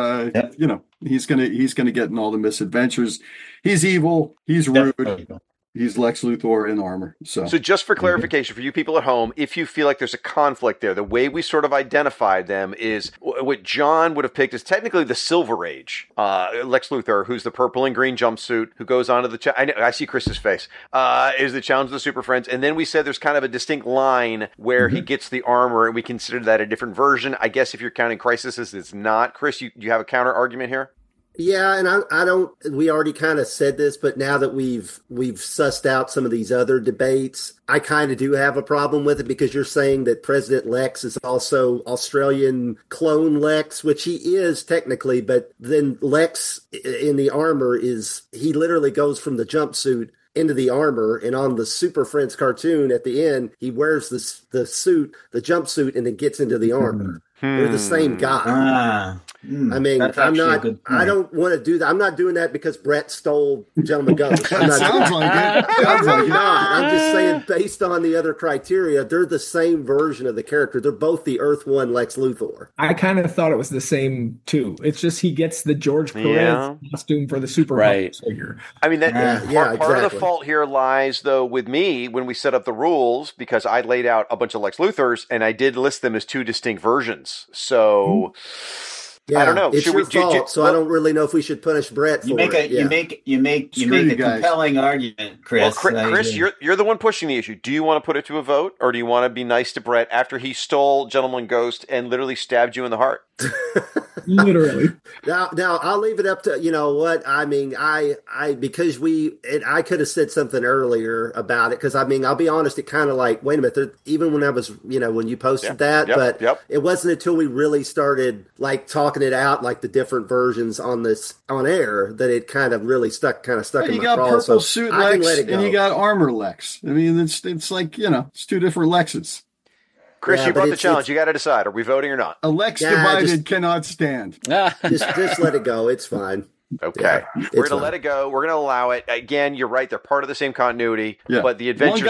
You know, he's gonna get in all the misadventures. He's evil. He's rude. He's Lex Luthor in armor. So just for clarification for you people at home, if you feel like there's a conflict there, the way we sort of identified them is what John would have picked is technically the Silver Age. Lex Luthor, who's the purple and green jumpsuit, who goes on to the I see Chris's face. Is the Challenge of the Super Friends, and then we said there's kind of a distinct line where he gets the armor, and we consider that a different version. I guess if you're counting Crisis as it's not. Chris, you have a counter argument here? Yeah, and I don't. We already kind of said this, but now that we've sussed out some of these other debates, I kind of do have a problem with it, because you're saying that President Lex is also Australian clone Lex, which he is technically, but then Lex in the armor he literally goes from the jumpsuit into the armor, and on the Super Friends cartoon at the end, he wears the jumpsuit, and then gets into the armor. They're the same guy. I mean, I don't want to do that. I'm not doing that because Brett stole Gentleman Ghost. I'm not sounds like it. I'm really not. I'm just saying, based on the other criteria, they're the same version of the character. They're both the Earth 1 Lex Luthor. I kind of thought it was the same too. It's just he gets the George Perez costume for the Super figure. I mean, part of the fault here lies, though, with me when we set up the rules, because I laid out a bunch of Lex Luthors and I did list them as two distinct versions. So Yeah, I don't know. It's your fault, so I don't really know if we should punish Brett for it. You make a compelling argument, Chris. Well, Chris, you're the one pushing the issue. Do you want to put it to a vote, or do you want to be nice to Brett after he stole Gentleman Ghost and literally stabbed you in the heart? Literally. Now I'll leave it up to, you know what, I mean, I could have said something earlier about it, because I mean, I'll be honest, it kind of like, wait a minute, even when I was, you know, when you posted it wasn't until we really started like talking it out, like the different versions on air, that it kind of really stuck in my craw. You got purple suit Lex and you got armor Lex. I mean, it's like, you know, it's two different Lexes. Chris, you brought the challenge. You got to decide. Are we voting or not? A Lex divided cannot stand. just let it go. It's fine. Okay. Yeah, We're it's going to fine. let it go. We're going to allow it. Again, you're right. They're part of the same continuity, Yeah. but the adventures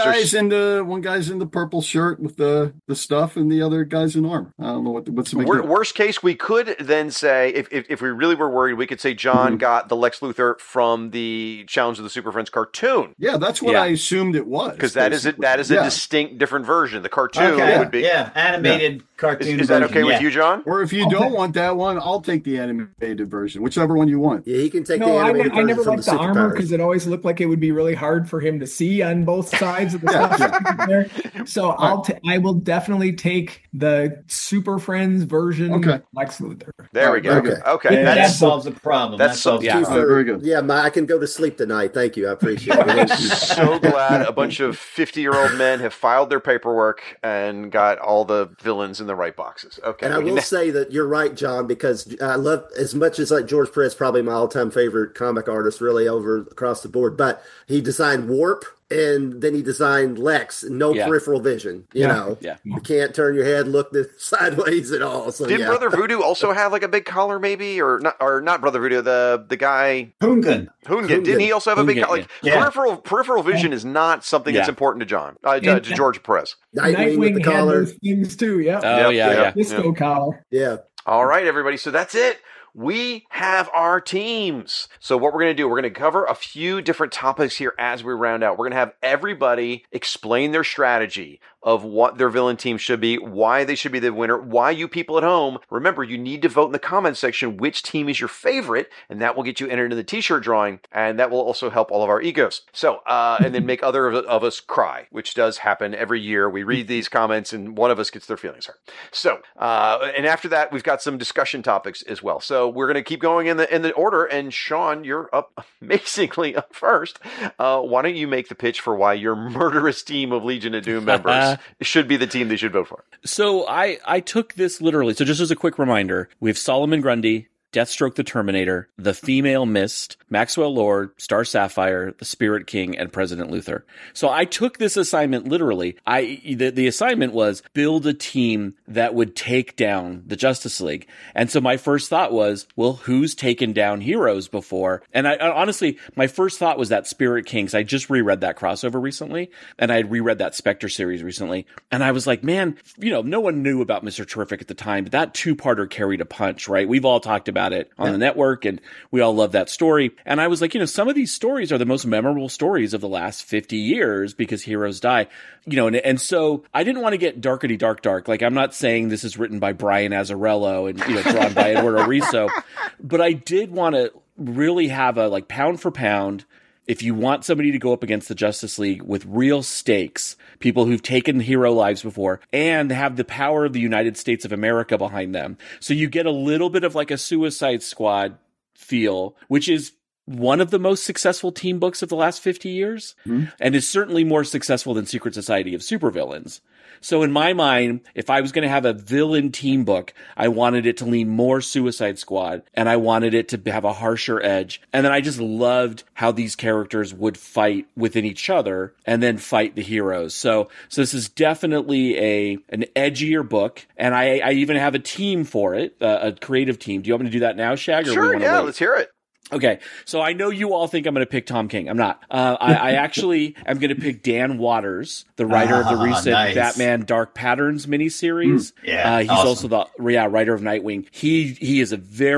One guy's in the purple shirt with the stuff, and the other guy's in armor. I don't know what's the big deal. Worst case, we could then say, if we really were worried, we could say John got the Lex Luthor from the Challenge of the Super Friends cartoon. Yeah, that's what I assumed it was. Because that is a distinct different version. The cartoon would be animated cartoon. Is that version, okay with you, John? Or if you don't want that one, I'll take the animated version, whichever one you want. Yeah, he can take the No, I animated version never from liked the armor superpowers. because it always looked like it would be really hard for him to see on both sides of the stuff there. So I will definitely take the Super Friends version Lex Luthor. There we go. Okay. That solves the problem. That solves the problem. Very good. Yeah, I can go to sleep tonight. Thank you. I appreciate it. I'm so glad a bunch of 50-year-old men have filed their paperwork and got all the villains in the right boxes. Okay. And I will say that you're right, John, because I love, as much as like George Perez, probably my all-time favorite comic artist, really across the board, but he designed Warp, and then he designed Lex, no peripheral vision. You know, you can't turn your head, look sideways at all. So, did Brother Voodoo also have like a big collar, maybe, or not Brother Voodoo? The guy Hoongan. Didn't he also have a big collar? Peripheral vision is not something that's important to John, to George Perez. Nightwing with the had collar. those things too. Yeah. Oh Disco collar. Yeah. All right, everybody. So that's it. We have our teams. So what we're going to do, we're going to cover a few different topics here as we round out. We're going to have everybody explain their strategy of what their villain team should be, why they should be the winner, why you people at home, remember, you need to vote in the comments section which team is your favorite, and that will get you entered in the t-shirt drawing, and that will also help all of our egos. So, and then make other of us cry, which does happen every year. We read these comments, and one of us gets their feelings hurt. So, and after that, we've got some discussion topics as well. So we're going to keep going in the order, and Sean, you're up amazingly up first. Why don't you make the pitch for why your murderous team of Legion of Doom members should be the team they should vote for? So I took this literally. So just as a quick reminder, we have Solomon Grundy, Deathstroke the Terminator, the Female Mist, Maxwell Lord, Star Sapphire, the Spirit King, and President Luthor. So I took this assignment literally. The assignment was build a team that would take down the Justice League. And so my first thought was, well, who's taken down heroes before? And I honestly, my first thought was that Spirit King, because I just reread that crossover recently, and I had reread that Spectre series recently. And I was like, man, no one knew about Mr. Terrific at the time, but that two-parter carried a punch, right? We've all talked about it on the network, and we all love that story. And I was like, some of these stories are the most memorable stories of the last 50 years because heroes die, and so I didn't want to get darkety dark. Like, I'm not saying this is written by Brian Azzarello and, drawn by Eduardo Riso, but I did want to really have a, pound for pound, if you want somebody to go up against the Justice League with real stakes, people who've taken hero lives before, and have the power of the United States of America behind them. So you get a little bit of like a Suicide Squad feel, which is one of the most successful team books of the last 50 years, and is certainly more successful than Secret Society of Supervillains. So in my mind, if I was going to have a villain team book, I wanted it to lean more Suicide Squad, and I wanted it to have a harsher edge. And then I just loved how these characters would fight within each other and then fight the heroes. So this is definitely an edgier book, and I even have a team for it, a creative team. Do you want me to do that now, Shag? Or Sure, yeah, let's hear it. Okay, so I know you all think I'm going to pick Tom King. I'm not. I actually am going to pick Dan Waters, the writer of the recent Batman Dark Patterns miniseries. He's awesome. Also the writer of Nightwing. He's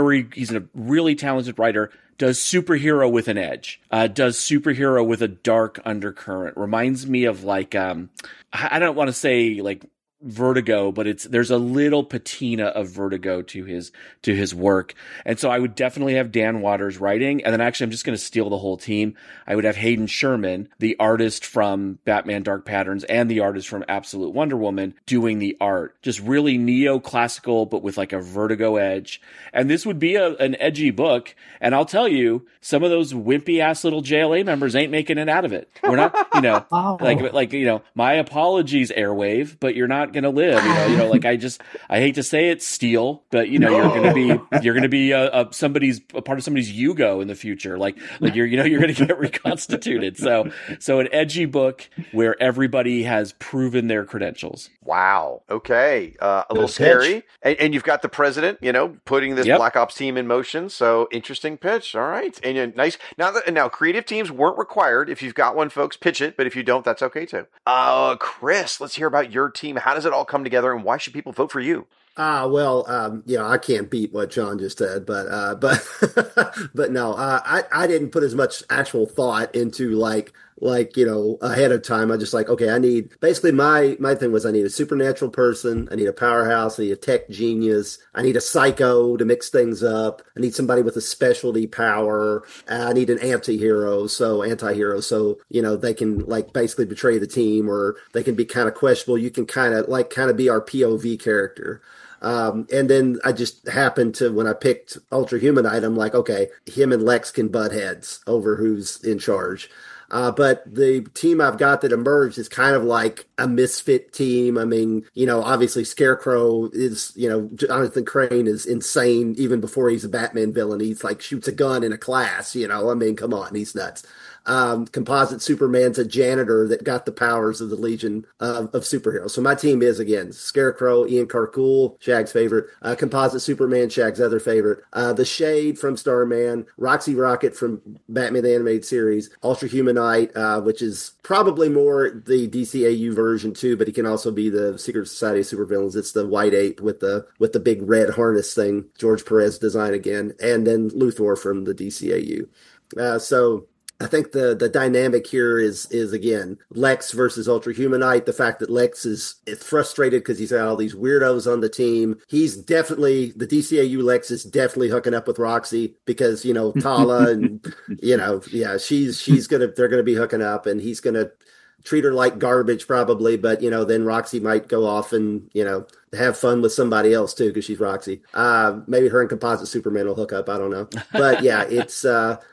a really talented writer. Does superhero with an edge. Does superhero with a dark undercurrent. Reminds me of like I don't want to say like Vertigo, but there's a little patina of Vertigo to his work. And so I would definitely have Dan Waters writing. And then actually I'm just going to steal the whole team. I would have Hayden Sherman, the artist from Batman Dark Patterns and the artist from Absolute Wonder Woman, doing the art. Just really neoclassical, but with like a Vertigo edge. And this would be an edgy book. And I'll tell you, some of those wimpy ass little JLA members ain't making it out of it. We're not, my apologies, Airwave, but you're not not going to live. Like I hate to say it, Steel, but you're going to be a part of somebody's Yugo in the future. Like you're going to get reconstituted. So an edgy book where everybody has proven their credentials. Wow. Okay. A little scary. And you've got the president, putting this Black Ops team in motion. So interesting pitch. All right. And nice. Now creative teams weren't required. If you've got one, folks, pitch it. But if you don't, that's okay too. Chris, let's hear about your team. How does it all come together and why should people vote for you? I can't beat what John just said, but no, I didn't put as much actual thought into ahead of time. I just okay, I need, basically my thing was I need a supernatural person. I need a powerhouse. I need a tech genius. I need a psycho to mix things up. I need somebody with a specialty power. I need an anti-hero. So they can basically betray the team, or they can be kind of questionable. You can kind of be our POV character. And then I just happened to, when I picked Ultra Humanite, I'm like, okay, him and Lex can butt heads over who's in charge. But the team I've got that emerged is kind of like a misfit team. I mean, obviously Scarecrow is, Jonathan Crane is insane even before he's a Batman villain. He's shoots a gun in a class, I mean, come on, he's nuts. Composite Superman's a janitor that got the powers of the Legion of Superheroes. So my team is, again, Scarecrow, Ian Karkull, Shag's favorite, Composite Superman, Shag's other favorite, the Shade from Starman, Roxy Rocket from Batman the Animated Series, Ultra Humanite, which is probably more the DCAU version too, but he can also be the Secret Society of Supervillains. It's the white ape with the big red harness thing, George Perez design again, and then Luthor from the DCAU. So I think the dynamic here is again Lex versus Ultra Humanite. The fact that Lex is frustrated because he's got all these weirdos on the team. He's definitely, the DCAU Lex is definitely hooking up with Roxy because Tala and they're gonna be hooking up, and he's gonna treat her like garbage probably, but then Roxy might go off and have fun with somebody else too because she's Roxy. Maybe her and Composite Superman will hook up. I don't know, but yeah, it's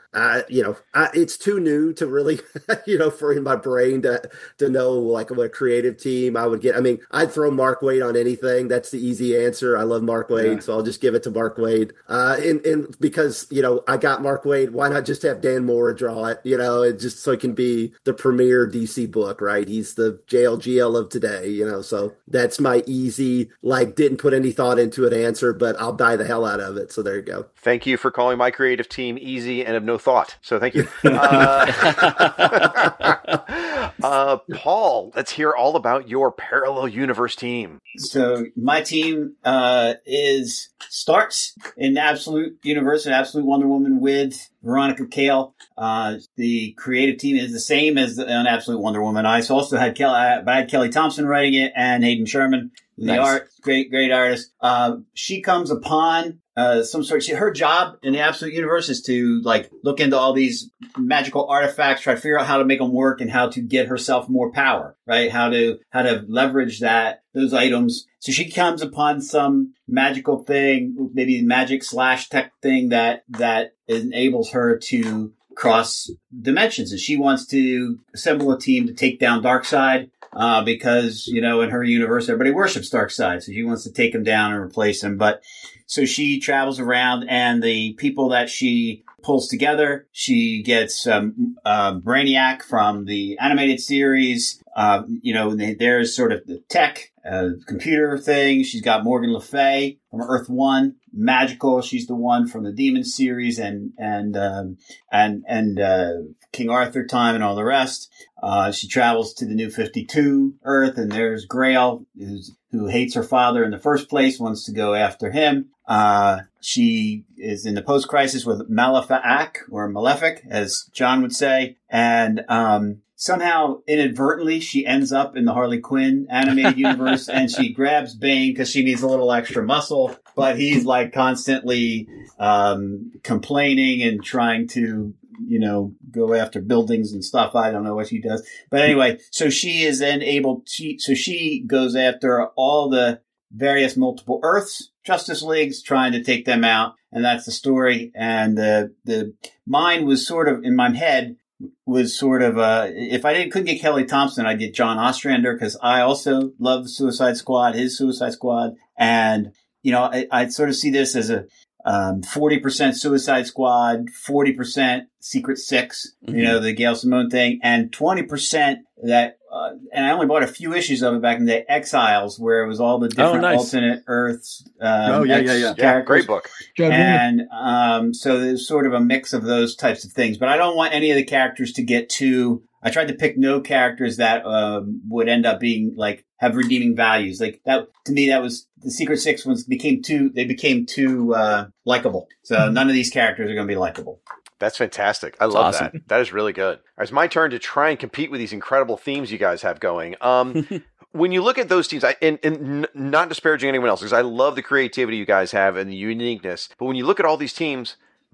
it's too new to really, for in my brain to know what a creative team I would get. I mean, I'd throw Mark Waid on anything. That's the easy answer. I love Mark Waid, so I'll just give it to Mark Waid. And because, I got Mark Waid, why not just have Dan Mora draw it, and just so it can be the premier DC book, right? He's the JLGL of today, so that's my easy, didn't put any thought into it answer, but I'll die the hell out of it. So there you go. Thank you for calling my creative team easy and of no thought. So thank you. Paul, let's hear all about your parallel universe team. So my team starts in Absolute Universe and Absolute Wonder Woman with Veronica Cale. The creative team is the same as on Absolute Wonder Woman. I also had Kelly Thompson writing it and Hayden Sherman. The art, great artist. She comes upon her job in the Absolute Universe is to look into all these magical artifacts, try to figure out how to make them work and how to get herself more power, right? How to leverage those items. So she comes upon some magical thing, maybe magic / tech thing that enables her to cross dimensions. And she wants to assemble a team to take down Darkseid. Because, in her universe, everybody worships Darkseid. So she wants to take him down and replace him. But so she travels around, and the people that she pulls together, she gets Brainiac from the animated series. There's sort of the tech, computer thing. She's got Morgan Le Fay from Earth One. Magical. She's the one from the Demon series and King Arthur time and all the rest. She travels to the New 52 Earth, and there's Grail, who hates her father in the first place, wants to go after him. She is in the post-crisis with Malefic, as John would say, and somehow, inadvertently, she ends up in the Harley Quinn animated universe, and she grabs Bane because she needs a little extra muscle, but he's constantly complaining and trying to, go after buildings and stuff. I don't know what she does. But anyway, so she is then she goes after all the various multiple Earths, Justice Leagues, trying to take them out. And that's the story. And the mine was sort of in my head was sort of if I couldn't get Kelly Thompson, I'd get John Ostrander, because I also love the Suicide Squad, his Suicide Squad. And, I sort of see this as a 40% Suicide Squad, 40% Secret Six, the Gail Simone thing, and 20% that, and I only bought a few issues of it back in the day, Exiles, where it was all the different alternate Earths. Yeah, great book. And so there's sort of a mix of those types of things. But I don't want any of the characters to get too. I tried to pick no characters that would end up being have redeeming values. Like that, to me, that was the Secret Six ones became too likable. So none of these characters are going to be likable. That's fantastic. I love that. That is really good. It's my turn to try and compete with these incredible themes you guys have going. When you look at those teams, and not disparaging anyone else, because I love the creativity you guys have and the uniqueness, but when you look at all these teams,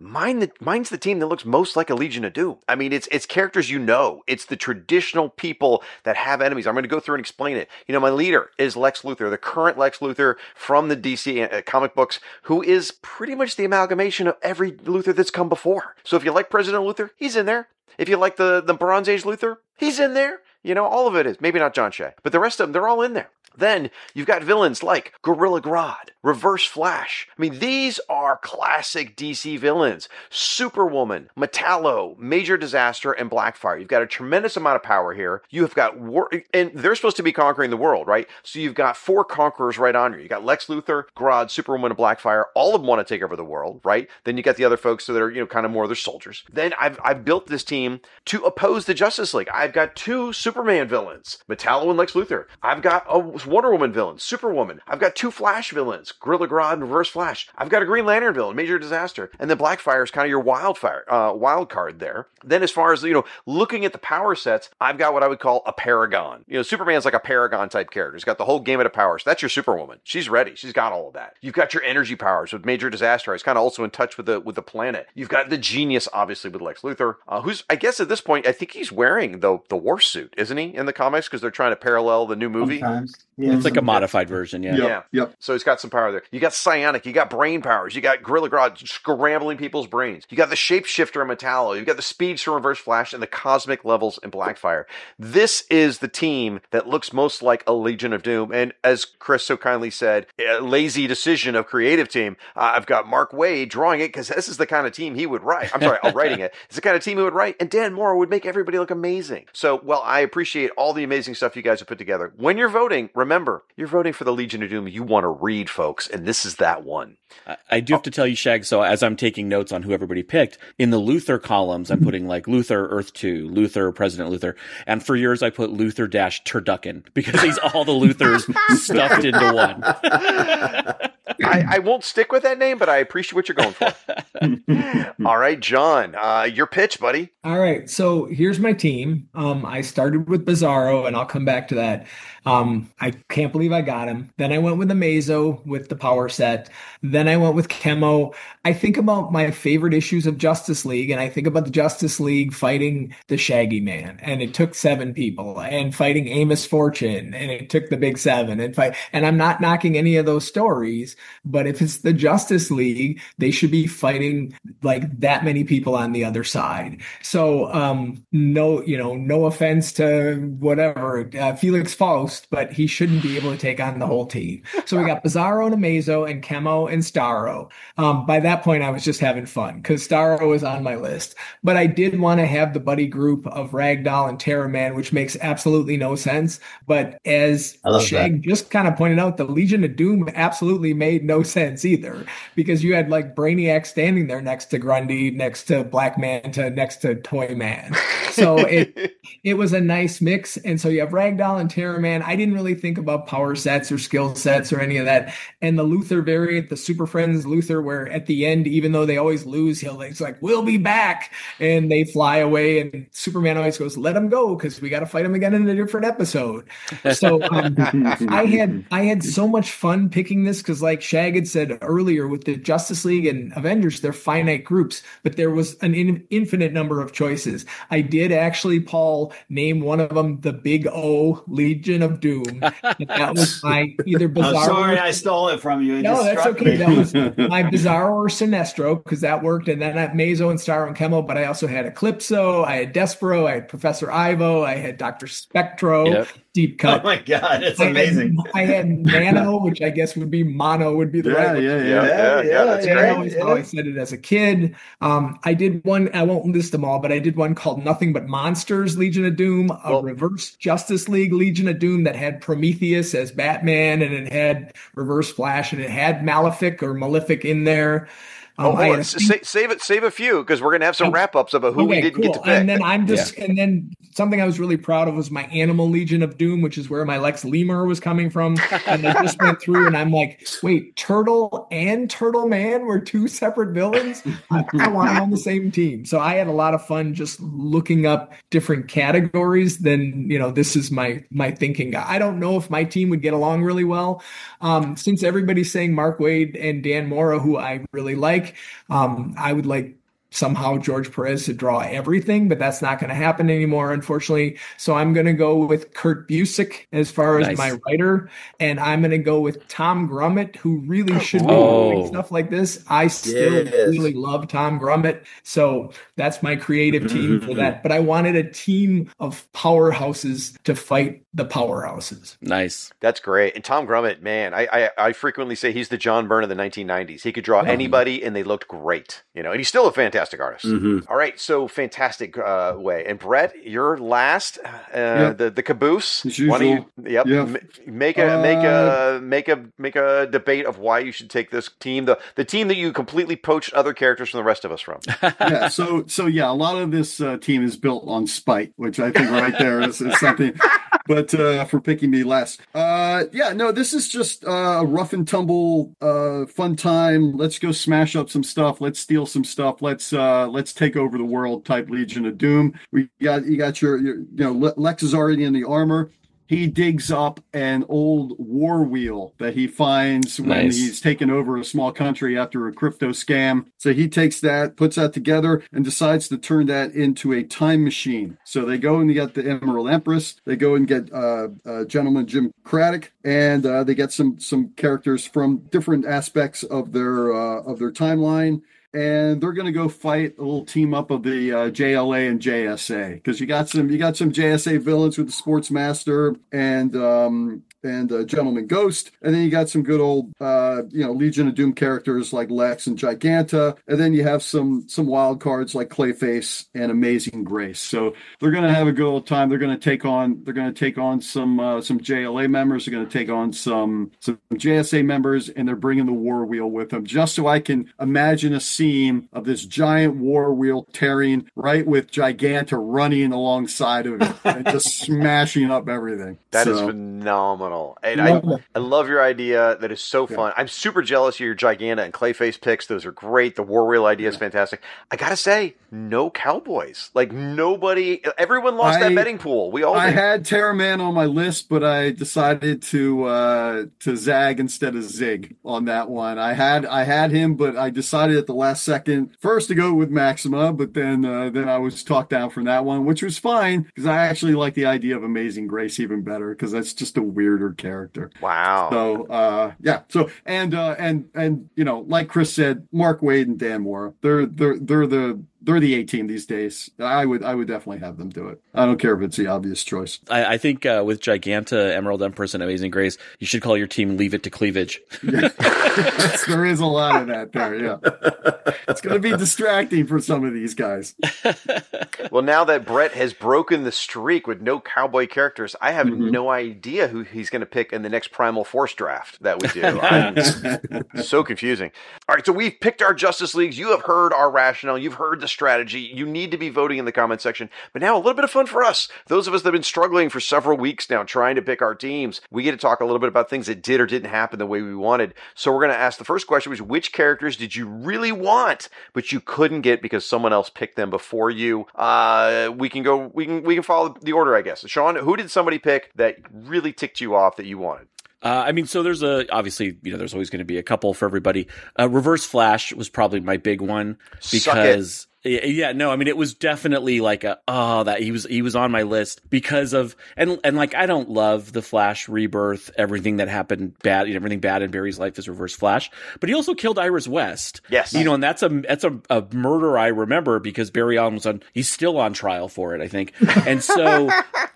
mine's the team that looks most like a Legion of Doom. I mean, it's characters it's the traditional people that have enemies. I'm going to go through and explain it. My leader is Lex Luthor, the current Lex Luthor from the DC comic books, who is pretty much the amalgamation of every Luthor that's come before. So if you like President Luthor, he's in there. If you like the Bronze Age Luthor, he's in there. All of it is. Maybe not John Shea, but the rest of them, they're all in there. Then you've got villains like Gorilla Grodd, Reverse Flash. I mean, these are classic DC villains. Superwoman, Metallo, Major Disaster, and Blackfire. You've got a tremendous amount of power here. You have got and they're supposed to be conquering the world, right? So you've got 4 conquerors right on you. You got Lex Luthor, Grodd, Superwoman, and Blackfire. All of them want to take over the world, right? Then you got the other folks that are, kind of more their soldiers. Then I've built this team to oppose the Justice League. I've got 2 Superman villains, Metallo and Lex Luthor. I've got a Wonder Woman villain, Superwoman. I've got 2 Flash villains, Gorilla Grodd and Reverse Flash. I've got a Green Lantern villain, Major Disaster. And then Blackfire is kind of your wild card there. Then as far as, looking at the power sets, I've got what I would call a paragon. Superman's like a paragon type character. He's got the whole gamut of powers. That's your Superwoman. She's ready. She's got all of that. You've got your energy powers with Major Disaster. He's kind of also in touch with the planet. You've got the genius, obviously, with Lex Luthor, who's, I guess at this point, I think he's wearing the war suit, isn't he, in the comics? Because they're trying to parallel the new movie. Sometimes. Yeah, it's like a modified version, yeah. Yep. So he's got some power there. You got psionic, you got brain powers, you got Gorilla Grodd scrambling people's brains. You got the shapeshifter in Metallo, you've got the speedster Reverse Flash, and the cosmic levels in Blackfire. This is the team that looks most like a Legion of Doom. And as Chris so kindly said, a lazy decision of creative team. I've got Mark Waid drawing it because this is the kind of team he would write. I'm sorry, writing it. It's the kind of team he would write, and Dan Moore would make everybody look amazing. So, I appreciate all the amazing stuff you guys have put together. When you're voting, remember, you're voting for the Legion of Doom you want to read, folks, and this is that one. I do have to tell you, Shag, so as I'm taking notes on who everybody picked, in the Luthor columns, I'm putting like Luthor Earth 2, Luthor President Luthor, and for yours I put Luthor-Turducken, because he's all the Luthors stuffed into one. I won't stick with that name, but I appreciate what you're going for. All right, John, your pitch, buddy. All right, so here's my team. I started with Bizarro, and I'll come back to that. I can't believe I got him. Then I went with Amazo with the power set. Then I went with Chemo. I think about my favorite issues of Justice League, and I think about the Justice League fighting the Shaggy Man, and it took 7 people, and fighting Amos Fortune, and it took the Big 7, and I'm not knocking any of those stories, but if it's the Justice League, they should be fighting like that many people on the other side. So, no offense to whatever, Felix Faust, but he shouldn't be able to take on the whole team. So we got Bizarro and Amazo and Chemo and Starro. By that point, I was just having fun because Starro was on my list. But I did want to have the buddy group of Ragdoll and Terror Man, which makes absolutely no sense. But as Shag just kind of pointed out, the Legion of Doom absolutely made no sense either, because you had like Brainiac standing there next to Grundy, next to Black Manta, next to Toy Man. So it was a nice mix. And so you have Ragdoll and Terror Man. I didn't really think about power sets or skill sets or any of that. And the Luthor variant, the Super Friends Luthor, where at the end, even though they always lose, it's like, we'll be back. And they fly away. And Superman always goes, let them go, because we got to fight them again in a different episode. So I had so much fun picking this, because like Shag had said earlier, with the Justice League and Avengers They're finite groups, but there was an infinite number of choices. I did actually, Paul, name one of them the Big O, Legion of Doom. And that was my either Bizarro. I'm sorry I stole it from you. No, that's okay. Me. That was my Bizarro or Sinestro, because that worked. And then I had Mazo and Starro and Chemo, but I also had Eclipso, I had Despero, I had Professor Ivo, I had Dr. Spectro. Yep. Deep cut. Oh my God, it's amazing. I had Nano, which I guess would be Mono, would be the right one. That's great. That's how I said it as a kid. I did one, I won't list them all, but I did one called Nothing But Monsters, Legion of Doom, a reverse Justice League Legion of Doom that had Prometheus as Batman, and it had Reverse Flash, and it had Malefic in there. Save a few, because we're gonna have some wrap ups about who we didn't get to pick. And then and then something I was really proud of was my Animal Legion of Doom, which is where my Lex Lemur was coming from. And I just went through, and I'm like, wait, Turtle and Turtle Man were two separate villains? I want them on the same team. So I had a lot of fun just looking up different categories. Then this is my thinking. I don't know if my team would get along really well, since everybody's saying Mark Waid and Dan Mora, who I really like. I would like somehow George Perez to draw everything, but that's not going to happen anymore, unfortunately. So I'm going to go with Kurt Busiek as far as my writer, and I'm going to go with Tom Grummett, who really should be doing stuff like this. I still really love Tom Grummett, so that's my creative team for that. But I wanted a team of powerhouses to fight the powerhouses. Nice. That's great. And Tom Grummett, man, I frequently say he's the John Byrne of the 1990s. He could draw anybody, and they looked great. And he's still a fantastic artist. All right, so fantastic way. And Brett, you're last. The caboose. Why don't you make a debate of why you should take this team, the team that you completely poached other characters from the rest of us from. So a lot of this team is built on spite, which I think right there is something. But for picking me last, this is just a rough and tumble, fun time. Let's go smash up some stuff. Let's steal some stuff. Let's take over the world type Legion of Doom. You got your Lex is already in the armor. He digs up an old war wheel that he finds when he's taken over a small country after a crypto scam. So he takes that, puts that together, and decides to turn that into a time machine. So they go and they get the Emerald Empress. They go and get Gentleman Jim Craddock, and they get some characters from different aspects of their timeline. And they're going to go fight a little team up of the JLA and JSA, because you got some JSA villains with the Sportsmaster and Gentleman Ghost, and then you got some good old Legion of Doom characters like Lex and Giganta, and then you have some wild cards like Clayface and Amazing Grace. So they're going to have a good old time. They're going to take on some JLA members. They're going to take on some JSA members, and they're bringing the war wheel with them, just so I can imagine a scene of this giant war wheel tearing right with Giganta running alongside of it and just smashing up everything. That is phenomenal. And I love your idea. That is so fun. I'm super jealous of your Giganta and Clayface picks. Those are great. The war wheel idea is fantastic. I gotta say, no cowboys. Like nobody. Everyone lost that betting pool. We all did. I had Terraman on my list, but I decided to zag instead of zig on that one. I had him, but I decided at the last second first to go with Maxima, but then I was talked down from that one, which was fine because I actually like the idea of Amazing Grace even better, because that's just a weirder character. Wow. So and like Chris said, Mark Waid and Dan Mora, they're the A-team these days. I would definitely have them do it. I don't care if it's the obvious choice. I think with Giganta, Emerald Empress, and Amazing Grace, you should call your team Leave It to Cleavage. Yeah. There is a lot of that there, yeah. It's going to be distracting for some of these guys. Well, now that Brett has broken the streak with no cowboy characters, I have no idea who he's going to pick in the next Primal Force draft that we do. I'm so confusing. All right, so we've picked our Justice Leagues. You have heard our rationale. You've heard the strategy. You need to be voting in the comment section. But now a little bit of fun for us. Those of us that have been struggling for several weeks now trying to pick our teams, we get to talk a little bit about things that did or didn't happen the way we wanted. So we're going to ask the first question, which characters did you really want, but you couldn't get because someone else picked them before you? We can follow the order, I guess. Sean, who did somebody pick that really ticked you off that you wanted? I mean, so there's obviously, there's always going to be a couple for everybody. Reverse Flash was probably my big one because. Yeah, no, I mean, it was definitely like that he was on my list because of, and like, I don't love the Flash rebirth, everything that happened bad, everything bad in Barry's life is Reverse Flash, but he also killed Iris West. Yes. And that's a murder I remember because Barry Allen he's still on trial for it, I think. And so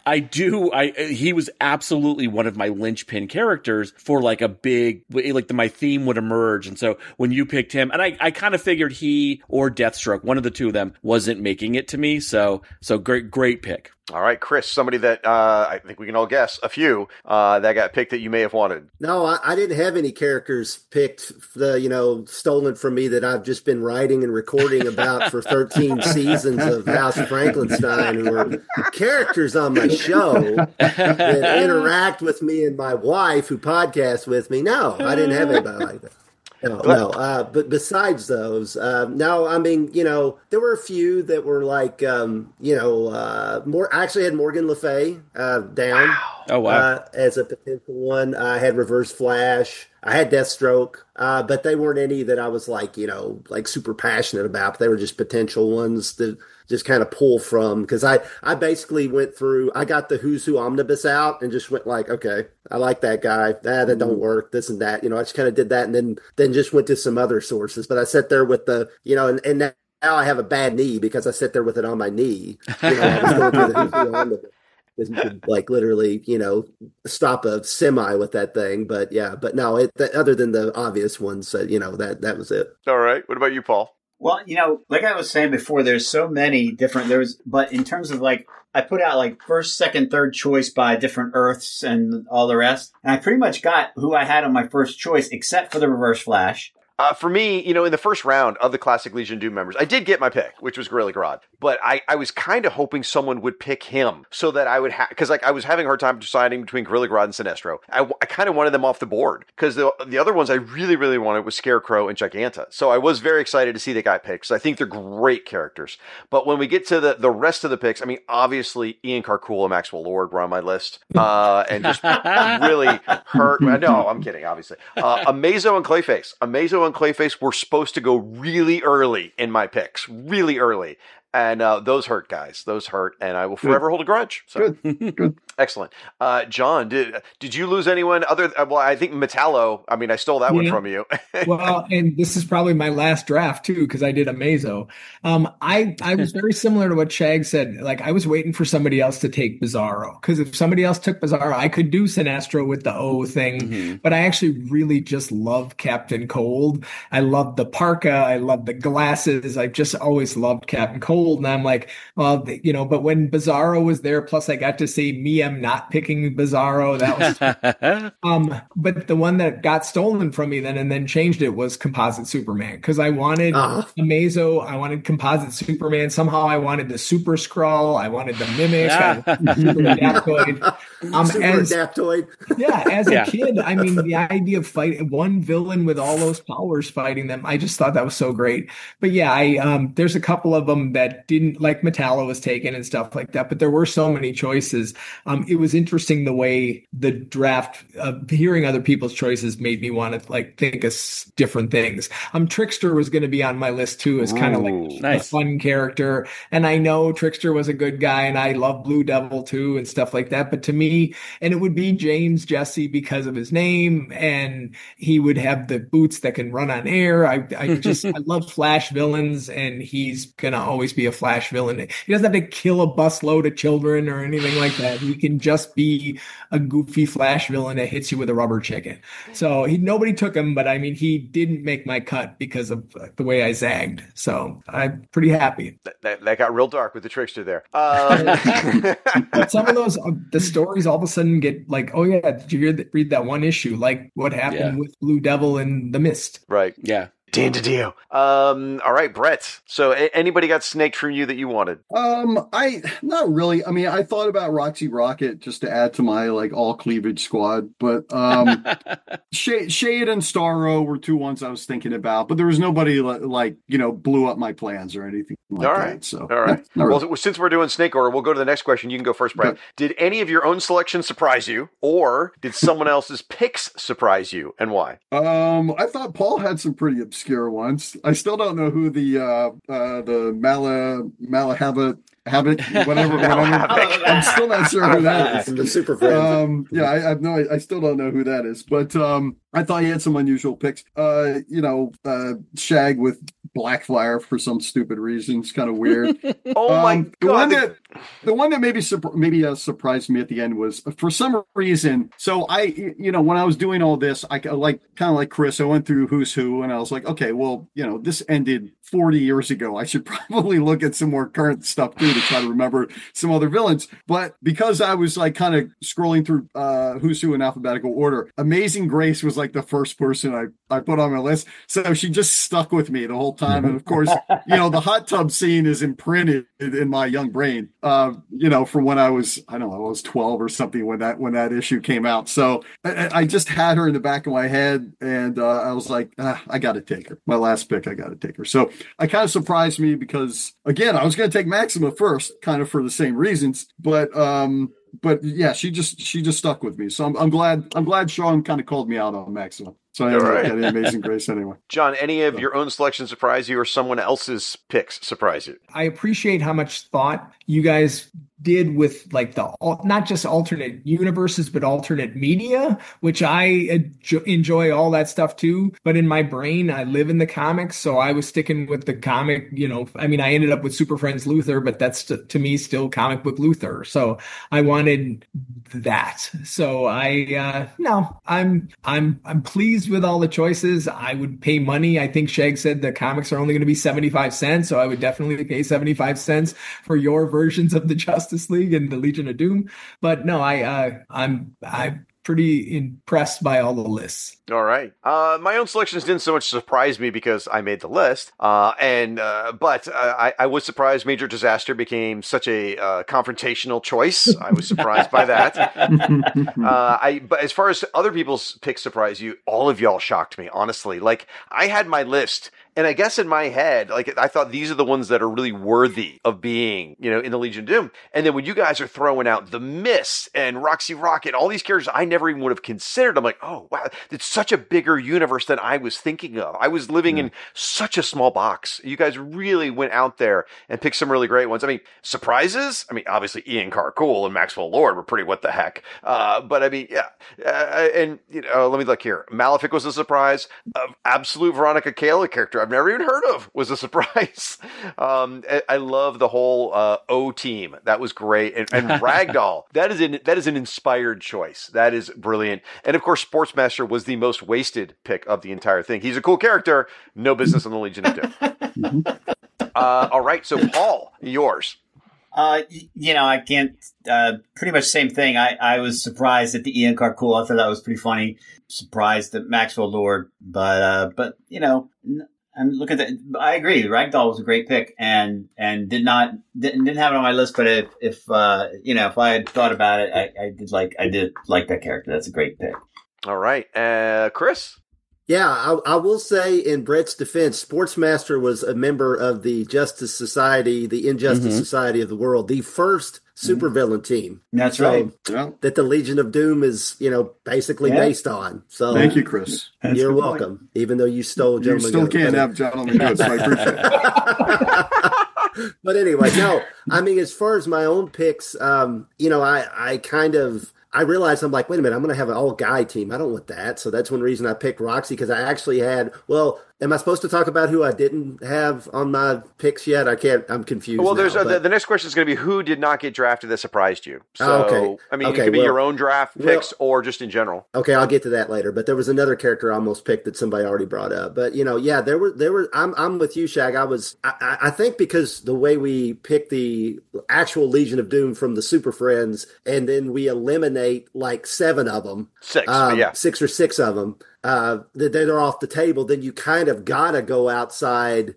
he was absolutely one of my linchpin characters for like a big, like my theme would emerge. And so when you picked him, and I kind of figured he or Deathstroke, one of the two of them wasn't making it to me. So great pick. All right, Chris, somebody that I think we can all guess, a few that got picked that you may have wanted. No, I didn't have any characters picked, stolen from me that I've just been writing and recording about for 13 seasons of House of Frankenstein, who are characters on my show that interact with me and my wife who podcast with me. No, I didn't have anybody like that. No. But besides those, no, I mean, there were a few that were like, more. I actually had Morgan Le Fay down. Wow. Oh, wow. As a potential one. I had Reverse Flash. I had Deathstroke, but they weren't any that I was like, like super passionate about. They were just potential ones that just kind of pull from, because I basically went through, I got the Who's Who Omnibus out and just went like, okay, I like that guy. That don't work, this and that. I just kind of did that and then just went to some other sources. But I sat there with the, and now I have a bad knee because I sit there with it on my knee. I was going through the Who's Who Omnibus. You could like literally, stop a semi with that thing. But yeah, but no, other than the obvious ones, that was it. All right. What about you, Paul? Well, like I was saying before, there's so many different, but in terms of like, I put out like first, second, third choice by different Earths and all the rest. And I pretty much got who I had on my first choice, except for the Reverse Flash. For me, in the first round of the classic Legion of Doom members, I did get my pick, which was Gorilla Grodd. But I was kind of hoping someone would pick him so that I would have, because like I was having a hard time deciding between Gorilla Grodd and Sinestro. I kind of wanted them off the board because the other ones I really, really wanted was Scarecrow and Giganta. So I was very excited to see they got picked because I think they're great characters. But when we get to the rest of the picks, I mean, obviously Ian Karkull and Maxwell Lord were on my list and just really hurt. No, I'm kidding, obviously. Amazo and Clayface were supposed to go really early in my picks, really early. And those hurt, guys. Those hurt, and I will forever hold a grudge. So. Good. Excellent. John, did you lose anyone other? Well, I think Metallo. I mean, I stole that one from you. Well, and this is probably my last draft too, because I did Amazo. I was very similar to what Shag said. Like I was waiting for somebody else to take Bizarro, because if somebody else took Bizarro, I could do Sinestro with the O thing. Mm-hmm. But I actually really just love Captain Cold. I love the parka. I love the glasses. I've just always loved Captain Cold. And I'm like, well, but when Bizarro was there, plus I got to say me, I'm not picking Bizarro. That was, but the one that got stolen from me and then changed it was Composite Superman. Because I wanted Amazo, I wanted Composite Superman. Somehow I wanted the Super Skrull. I wanted the Mimic. Super Adaptoid. Adaptoid. Yeah, as a kid, I mean, the idea of fighting one villain with all those powers fighting them, I just thought that was so great. But yeah, there's a couple of them that didn't, like Metallo was taken and stuff like that, but there were so many choices. It was interesting the way the draft, hearing other people's choices made me want to like think of different things. Trickster was going to be on my list too, as kind of like a fun character. And I know Trickster was a good guy and I love Blue Devil too and stuff like that. But to me, and it would be James Jesse because of his name, and he would have the boots that can run on air. I love Flash villains, and he's going to always be a Flash villain. He doesn't have to kill a busload of children or anything like that. He can just be a goofy Flash villain that hits you with a rubber chicken. So nobody took him, but I mean, he didn't make my cut because of the way I zagged. So I'm pretty happy. That got real dark with the Trickster there. But some of those, the stories all of a sudden get like, oh yeah, did you read that one issue? Like what happened with Blue Devil and the Mist. Right. Yeah. Deal. All right, Brett. So anybody got snaked from you that you wanted? I not really. I mean, I thought about Roxy Rocket just to add to my like all cleavage squad, but Shade and Starro were two ones I was thinking about, but there was nobody like blew up my plans or anything like All right. that. So, all right. yeah, Well, since we're doing snake order, we'll go to the next question. You can go first, Brad. Okay. Did any of your own selections surprise you, or did someone else's picks surprise you, and why? I thought Paul had some pretty obscure ones. I still don't know who the Malahabit whatever. I'm still not sure who that is. The Super Friends. I still don't know who that is. But I thought he had some unusual picks. Shag with Blackfire for some stupid reason. It's kind of weird. Oh my God. The one that maybe surprised me at the end was, for some reason. So when I was doing all this, I kind of like Chris, I went through who's who, and I was like, okay, well, this ended 40 years ago. I should probably look at some more current stuff too to try to remember some other villains. But because I was like kind of scrolling through who's who in alphabetical order, Amazing Grace was like the first person I put on my list. So she just stuck with me the whole time. And of course, the hot tub scene is imprinted in my young brain, from when I was 12 or something when that issue came out. So I just had her in the back of my head, and I was like, I got to take her. My last pick, I got to take her. So I kind of surprised me because, again, I was going to take Maxima first, kind of for the same reasons, but yeah, she just stuck with me. So I'm glad Sean kind of called me out on Maxima. So I ended up getting Amazing Grace anyway. John, any of your own selections surprise you, or someone else's picks surprise you? I appreciate how much thought you guys did with like not just alternate universes, but alternate media, which I enjoy all that stuff too. But in my brain, I live in the comics. So I was sticking with the comic, I ended up with Super Friends Luthor, but that's to me still comic book Luthor. So I wanted that. So I'm pleased with all the choices. I would pay money. I think Shag said the comics are only going to be 75 cents. So I would definitely pay 75 cents for your versions of the Justice League and the Legion of Doom. But no, I'm pretty impressed by all the lists. All right. My own selections didn't so much surprise me because I made the list. But I was surprised Major Disaster became such a confrontational choice. I was surprised by that. But as far as other people's picks surprise you, all of y'all shocked me, honestly. Like, I had my list, and I guess in my head, like, I thought these are the ones that are really worthy of being, in the Legion of Doom. And then when you guys are throwing out the Mist and Roxy Rocket, all these characters I never even would have considered, I'm like, oh, wow, it's such a bigger universe than I was thinking of. I was living in such a small box. You guys really went out there and picked some really great ones. I mean, surprises? I mean, obviously Ian Carr-Cool and Maxwell Lord were pretty what the heck. But I mean, yeah. Let me look here. Malefic was a surprise. Absolute Veronica Cale character I've never even heard of was a surprise. I love the whole O team. That was great. And Ragdoll, that is an inspired choice. That is brilliant. And of course, Sportsmaster was the most wasted pick of the entire thing. He's a cool character. No business in the Legion of Doom. All right. So Paul, yours. I can't, pretty much same thing. I was surprised at the Ian Carr-Cool. I thought that was pretty funny. Surprised at Maxwell Lord, but and look at that. I agree. Ragdoll was a great pick, and didn't have it on my list. But if I had thought about it, I did like that character. That's a great pick. All right, Chris. Yeah, I will say in Brett's defense, Sportsmaster was a member of the Justice Society, the Injustice Society of the World, the first supervillain team. That's right. That the Legion of Doom is, basically based on. So thank you, Chris. You're welcome. Even though you stole Gentleman You still can't have Gentleman Goat, so I appreciate it. But anyway, no, I mean, as far as my own picks, I realized, I'm like, wait a minute, I'm going to have an all-guy team. I don't want that. So that's one reason I picked Roxy, because I actually had, am I supposed to talk about who I didn't have on my picks yet? I'm confused. Well, there's the next question is going to be who did not get drafted that surprised you. So, okay. I mean, it could be your own draft picks or just in general. Okay, I'll get to that later. But there was another character I almost picked that somebody already brought up. But, there were, I'm with you, Shag. I think because the way we picked the actual Legion of Doom from the Super Friends, and then we eliminate like 7 of them. 6 or 6 of them. they're off the table, then you kind of gotta go outside,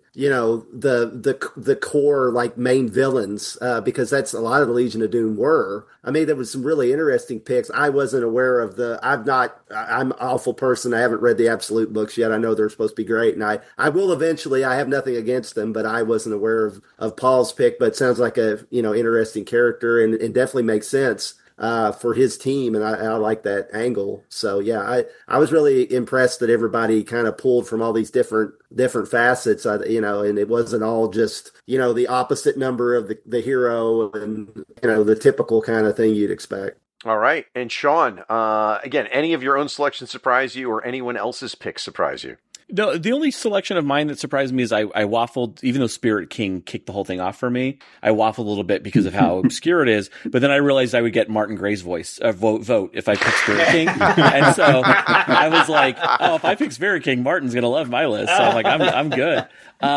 the core like main villains, because that's a lot of the Legion of Doom were. I mean, there was some really interesting picks. I wasn't aware of I'm an awful person. I haven't read the Absolute books yet. I know they're supposed to be great, and I will eventually. I have nothing against them, but I wasn't aware of Paul's pick. But it sounds like a interesting character, and definitely makes sense for his team, and I like that angle. So yeah, I was really impressed that everybody kind of pulled from all these different facets, and it wasn't all just the opposite number of the hero and the typical kind of thing you'd expect. All right, and Sean, again, any of your own selections surprise you, or anyone else's picks surprise you? No, the only selection of mine that surprised me is I waffled, even though Spirit King kicked the whole thing off for me. I waffled a little bit because of how obscure it is, but then I realized I would get Martin Gray's vote if I picked Spirit King. And so I was like, oh, if I pick Spirit King, Martin's going to love my list. So I'm like, I'm good.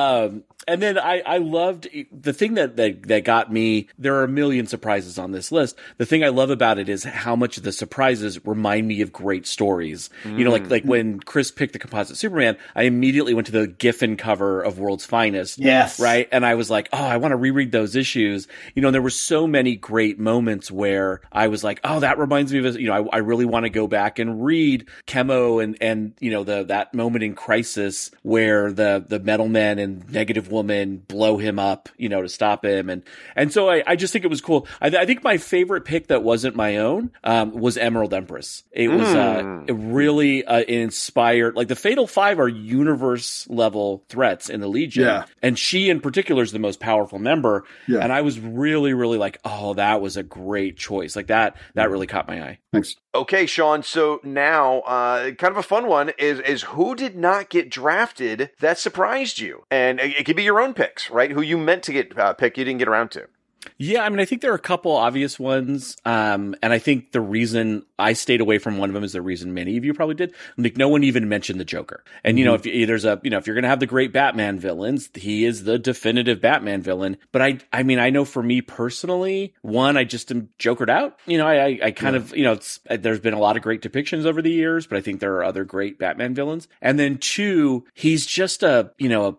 And then I loved the thing that got me. There are a million surprises on this list. The thing I love about it is how much the surprises remind me of great stories. Like when Chris picked the composite Superman, I immediately went to the Giffen cover of World's Finest. Yes. Right. And I was like, oh, I want to reread those issues. There were so many great moments where I was like, oh, that reminds me of, I really want to go back and read Chemo and that moment in Crisis where the Metal Men and Negative Woman blow him up, to stop him. And so I just think it was cool. I think my favorite pick that wasn't my own, was Emerald Empress. It was, really, inspired, like the Fatal Five are universe level threats in the Legion. Yeah. And she in particular is the most powerful member. Yeah. And I was really, really like, oh, that was a great choice. Like that really caught my eye. Thanks. Okay, Sean. So now, kind of a fun one is who did not get drafted that surprised you? And it could be your own picks, right? Who you meant to get picked, you didn't get around to. Yeah, I mean, I think there are a couple obvious ones, and I think the reason I stayed away from one of them is the reason many of you probably did. Like, no one even mentioned the Joker. And, if there's if you're going to have the great Batman villains, he is the definitive Batman villain. But I mean, I know for me personally, one, I just am Jokered out. I kind of, there's been a lot of great depictions over the years, but I think there are other great Batman villains. And then two, he's just a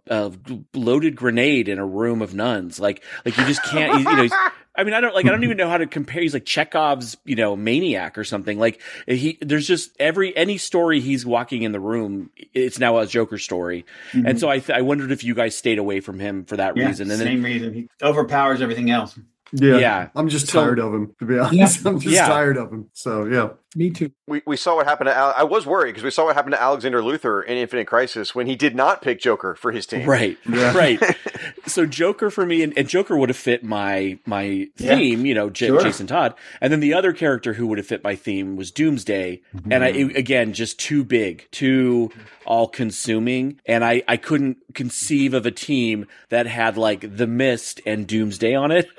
loaded grenade in a room of nuns. Like you just can't, I don't even know how to compare. He's like Chekhov's, maniac or something. Like there's just any story he's walking in the room, it's now a Joker story. Mm-hmm. And so I wondered if you guys stayed away from him for that reason. And same reason. He overpowers everything else. Yeah. I'm just tired of him, to be honest. I'm just tired of him. So, yeah. Me too. We saw what happened to I was worried because we saw what happened to Alexander Luthor in Infinite Crisis when he did not pick Joker for his team. Right. Yeah. Right. So Joker for me, and Joker would have fit my theme, Jason Todd. And then the other character who would have fit my theme was Doomsday. Mm-hmm. And again, just too big, too all-consuming. And I couldn't conceive of a team that had like The Mist and Doomsday on it.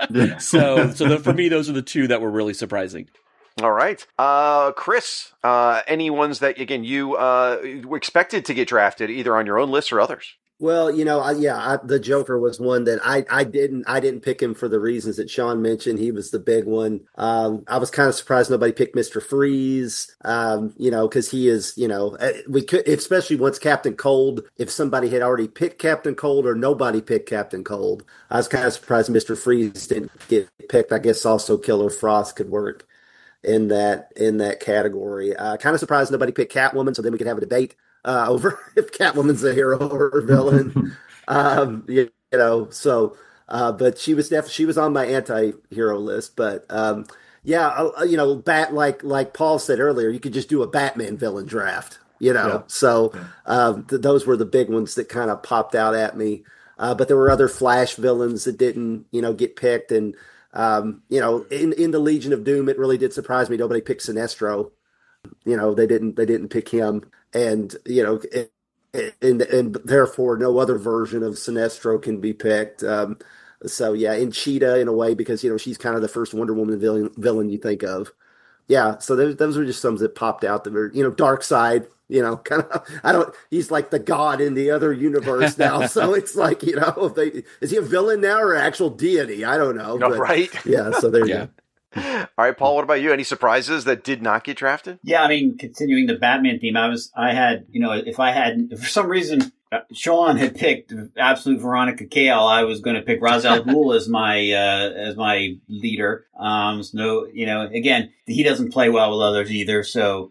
So for me, those are the two that were really surprising. All right. Chris, any ones that, again, you expected to get drafted either on your own list or others? Well, the Joker was one that I didn't pick him for the reasons that Sean mentioned. He was the big one. I was kind of surprised nobody picked Mr. Freeze, because he is, we could, especially once Captain Cold, if somebody had already picked Captain Cold or nobody picked Captain Cold, I was kind of surprised Mr. Freeze didn't get picked. I guess also Killer Frost could work in that category. Kind of surprised nobody picked Catwoman, so then we could have a debate over if Catwoman's a hero or a villain. But she was on my anti-hero list. But like Paul said earlier, you could just do a Batman villain draft. So those were the big ones that kind of popped out at me. But there were other Flash villains that didn't get picked, and in the Legion of Doom, it really did surprise me. Nobody picked Sinestro. They didn't pick him, and and therefore no other version of Sinestro can be picked. In Cheetah in a way, because she's kind of the first Wonder Woman villain you think of. Yeah, so those were just some that popped out that were Darkseid. He's like the god in the other universe now. So it's like, is he a villain now or an actual deity? I don't know. Right. Yeah. So there you go. All right, Paul, what about you? Any surprises that did not get drafted? Yeah, I mean, continuing the Batman theme, I had, if for some reason Sean had picked absolute Veronica Cale, I was going to pick Ra's al Ghul as my leader. Again, he doesn't play well with others either. So,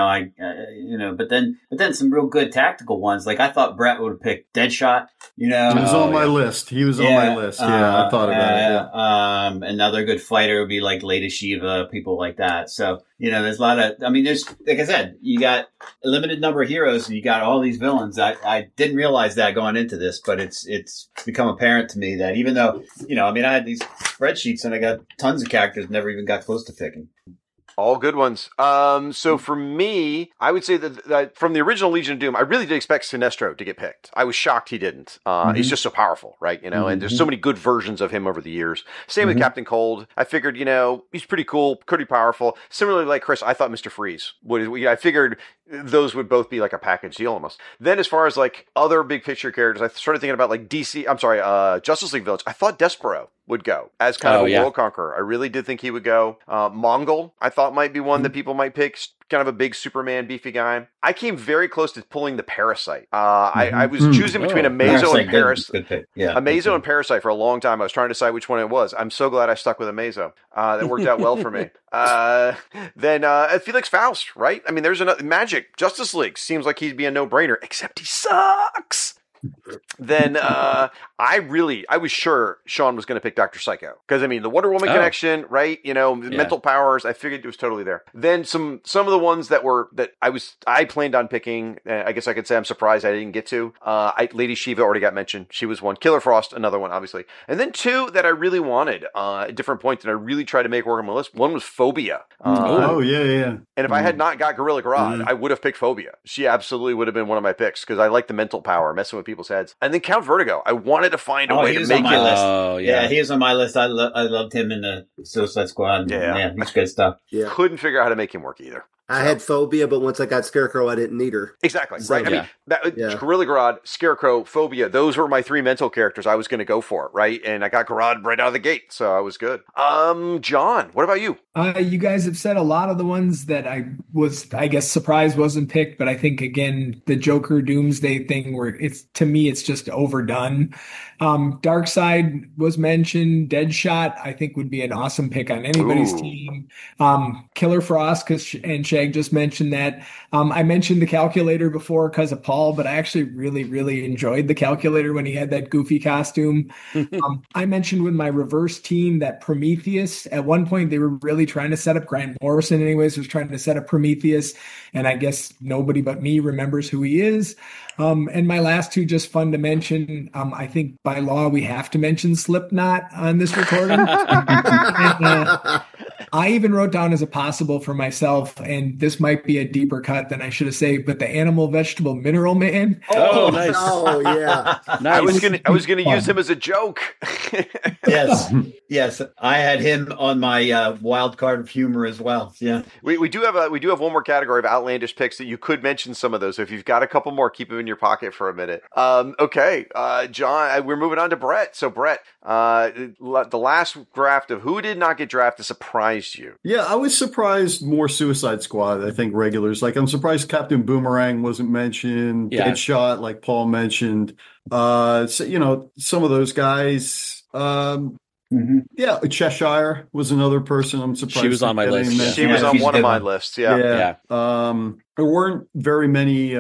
but then some real good tactical ones. Like I thought Brett would have picked Deadshot, He was on my list. He was on my list. Yeah, I thought about it. Yeah. Another good fighter would be like Lady Shiva, people like that. So, there's a lot of, there's, like I said, you got a limited number of heroes and you got all these villains. I didn't realize that going into this, but it's become apparent to me that even though, I had these spreadsheets and I got tons of characters, never even got close to picking. All good ones. So for me, I would say that from the original Legion of Doom, I really did expect Sinestro to get picked. I was shocked he didn't. He's just so powerful, right? And there's so many good versions of him over the years. Same with Captain Cold. I figured, he's pretty cool, pretty powerful. Similarly, like Chris, I thought Mr. Freeze would. I figured those would both be like a package deal almost. Then as far as like other big picture characters, I started thinking about like Justice League villains. I thought Despero would go as kind of a world conqueror. I really did think he would go. Mongol, I thought might be one that people might pick. Kind of a big Superman, beefy guy. I came very close to pulling the Parasite. I was choosing between Amazo and Parasite. Amazo and Parasite for a long time. I was trying to decide which one it was. I'm so glad I stuck with Amazo. That worked out well for me. Then Felix Faust, right? I mean, there's another Magic Justice League. Seems like he'd be a no-brainer, except he sucks. Then I was sure Sean was going to pick Dr. Psycho because the Wonder Woman connection, right? Mental powers. I figured it was totally there. Then some of the ones that I planned on picking. I guess I could say I'm surprised I didn't get to. Lady Shiva already got mentioned. She was one. Killer Frost, another one, obviously. And then two that I really wanted at different points, and I really tried to make work on my list. One was Phobia. Yeah. And if I had not got Gorilla Grodd, I would have picked Phobia. She absolutely would have been one of my picks because I like the mental power, messing with people's heads. And then Count Vertigo. I wanted to find a way to make him. Oh, yeah, he was on my list. I loved him in the Suicide Squad. Yeah, he's good stuff. Yeah. Couldn't figure out how to make him work either. I had Phobia, but once I got Scarecrow, I didn't need her. Exactly. Right. Gorilla Grodd, Scarecrow, Phobia, those were my three mental characters I was going to go for, right? And I got Grodd right out of the gate, so I was good. John, what about you? You guys have said a lot of the ones that I guess, surprised wasn't picked, but I think, again, the Joker Doomsday thing where it's just overdone. Darkseid was mentioned. Deadshot, I think, would be an awesome pick on anybody's team. Killer Frost, and Shag just mentioned that. I mentioned the Calculator before because of Paul, but I actually really, really enjoyed the Calculator when he had that goofy costume. I mentioned with my reverse team that Prometheus, at one point they were really trying to set up, Grant Morrison anyways was trying to set up Prometheus, and I guess nobody but me remembers who he is. And my last two, just fun to mention. I think by law we have to mention Slipknot on this recording. I even wrote down as a possible for myself, and this might be a deeper cut than I should have said, but the Animal Vegetable Mineral Man. Oh, nice. Oh, yeah. Nice. I was gonna use him as a joke. Yes. I had him on my wild card of humor as well. Yeah. We do have one more category of outlandish picks that you could mention some of those. So if you've got a couple more, keep them in your pocket for a minute. Okay. John, we're moving on to Brett. So Brett, the last draft of who did not get drafted surprised you? Yeah, I was surprised more Suicide Squad, I think regulars. Like I'm surprised Captain Boomerang wasn't mentioned. Deadshot, like Paul mentioned. So, some of those guys. Yeah, Cheshire was another person. I'm surprised she was on my list. She was on one of my lists. Yeah. There weren't very many,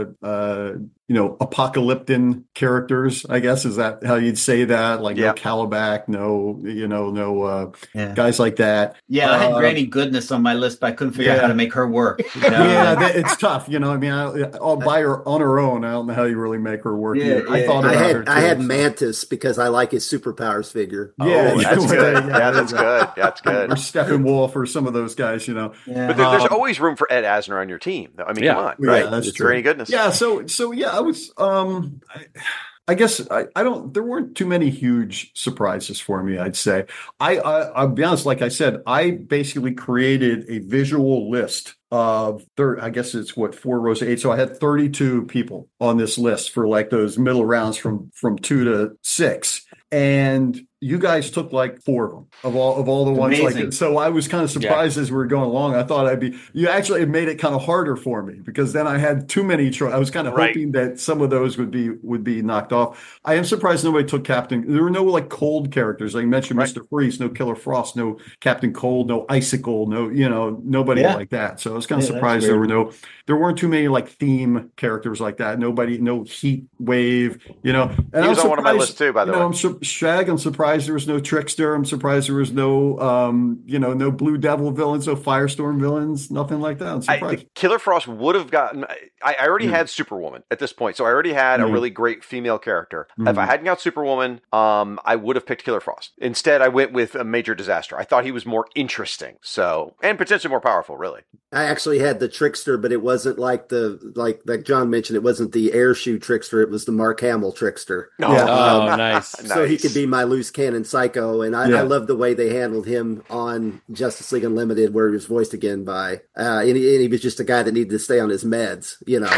apocalyptic characters, I guess. Is that how you'd say that? Like no Calabac, no guys like that. Yeah, I had Granny Goodness on my list, but I couldn't figure out how to make her work. It's tough. By her on her own, I don't know how you really make her work. I thought about her too. I had Mantis because I like his superpowers figure. That's good. That's good. That's good. Or Steppenwolf or some of those guys, But there's always room for Ed Asner on your team. I mean, come on, right? Yeah, that's it's true. Granny Goodness. Yeah. So I was. I guess I don't. There weren't too many huge surprises for me. I'd say. I'll be honest. Like I said, I basically created a visual list of I guess it's 4 rows of 8. So I had 32 people on this list for like those middle rounds from 2 to 6. And you guys took like 4 of them of all the ones. Amazing. Like, so I was kind of surprised as we were going along. I thought you actually had made it kind of harder for me because then I had too many. I was kind of hoping that some of those would be knocked off. I am surprised nobody took Captain. There were no like cold characters. Like you mentioned, Mr. Freeze, no Killer Frost, no Captain Cold, no Icicle, no, nobody like that. So I was kind of surprised there weren't too many like theme characters like that. Nobody, no Heat Wave, And he was on one of my lists too, by the way. Shag, I'm surprised there was no Trickster. I'm surprised there was no, no Blue Devil villains, no Firestorm villains, nothing like that. I'm surprised. Killer Frost would have gotten. I already had Superwoman at this point, so I already had a really great female character. If I hadn't got Superwoman, I would have picked Killer Frost. Instead, I went with a Major Disaster. I thought he was more interesting, and potentially more powerful. Really, I actually had the Trickster, but it wasn't like John mentioned. It wasn't the Airshoe Trickster. It was the Mark Hamill Trickster. Oh, nice. So he could be my loose cannon Psycho, and I love the way they handled him on Justice League Unlimited, where he was voiced again by, and he was just a guy that needed to stay on his meds.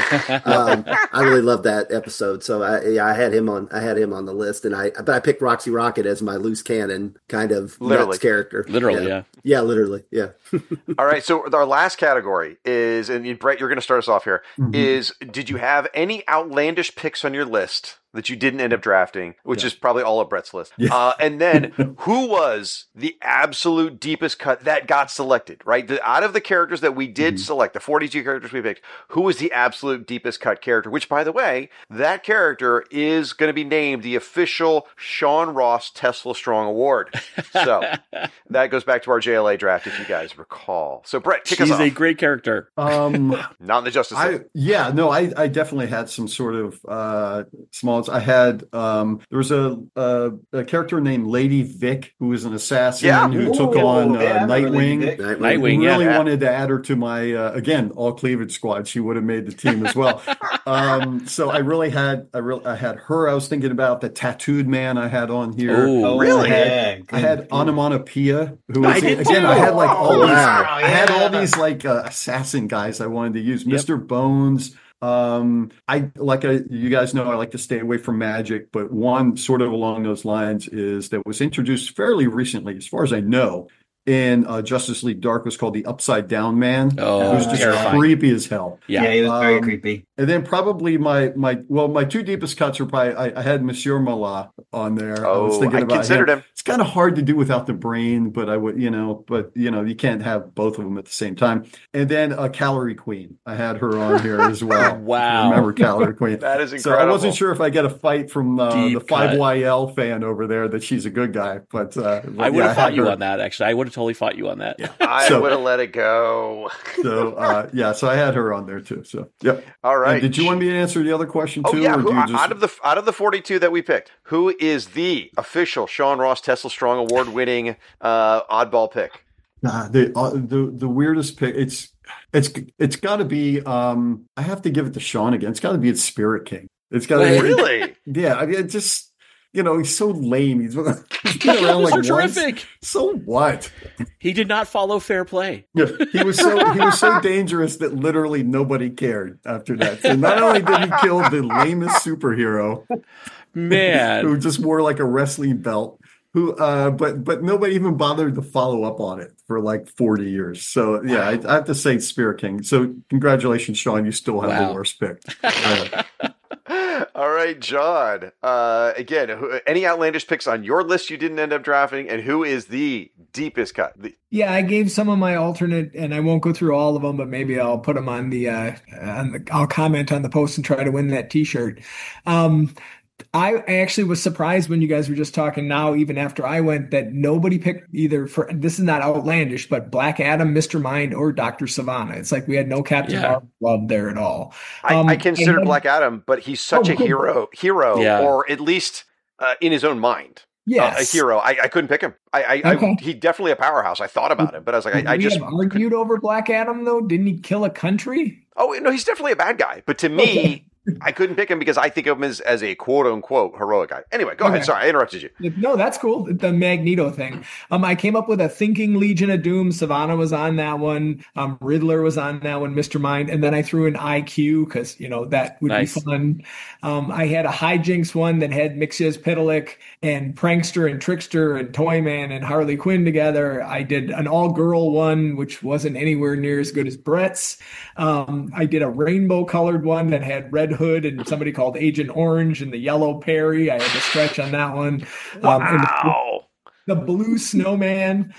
I really loved that episode. So I had him on the list, but I picked Roxy Rocket as my loose cannon kind of nuts character. Literally, yeah, literally, yeah. All right, so our last category is, and Brett, you're going to start us off here. Is did you have any outlandish picks on your list that you didn't end up drafting, which is probably all of Brett's list? And then who was the absolute deepest cut that got selected, right? Out of the characters that we did select, the 42 characters we picked, who was the absolute deepest cut character? Which, by the way, that character is going to be named the official Sean Ross Tesla Strong Award. So that goes back to our JLA draft, if you guys recall. So Brett, kick us off. He's a great character. Not in the Justice League. I definitely had some sort of small. I had there was a character named Lady Vic who was an assassin who took on Nightwing. Nightwing, really wanted to add her to my again all cleavage squad. She would have made the team as well. So I had her. I was thinking about the tattooed man I had on here. Really? I had Onomatopoeia, who was I had like all these. I had all these like assassin guys I wanted to use. Mr. Bones. You guys know I like to stay away from magic, but one sort of along those lines that was introduced fairly recently, as far as I know, in Justice League Dark, was called the Upside Down Man. Oh, it was just creepy as hell. Yeah, he was very creepy. And then probably my two deepest cuts were probably I had Monsieur Malat on there. I was thinking about considered him. It's kind of hard to do without the brain, but I would, you can't have both of them at the same time. And then Calorie Queen, I had her on here as well. Wow, remember Calorie Queen? That is incredible. So I wasn't sure if I get a fight from the 5YL fan over there that she's a good guy, but I would have fought you on that. Actually, I would have totally fought you on that. Yeah. I would have let it go. So so I had her on there too. So yep. All right. And did you want me to answer the other question too? Yeah. Out of the 42 that we picked, who is the official Sean Ross Tesla Strong Award winning oddball pick? The weirdest pick. It's got to be. I have to give it to Sean again. It's got to be its Spirit King. It's got to be really. Yeah. I mean, it just. He's so lame. He's been around like terrific. So what? He did not follow fair play. Yeah, he was so dangerous that literally nobody cared after that. So not only did he kill the lamest superhero, man, who just wore like a wrestling belt, but nobody even bothered to follow up on it for like 40 years. So yeah, I have to say Spirit King. So congratulations, Sean. You still have the worst pick. All right, John. Again, any outlandish picks on your list you didn't end up drafting, and who is the deepest cut? Yeah, I gave some of my alternate, and I won't go through all of them, but maybe I'll put them on I'll comment on the post and try to win that T-shirt. I actually was surprised when you guys were just talking now, even after I went, that nobody picked either this is not outlandish, but Black Adam, Mr. Mind, or Dr. Savannah. It's like we had no Captain Marvel love there at all. I considered Black Adam, but he's such a hero, or at least in his own mind. Yes. A hero. I couldn't pick him. He definitely a powerhouse. I thought about him, but I was like, I just argued over Black Adam though. Didn't he kill a country? Oh no, he's definitely a bad guy. But to me, I couldn't pick him because I think of him as a quote unquote heroic guy. Anyway, go ahead. Sorry, I interrupted you. No, that's cool. The Magneto thing. I came up with a thinking Legion of Doom. Savannah was on that one. Riddler was on that one. Mr. Mind, and then I threw in IQ because that would be fun. I had a hijinks one that had Mxyzptlk and Prankster and Trickster and Toyman and Harley Quinn together. I did an all-girl one, which wasn't anywhere near as good as Brett's. I did a rainbow-colored one that had Red Hood and somebody called Agent Orange and the yellow Perry. I had to stretch on that one. Wow. The blue snowman.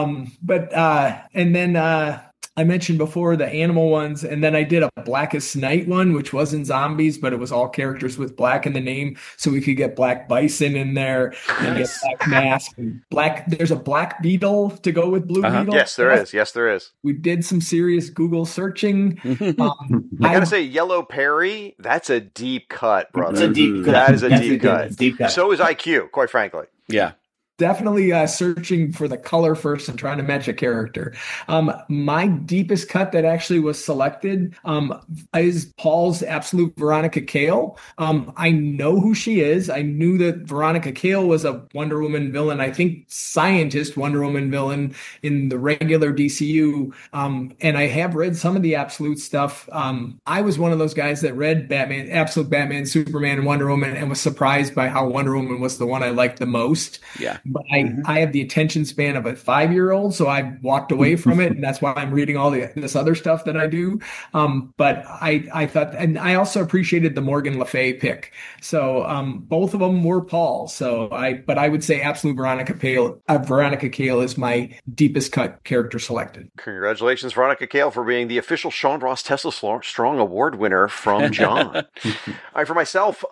And then I mentioned before the animal ones, and then I did a Blackest Night one, which wasn't zombies, but it was all characters with black in the name, so we could get Black Bison in there and get Black Mask and Black. There's a Black Beetle to go with Blue Beetle. Yes, there is. Yes, there is. We did some serious Google searching. I gotta say, Yellow Perry, that's a deep cut, brother. It's a deep cut. That is a deep cut. Deep cut. So is IQ, quite frankly. Yeah. Definitely searching for the color first and trying to match a character. My deepest cut that actually was selected is Paul's Absolute Veronica Cale. I know who she is. I knew that Veronica Cale was a Wonder Woman villain, I think scientist Wonder Woman villain in the regular DCU. And I have read some of the Absolute stuff. I was one of those guys that read Batman, Absolute Batman, Superman, and Wonder Woman and was surprised by how Wonder Woman was the one I liked the most. Yeah. But I have the attention span of a 5-year-old, so I walked away from it, and that's why I'm reading all this other stuff that I do. But I thought, and I also appreciated the Morgan Le Fay pick. So both of them were Paul. But I would say Absolute Veronica Cale is my deepest cut character selected. Congratulations, Veronica Cale, for being the official Sean Ross Tesla Strong Award winner from John. All right, for myself,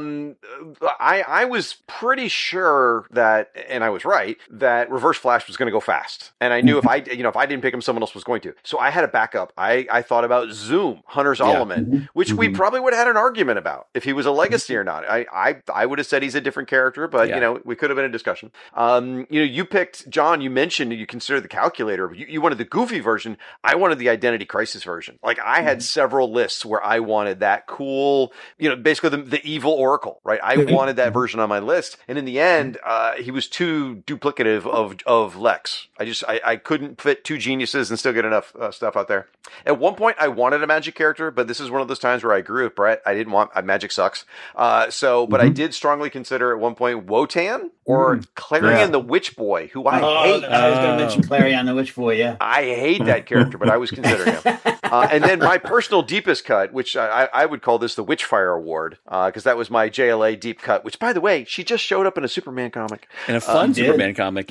I was pretty sure that, and I was right, that Reverse Flash was going to go fast. And I knew if I didn't pick him, someone else was going to. So I had a backup. I thought about Zoom, Hunter Zolomon, which we probably would have had an argument about if he was a legacy or not. I would have said he's a different character, but we could have been a discussion. You picked, John, you mentioned you considered the calculator, but you wanted the goofy version. I wanted the Identity Crisis version. Like I had several lists where I wanted that cool, basically the evil Oracle, right? I wanted that version on my list. And in the end, he was too duplicative of Lex. I couldn't fit two geniuses and still get enough stuff out there. At one point, I wanted a magic character, but this is one of those times where I agree with Brett. I didn't want magic sucks. But I did strongly consider at one point Wotan or Clarion the Witch Boy, who I hate. I was going to mention Clarion the Witch Boy. Yeah, I hate that character, but I was considering him. And then my personal deepest cut, which I would call this the Witchfire Award, because that was my JLA deep cut. Which, by the way, she just showed up in a Superman comic. In a fun Superman comic,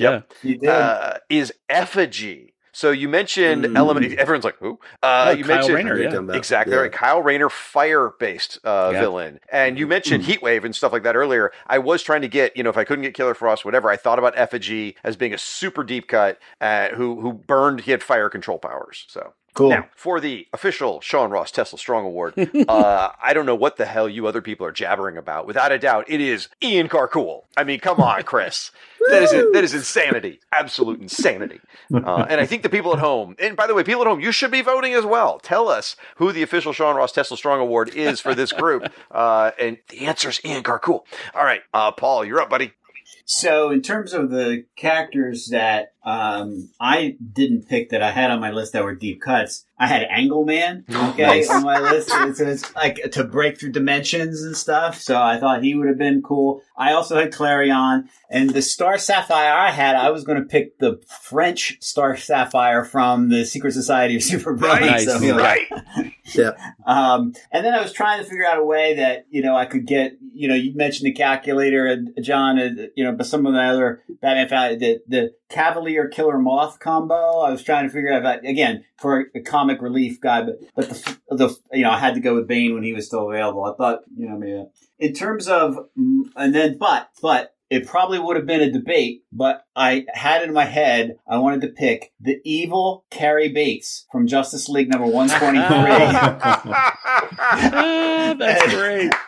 is Effigy. So you mentioned Element. Everyone's like, who? You mentioned Rayner, exactly right. Kyle Rayner, fire-based villain, and you mentioned Heatwave and stuff like that earlier. I was trying to get, if I couldn't get Killer Frost, whatever. I thought about Effigy as being a super deep cut who burned. He had fire control powers. So. Cool. Now, for the official Sean Ross Tesla Strong Award, I don't know what the hell you other people are jabbering about. Without a doubt, it is Ian Carcool. I mean, come on, Chris. That is insanity. Absolute insanity. And I think the people at home, and by the way, people at home, you should be voting as well. Tell us who the official Sean Ross Tesla Strong Award is for this group. And the answer is Ian Carcool. All right, Paul, you're up, buddy. So in terms of the characters that I didn't pick that I had on my list that were deep cuts, I had Angleman, on my list. It's like to break through dimensions and stuff. So I thought he would have been cool. I also had Clarion, and the Star Sapphire I was going to pick the French Star Sapphire from the Secret Society of Supervillains. Right. Yeah. And then I was trying to figure out a way that, I could get, you mentioned the calculator, John, but some of the other Batman found the Cavalier Killer Moth combo. I was trying to figure out that, again, for a comic relief guy, but the I had to go with Bane when he was still available. I thought, maybe in terms of, and then, but it probably would have been a debate, but I had it in my head, I wanted to pick the evil Carrie Bates from Justice League number 123. That's great.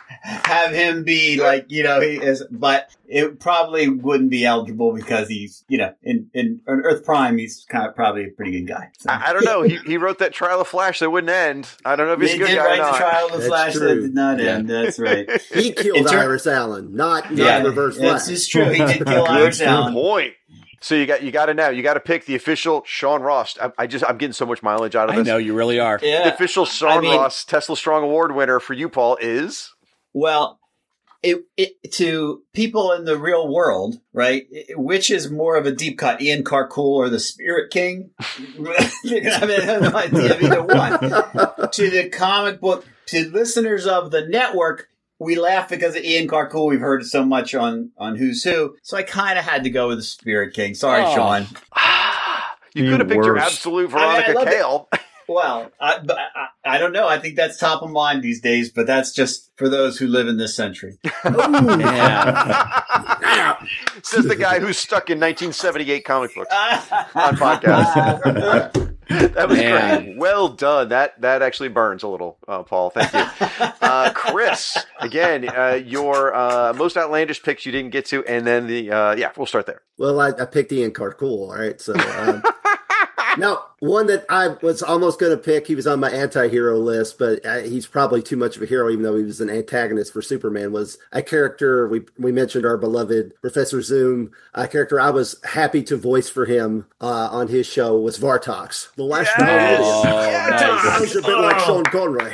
have him be like, he is, but it probably wouldn't be eligible because he's, in Earth Prime, he's probably a pretty good guy. So. I don't know. He wrote that Trial of Flash that wouldn't end. I don't know if he's a good guy or not. The Trial of the Flash true. that did not end. That's right. He killed Iris Allen, not Reverse Flash. This is true. He did kill Iris Allen. Point. So you got to now. You got to pick the official Sean Ross. I'm getting so much mileage out of this. I know, you really are. Yeah. The official Sean Ross Tesla Strong Award winner for you, Paul, is? Well, it to people in the real world, right? Which is more of a deep cut, Ian Carcool or the Spirit King? I have no idea of either one. To the comic book, to listeners of the network, we laugh because of Ian Carcool. We've heard so much on Who's Who. So I kind of had to go with the Spirit King. Sorry, Sean. You could have picked your absolute Veronica Cale. Well, I don't know. I think that's top of mind these days, but that's just for those who live in this century. Says the guy who's stuck in 1978 comic books on podcast. That was great. Well done. That actually burns a little, Paul. Thank you. Chris, again, your most outlandish picks you didn't get to, and then we'll start there. Well, I picked Ian Carcool, all right? So, now, one that I was almost going to pick, he was on my anti-hero list, but he's probably too much of a hero, even though he was an antagonist for Superman, was a character, we mentioned our beloved Professor Zoom, a character I was happy to voice for him on his show was Vartox. The last I was a bit like Sean Conroy,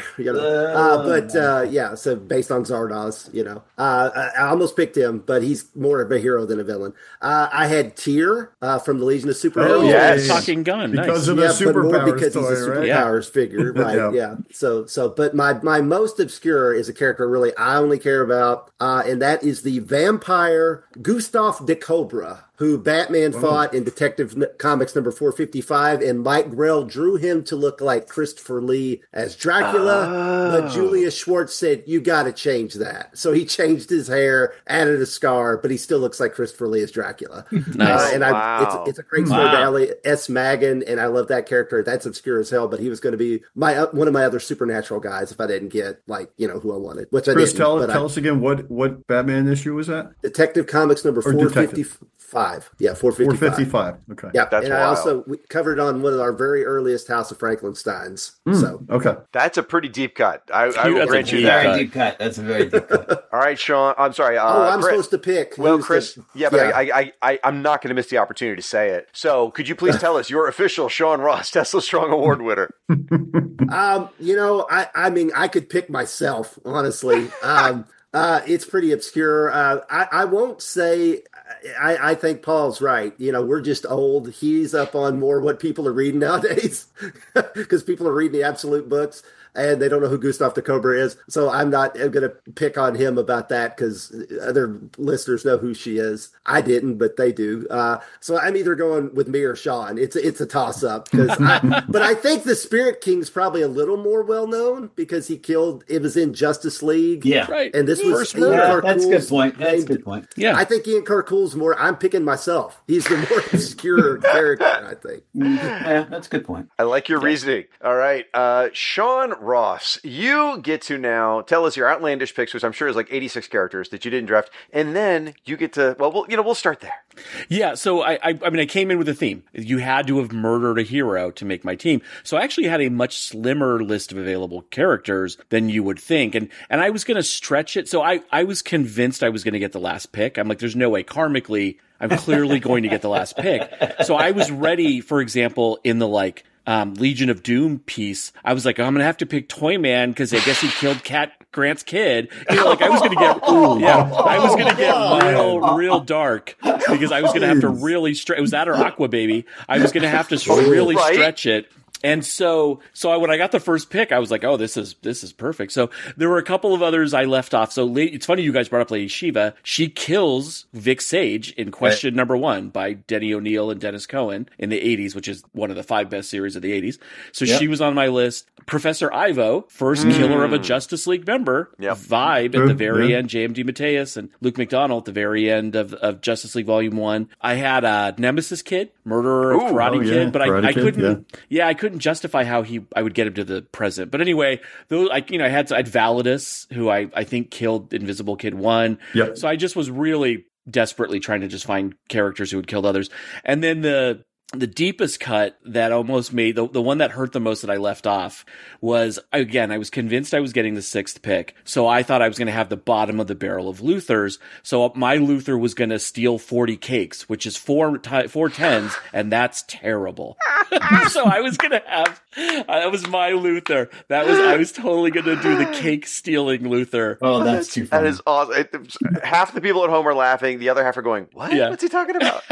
so based on Zardoz, I almost picked him, but he's more of a hero than a villain. I had Tyr from the Legion of Superheroes. Oh, yes. Talking gun. Because nice. of the superpowers because he's a superpowers figure, right? Yeah. So, but my most obscure is a character really I only care about, and that is the vampire Gustav de Cobra, who Batman fought in Detective Comics number 455, and Mike Grell drew him to look like Christopher Lee as Dracula, but Julius Schwartz said, you got to change that. So he changed his hair, added a scar, but he still looks like Christopher Lee as Dracula. Nice. It's a great story by Ellie S. Magan, and I love that character. That's obscure as hell, but he was going to be one of my other supernatural guys if I didn't get, who I wanted, which I didn't. Tell us again, what Batman issue was that? Detective Comics number 455. Yeah, 455. Okay. Yeah, that's and wild. we covered on one of our very earliest House of Frankensteins. So okay, that's a pretty deep cut. I will grant you that. that. Deep cut. That's a very deep cut. All right, Sean. I'm sorry. I'm supposed to pick. Well, Chris. I'm not going to miss the opportunity to say it. So, could you please tell us your official Sean Ross Tesla Strong Award winner? I could pick myself, honestly. It's pretty obscure. I won't say. I think Paul's right. We're just old. He's up on more what people are reading nowadays because people are reading the absolute books and they don't know who Gustav de Cobra is. So I'm not going to pick on him about that because other listeners know who she is. I didn't, but they do. So I'm either going with me or Sean. It's a toss up but I think the Spirit King's probably a little more well known because it was in Justice League. Yeah. Right. And this was Ian Carcool's. That's a good point. That's a good point. Yeah. I think Ian Carcool's more, I'm picking myself. He's the more obscure character, I think. Yeah, that's a good point. I like your reasoning. All right. Sean Ross, you get to now tell us your outlandish picks, which I'm sure is like 86 characters that you didn't draft. And then you get to, we'll start there. Yeah, so I came in with a theme. You had to have murdered a hero to make my team. So I actually had a much slimmer list of available characters than you would think. And I was going to stretch it. So I was convinced I was going to get the last pick. I'm like, there's no way karmically I'm clearly going to get the last pick. So I was ready, for example, in the Legion of Doom piece, I was like, I'm going to have to pick Toyman because I guess he killed Cat Grant's kid. I was going to get real dark because I was going to have to really stretch. It was that or Aqua Baby. I was going to have to really stretch it. And so when I got the first pick, I was like, oh, this is perfect. So there were a couple of others I left off. So it's funny you guys brought up Lady Shiva. She kills Vic Sage in Question Number 1 by Denny O'Neil and Dennis Cohen in the 80s, which is one of the 5 best series of the 80s. So she was on my list. Professor Ivo, first killer of a Justice League member. Vibe at the very end. J.M.D. Mateus and Luke McDonnell at the very end of Justice League Volume 1. I had Nemesis Kid, murderer of Karate Kid, but I couldn't. Yeah, I couldn't couldn't justify how I would get him to the present. But anyway, though, I had Validus, who I think killed Invisible Kid 1. Yep. So I just was really desperately trying to just find characters who had killed others. And then the deepest cut that almost made the one that hurt the most that I left off was, again, I was convinced I was getting the 6th pick. So I thought I was going to have the bottom of the barrel of Luthers. So my Luthor was going to steal 40 cakes, which is four tens, and that's terrible. So I was going to have, that was my Luthor. I was totally going to do the cake stealing Luthor. Oh, that's too funny. That is awesome. Half the people at home are laughing. The other half are going, what? Yeah. What's he talking about?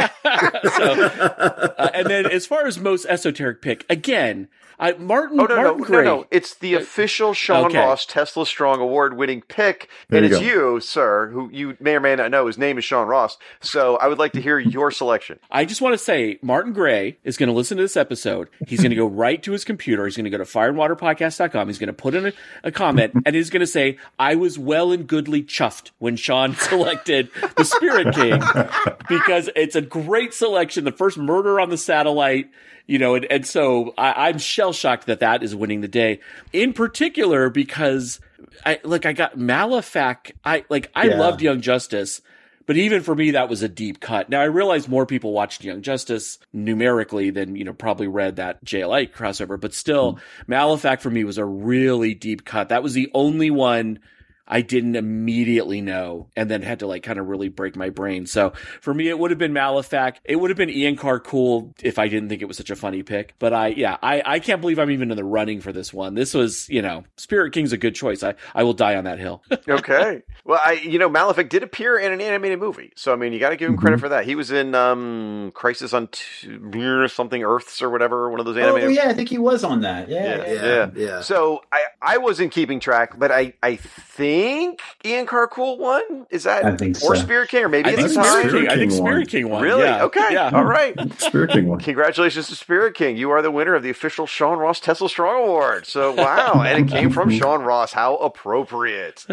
And then as far as most esoteric pick, again, Martin No. Gray. It's the official Sean Ross Tesla Strong Award-winning pick, and it's you, sir, who you may or may not know. His name is Sean Ross. So I would like to hear your selection. I just want to say, Martin Gray is going to listen to this episode. He's going to go right to his computer. He's going to go to fireandwaterpodcast.com. He's going to put in a comment, and he's going to say, I was well and goodly chuffed when Sean selected the Spirit King, because it's a great selection. The first murder on the satellite. And so I'm shell-shocked that is winning the day. In particular, because I got Malefac. I loved Young Justice, but even for me, that was a deep cut. Now, I realize more people watched Young Justice numerically than, probably read that JLI crossover, but still, Malefac for me was a really deep cut. That was the only one I didn't immediately know, and then had to kind of really break my brain. So for me, it would have been Malefac. It would have been Ian Carcool if I didn't think it was such a funny pick. But I can't believe I'm even in the running for this one. This was, Spirit King's a good choice. I will die on that hill. Okay. Well, Malefic did appear in an animated movie. So, you got to give him credit for that. He was in Crisis on something Earths or whatever, one of those animated. Oh, yeah, I think he was on that. Yeah. So I wasn't keeping track, but I think Ian Carcool won. Is that? I think so. Or Spirit King, or maybe I think Spirit King won. Really? Yeah. Okay. Yeah. All right. Spirit King won. Congratulations to Spirit King. You are the winner of the official Sean Ross Tesla Strong Award. So, wow. And it came from Sean Ross. How appropriate.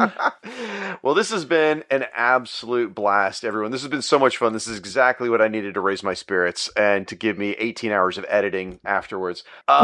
Well, this has been an absolute blast, everyone. This has been so much fun. This is exactly what I needed to raise my spirits and to give me 18 hours of editing afterwards.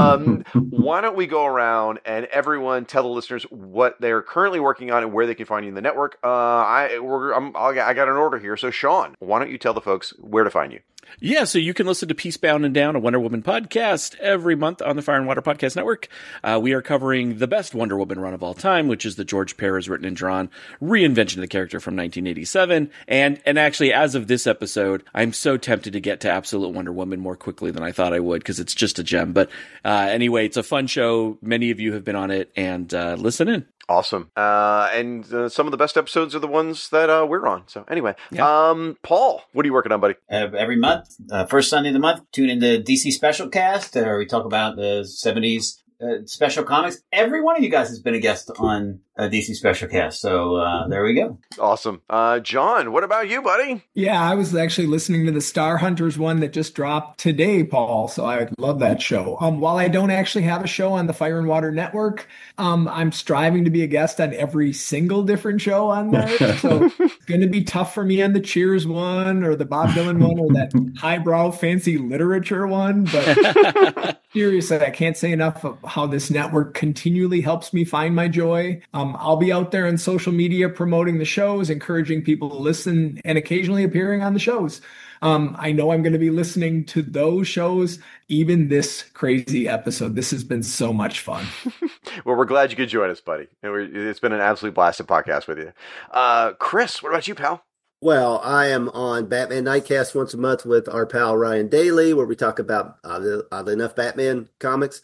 Why don't we go around and everyone tell the listeners what they're currently working on and where they can find you in the network. I got an order here. So, Sean, why don't you tell the folks where to find you? Yeah, so you can listen to Peacebound and Down, a Wonder Woman podcast, every month on the Fire and Water Podcast Network. We are covering the best Wonder Woman run of all time, which is the George Perez written and drawn reinvention of the character from 1987. And actually, as of this episode, I'm so tempted to get to Absolute Wonder Woman more quickly than I thought I would, because it's just a gem. But anyway, it's a fun show. Many of you have been on it, and listen in. Awesome. And some of the best episodes are the ones that we're on. So anyway, Paul, what are you working on, buddy? Every month, first Sunday of the month, tune into DC Special Cast, where we talk about the 70s special comics. Every one of you guys has been a guest on DC Special Cast. So there we go. Awesome. John, what about you, buddy? Yeah, I was actually listening to the Star Hunters one that just dropped today, Paul. So I love that show. While I don't actually have a show on the Fire and Water Network, I'm striving to be a guest on every single different show on there. So it's going to be tough for me on the Cheers one or the Bob Dylan one or that highbrow fancy literature one. But seriously, I can't say enough of how this network continually helps me find my joy. I'll be out there on social media promoting the shows, encouraging people to listen, and occasionally appearing on the shows. I know I'm going to be listening to those shows, even this crazy episode. This has been so much fun. Well, we're glad you could join us, buddy. It's been an absolute blasted podcast with you. Chris, what about you, pal? Well, I am on Batman Nightcast once a month with our pal Ryan Daly, where we talk about, oddly enough, Batman comics.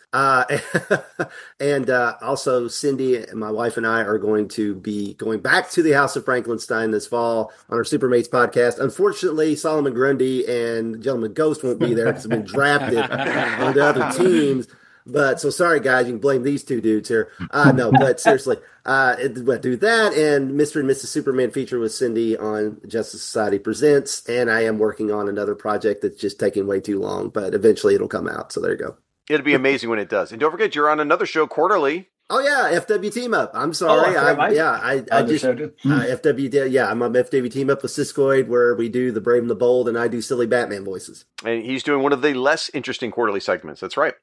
And also Cindy, my wife, and I are going to be going back to the House of Frankenstein this fall on our Supermates podcast. Unfortunately, Solomon Grundy and Gentleman Ghost won't be there because they've been drafted onto other teams. But so sorry, guys, you can blame these two dudes here. No, but seriously, we'll do that. And Mr. and Mrs. Superman feature with Cindy on Justice Society Presents. And I am working on another project that's just taking way too long, but eventually it'll come out. So there you go. It'll be amazing when it does. And don't forget, you're on another show quarterly Oh yeah, FW Team Up. I'm sorry. I just FW. Yeah, I'm on FW Team Up with Siskoid, where we do the Brave and the Bold, and I do silly Batman voices. And he's doing one of the less interesting quarterly segments. That's right.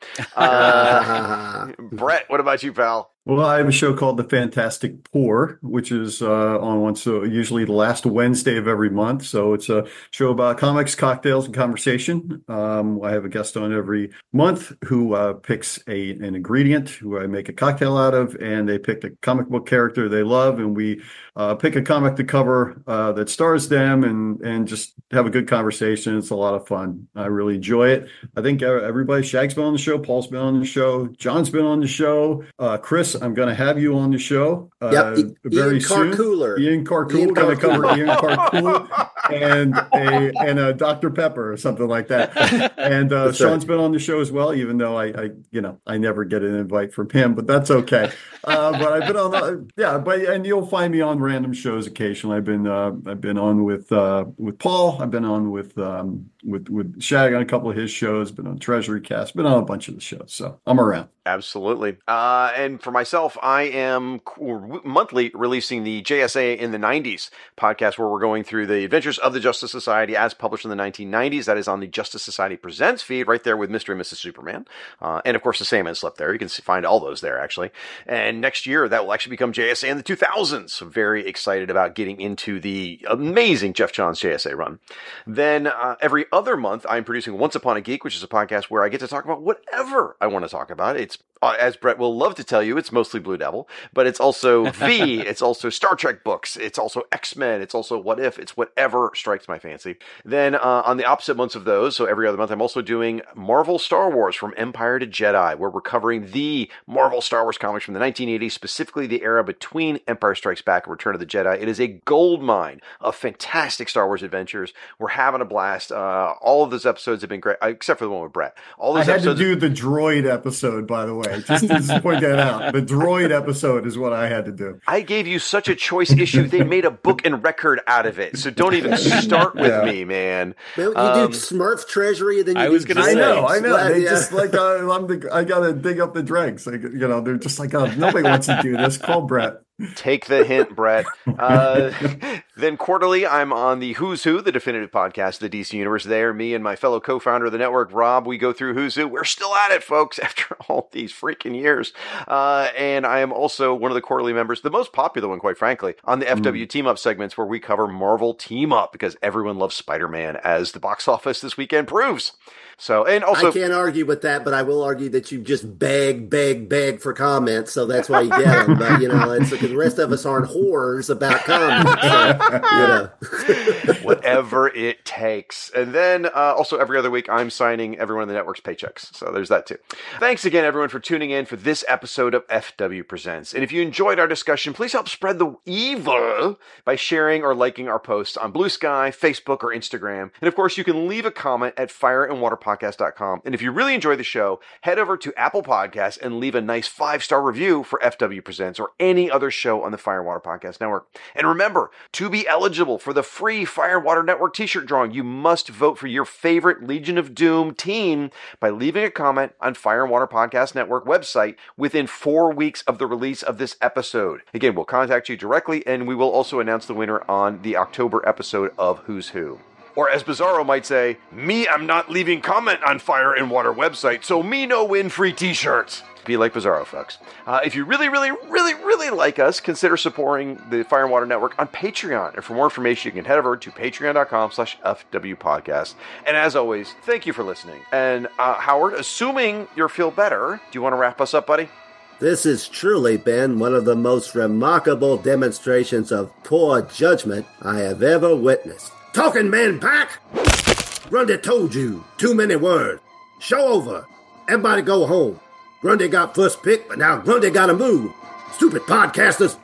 Brett, what about you, pal? Well, I have a show called The Fantastic Pour, which is usually the last Wednesday of every month. So it's a show about comics, cocktails, and conversation. I have a guest on every month who picks an ingredient who I make a cocktail out of, and they pick the comic book character they love, and we pick a comic to cover that stars them, and just have a good conversation. It's a lot of fun. I really enjoy it. I think everybody, Shag's been on the show, Paul's been on the show, John's been on the show, Chris, I'm going to have you on the show very soon. Ian Carcool, going to cover Ian Carcool and a Dr. Pepper or something like that. And Sean's been on the show as well, even though I never get an invite from him, but that's okay. But I've been on and you'll find me on random shows occasionally. I've been on with Paul. I've been on with Shag on a couple of his shows. Been on Treasury Cast. Been on a bunch of the shows. So I'm around. Absolutely. And for myself, I am monthly releasing the JSA in the 90s podcast, where we're going through the adventures of the Justice Society as published in the 1990s. That is on the Justice Society Presents feed right there with Mr. and Mrs. Superman. And of course, the Sandman slept there. You can find all those there, actually. And next year, that will actually become JSA in the 2000s. So very excited about getting into the amazing Jeff Johns JSA run. Then every other month, I'm producing Once Upon a Geek, which is a podcast where I get to talk about whatever I want to talk about. It's as Brett will love to tell you, it's mostly Blue Devil, but it's also V, it's also Star Trek books, it's also X-Men, it's also What If, it's whatever strikes my fancy. Then on the opposite months of those, so every other month, I'm also doing Marvel Star Wars from Empire to Jedi, where we're covering the Marvel Star Wars comics from the 1980s, specifically the era between Empire Strikes Back and Return of the Jedi. It is a goldmine of fantastic Star Wars adventures. We're having a blast. All of those episodes have been great, except for the one with Brett. I had to do the droid episode, by the way. Just to point that out. The droid episode is what I had to do. I gave you such a choice issue. They made a book and record out of it. So don't even start with me, man. Well, you do Smurf Treasury, and then you I know. They just like, I got to dig up the dregs. Like, they're just like, nobody wants to do this. Call Brett. Take the hint, Brett. Then quarterly, I'm on the Who's Who, the definitive podcast of the DC Universe. There, me and my fellow co-founder of the network, Rob, we go through Who's Who. We're still at it, folks, after all these freaking years. And I am also one of the quarterly members, the most popular one, quite frankly, on the FW Team Up segments, where we cover Marvel Team Up, because everyone loves Spider-Man, as the box office this weekend proves. So, and also, I can't argue with that, but I will argue that you just beg for comments, so that's why you get them. But it's because the rest of us aren't whores about comments. So, whatever it takes. And then also every other week, I'm signing everyone in the network's paychecks. So there's that too. Thanks again, everyone, for tuning in for this episode of FW Presents. And if you enjoyed our discussion, please help spread the evil by sharing or liking our posts on Blue Sky, Facebook, or Instagram. And of course, you can leave a comment at fireandwaterpodcast.com. And if you really enjoy the show, head over to Apple Podcasts and leave a nice 5-star review for FW Presents or any other show on the Fire and Water Podcast Network. And remember, to be eligible for the free Fire and Water Network t-shirt drawing, you must vote for your favorite Legion of Doom team by leaving a comment on Fire and Water Podcast Network website within 4 weeks of the release of this episode. Again, we'll contact you directly, and we will also announce the winner on the October episode of Who's Who. Or as Bizarro might say, me, I'm not leaving comment on Fire and Water website, so me no win free t-shirts. Be like Bizarro, folks. If you really, really, really, really like us, consider supporting the Fire and Water Network on Patreon. And for more information, you can head over to patreon.com/FWPodcast. And as always, thank you for listening. And Howard, assuming you feel better, do you want to wrap us up, buddy? This has truly been one of the most remarkable demonstrations of poor judgment I have ever witnessed. Talking man back! Grundy told you. Too many words. Show over. Everybody go home. Grundy got first pick, but now Grundy gotta move. Stupid podcasters.